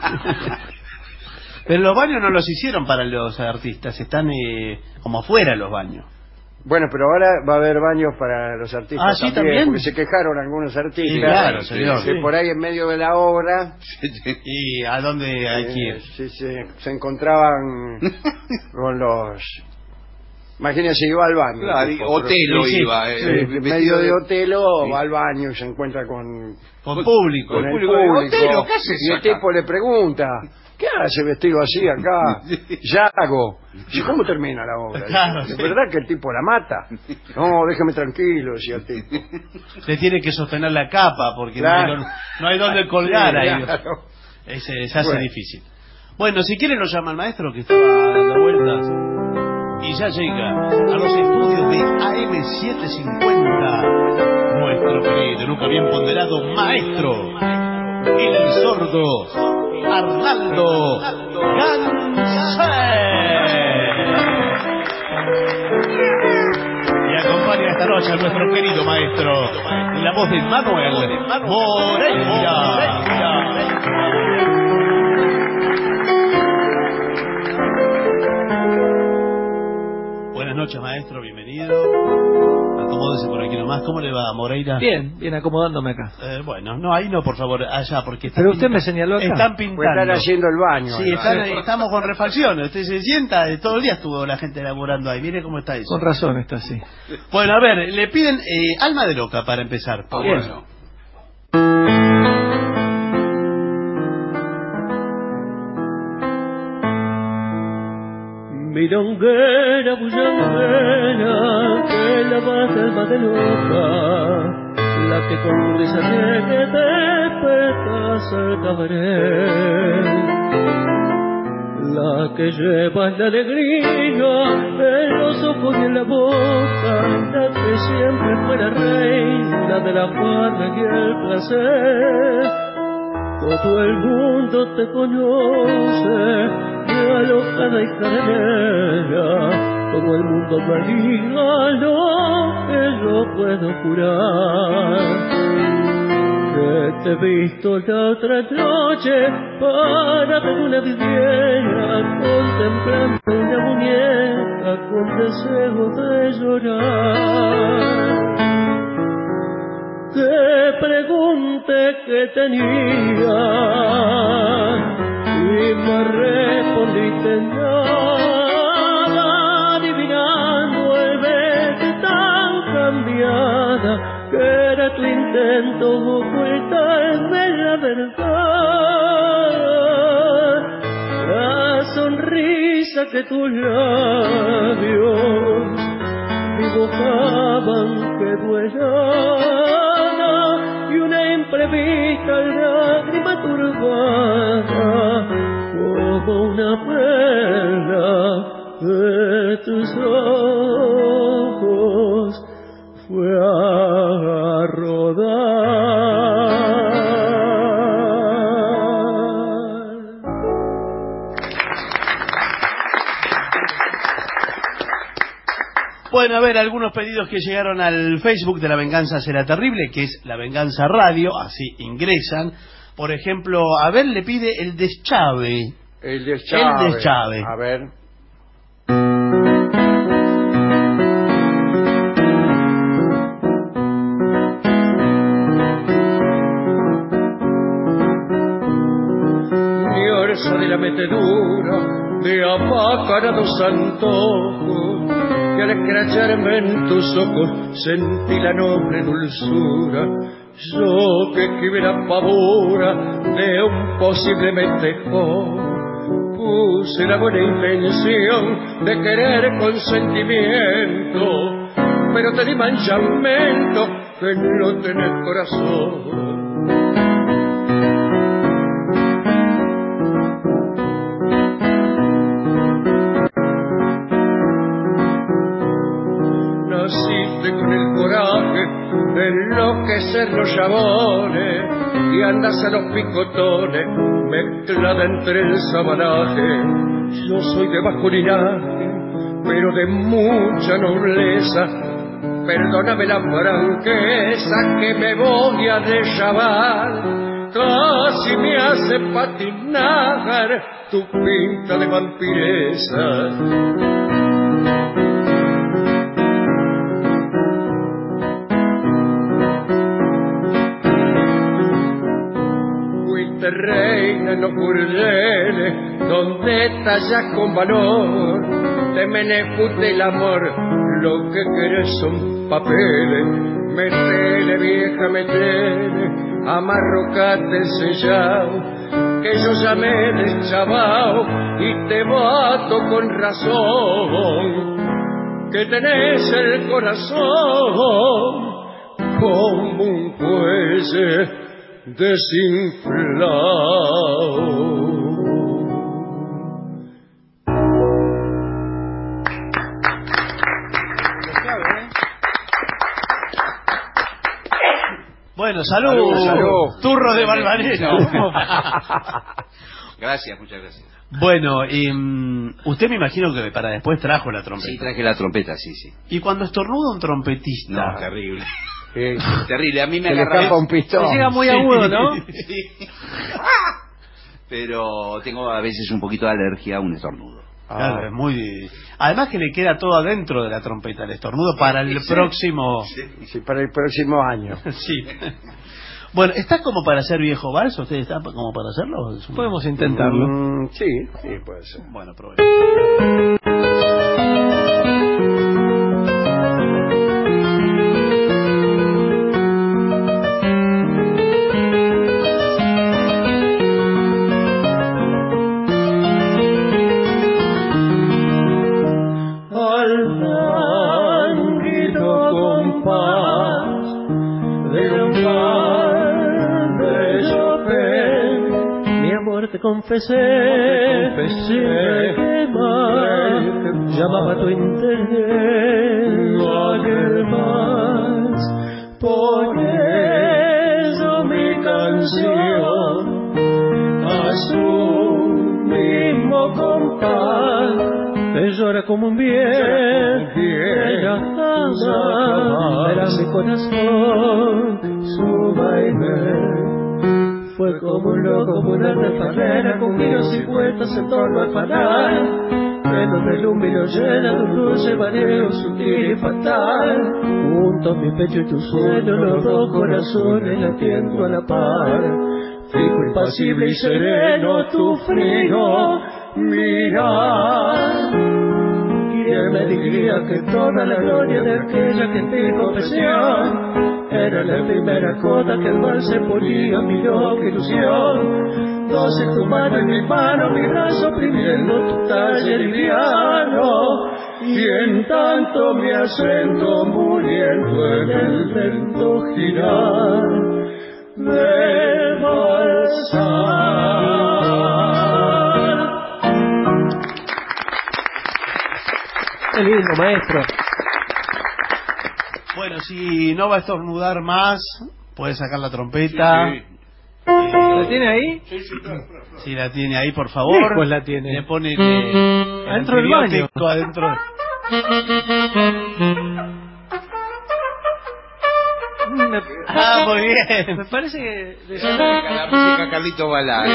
Pero los baños no los hicieron para los artistas, están como afuera los baños. Bueno, pero ahora va a haber baños para los artistas. Ah, ¿sí, también? Porque se quejaron algunos artistas. Sí, claro, señor. Que por ahí en medio de la obra... ¿Y a dónde hay que ir? Sí, se encontraban con los... Imagínense, iba al baño. Claro, Otelo iba. En medio de Otelo va al baño y se encuentra con público. Con el público. Otelo, ¿qué haces y el acá? tipo le pregunta, ¿qué hace vestido así acá? Yago. ¿Y cómo termina la obra? Claro, ¿Es sí. verdad que el tipo la mata? No, déjame tranquilo, decía el tipo. Le tiene que sostener la capa porque Claro. no hay dónde colgar Sí, ahí. claro. Se hace Bueno. difícil. Bueno, si quieren lo llama el maestro que estaba dando vueltas. Y ya llega a los estudios de AM750 nuestro querido, nunca bien ponderado maestro, el sordo Arnaldo Ganser. Y acompaña esta noche a nuestro querido maestro, la voz de Manuel Moreira. Buenas noches, maestro, bienvenido. Acomódese por aquí nomás. ¿Cómo le va, Moreira? Bien acomodándome acá. Bueno, no, ahí no, por favor, allá, porque Pero usted me señaló acá. están pintando. Pues están haciendo el baño. Sí, ahí. estamos con refacciones. Usted se sienta, todo el día estuvo la gente laburando ahí. Mire cómo está eso. Con razón está así. Bueno, a ver, le piden Alma de Loca para empezar. Bien. Bueno. Milonguera, bullanguera, que la baja alma de loca, la que con risa alegre despertas al cabaret, la que lleva la alegría en los ojos y en la boca, la que siempre fue la reina de la farra y el placer. Todo el mundo te conoce, alojada y cadenera, todo el mundo me diga lo que yo puedo jurar. Que te he visto la otra noche parada en una vidriera, contemplando una muñeca con deseo de llorar. Te pregunté qué tenía y me respondiste nada, adivinando el verte tan cambiada, que era tu intento ocultarme la verdad. La sonrisa que tus labios dibujaban quedó helada, y una imprevista lágrima turbada como una perla de tus ojos fue a rodar. Bueno, a ver, algunos pedidos que llegaron al Facebook de La Venganza Será Terrible, que es La Venganza Radio, así ingresan. Por ejemplo, a ver, le pide el deschave. El deschave. El deschave. A ver. De la metedura de apacarados antojos que al escracharme en tus ojos sentí la noble dulzura. Yo que escribiera pavura de un posible mejor, puse la buena intención de querer con sentimiento, pero te di manchamento que no tenés corazón. Naciste con el coraje de enloquecer los llamones y andas a los picotones mezclada entre el sabanaje. Yo soy de bajo linaje, pero de mucha nobleza. Perdóname la franqueza que me voy a deschavar. Casi me hace patinar tu pinta de vampiresa. Reina en los burdeles donde tallas con valor, te menefute el amor, lo que querés son papeles. Metele vieja, metele, amarrocate sellao, que yo ya me he deschavao y te mato con razón, que tenés el corazón como un fuelle desinflado. Bueno, salud. Turro de Valvanera. Gracias, muchas gracias. Bueno, usted me imagino que para después trajo la trompeta. Sí, traje la trompeta, sí. Y cuando estornuda un trompetista... No, terrible. Terrible, a mí me agarra un pistón. Llega muy agudo, ¿no? Sí. Pero tengo a veces un poquito de alergia a un estornudo. Claro, es muy... Además que le queda todo adentro de la trompeta, el estornudo para el próximo... Sí, para el próximo año. Sí. Bueno, ¿está como para hacer viejo vals? ¿Usted está como para hacerlo? Podemos intentarlo. Sí, puede ser. Bueno, probemos. Confesé, sin rema, llamaba tu interés, además, por eso mi canción a su mismo compás, que llora como un bien, era jamás, era mi corazón, su baile. Fue como un loco, como una refalera, con giros y vueltas en torno al fanal, lleno de lumbre y lo llena de un dulce mareo sutil y fatal. Junto a mi pecho y tu sueño, los dos corazones latiendo a la par. Fijo, impasible y sereno, tu frío mirar. ¿Quién me diría que toda la gloria de aquella gentil confesión era la primera cota que el mal se ponía, mi loca ilusión? Dos en tu mano y mi mano, mi brazo oprimiendo tu talle liviano, y en tanto mi acento muriendo en el lento girar de balsar. Qué lindo, maestro. Bueno, si no va a estornudar más, puede sacar la trompeta. Sí. ¿La tiene ahí? Sí, claro. Si la tiene ahí, por favor. Pues la tiene. Le pone adentro del baño. Adentro. Muy bien. Me parece que... La música Carlito Balá.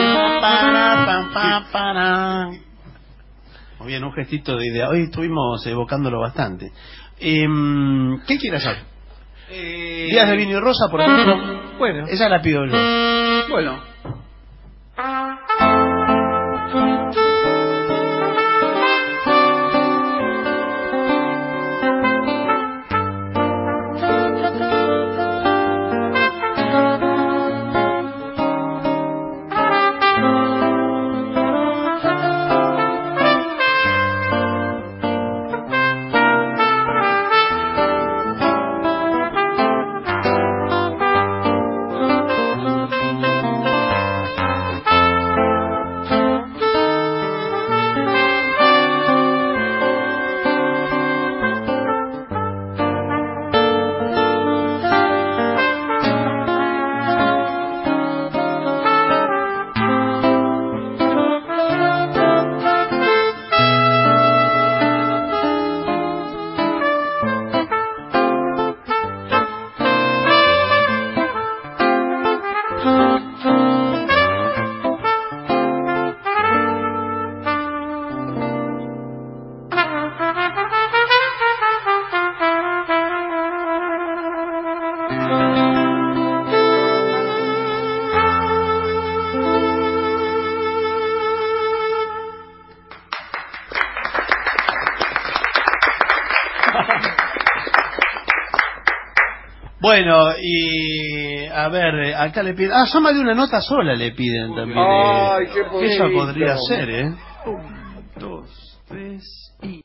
Muy bien, un gestito de idea. Hoy estuvimos evocándolo bastante. ¿Qué quiere hacer? Días de vino y rosa, por ejemplo. Bueno. Esa la pido yo. Bueno. Bueno, y a ver, acá le piden... llama de una nota sola le piden también. Ay, qué Eso bonito. podría ser, ¿eh? 1, 2, 3 y...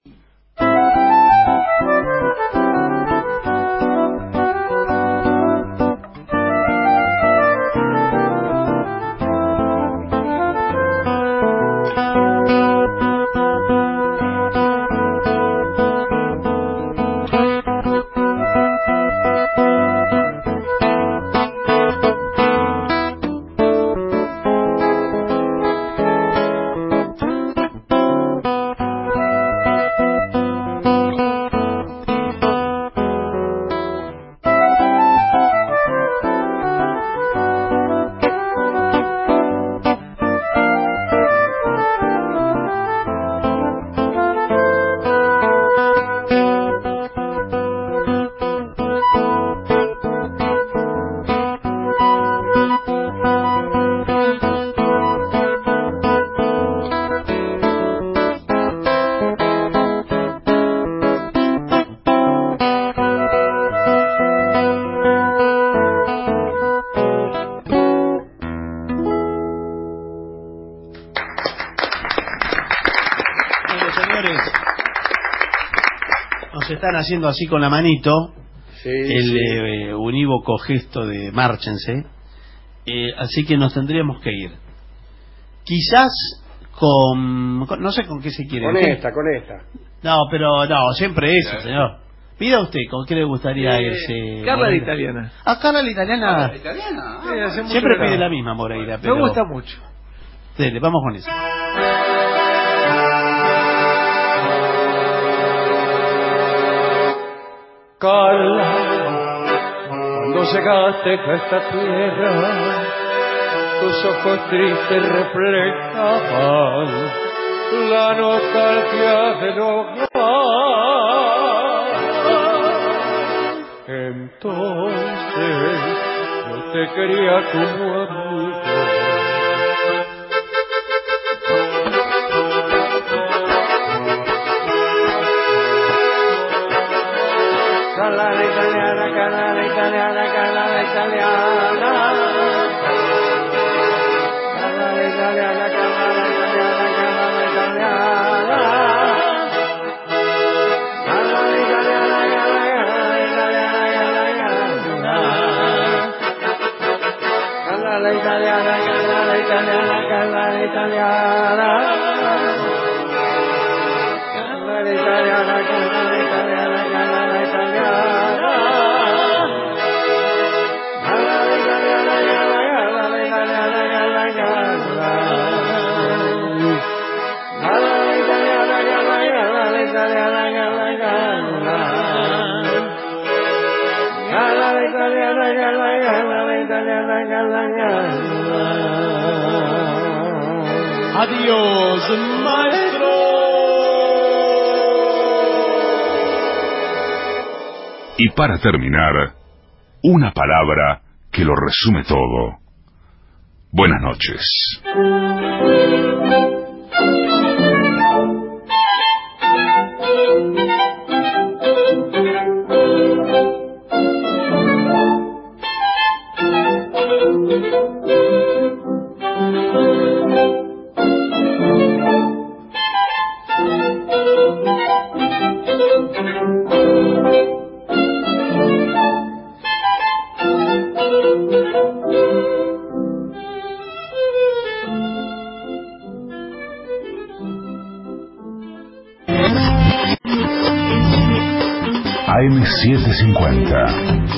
Están haciendo así con la manito, sí, el unívoco gesto de márchense, así que nos tendríamos que ir. Quizás no sé con qué se quiere. Con esta. No, pero no, siempre eso, señor. Pida usted, ¿con qué le gustaría irse? Carla la italiana. Carla la italiana. Sí, siempre pide la misma, Moreira. Pero... Me gusta mucho. Dele, vamos con eso. Carla, cuando llegaste a esta tierra, tus ojos tristes reflejaban la nostalgia del hogar. Entonces yo te quería como amigo. Carla la italiana, Carla la italiana, Carla la italiana. Carla la italiana, Carla la italiana, Carla la italiana. Carla la italiana, Carla la italiana, Carla la italiana. Carla la italiana, Carla la italiana, Carla la italiana. Carla la italiana, Carla la italiana, Carla la italiana. Adiós, maestro. Y para terminar, una palabra que lo resume todo. Buenas noches. AM750.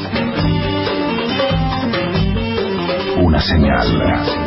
Una señal.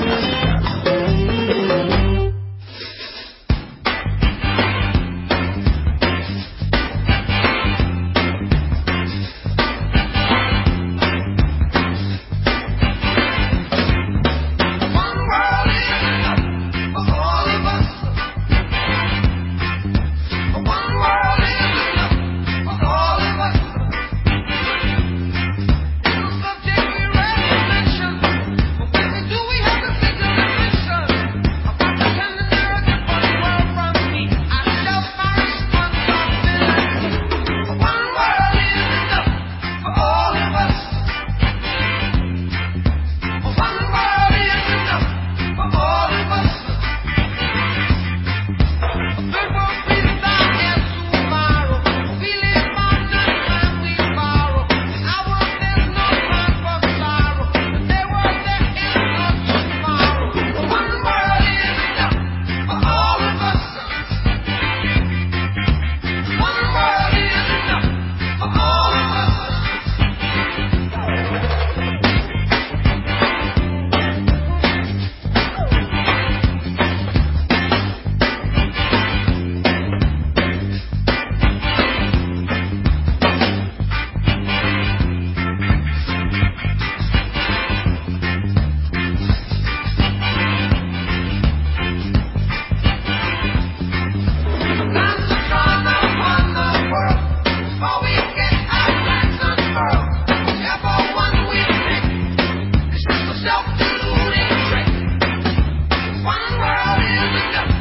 One world is enough.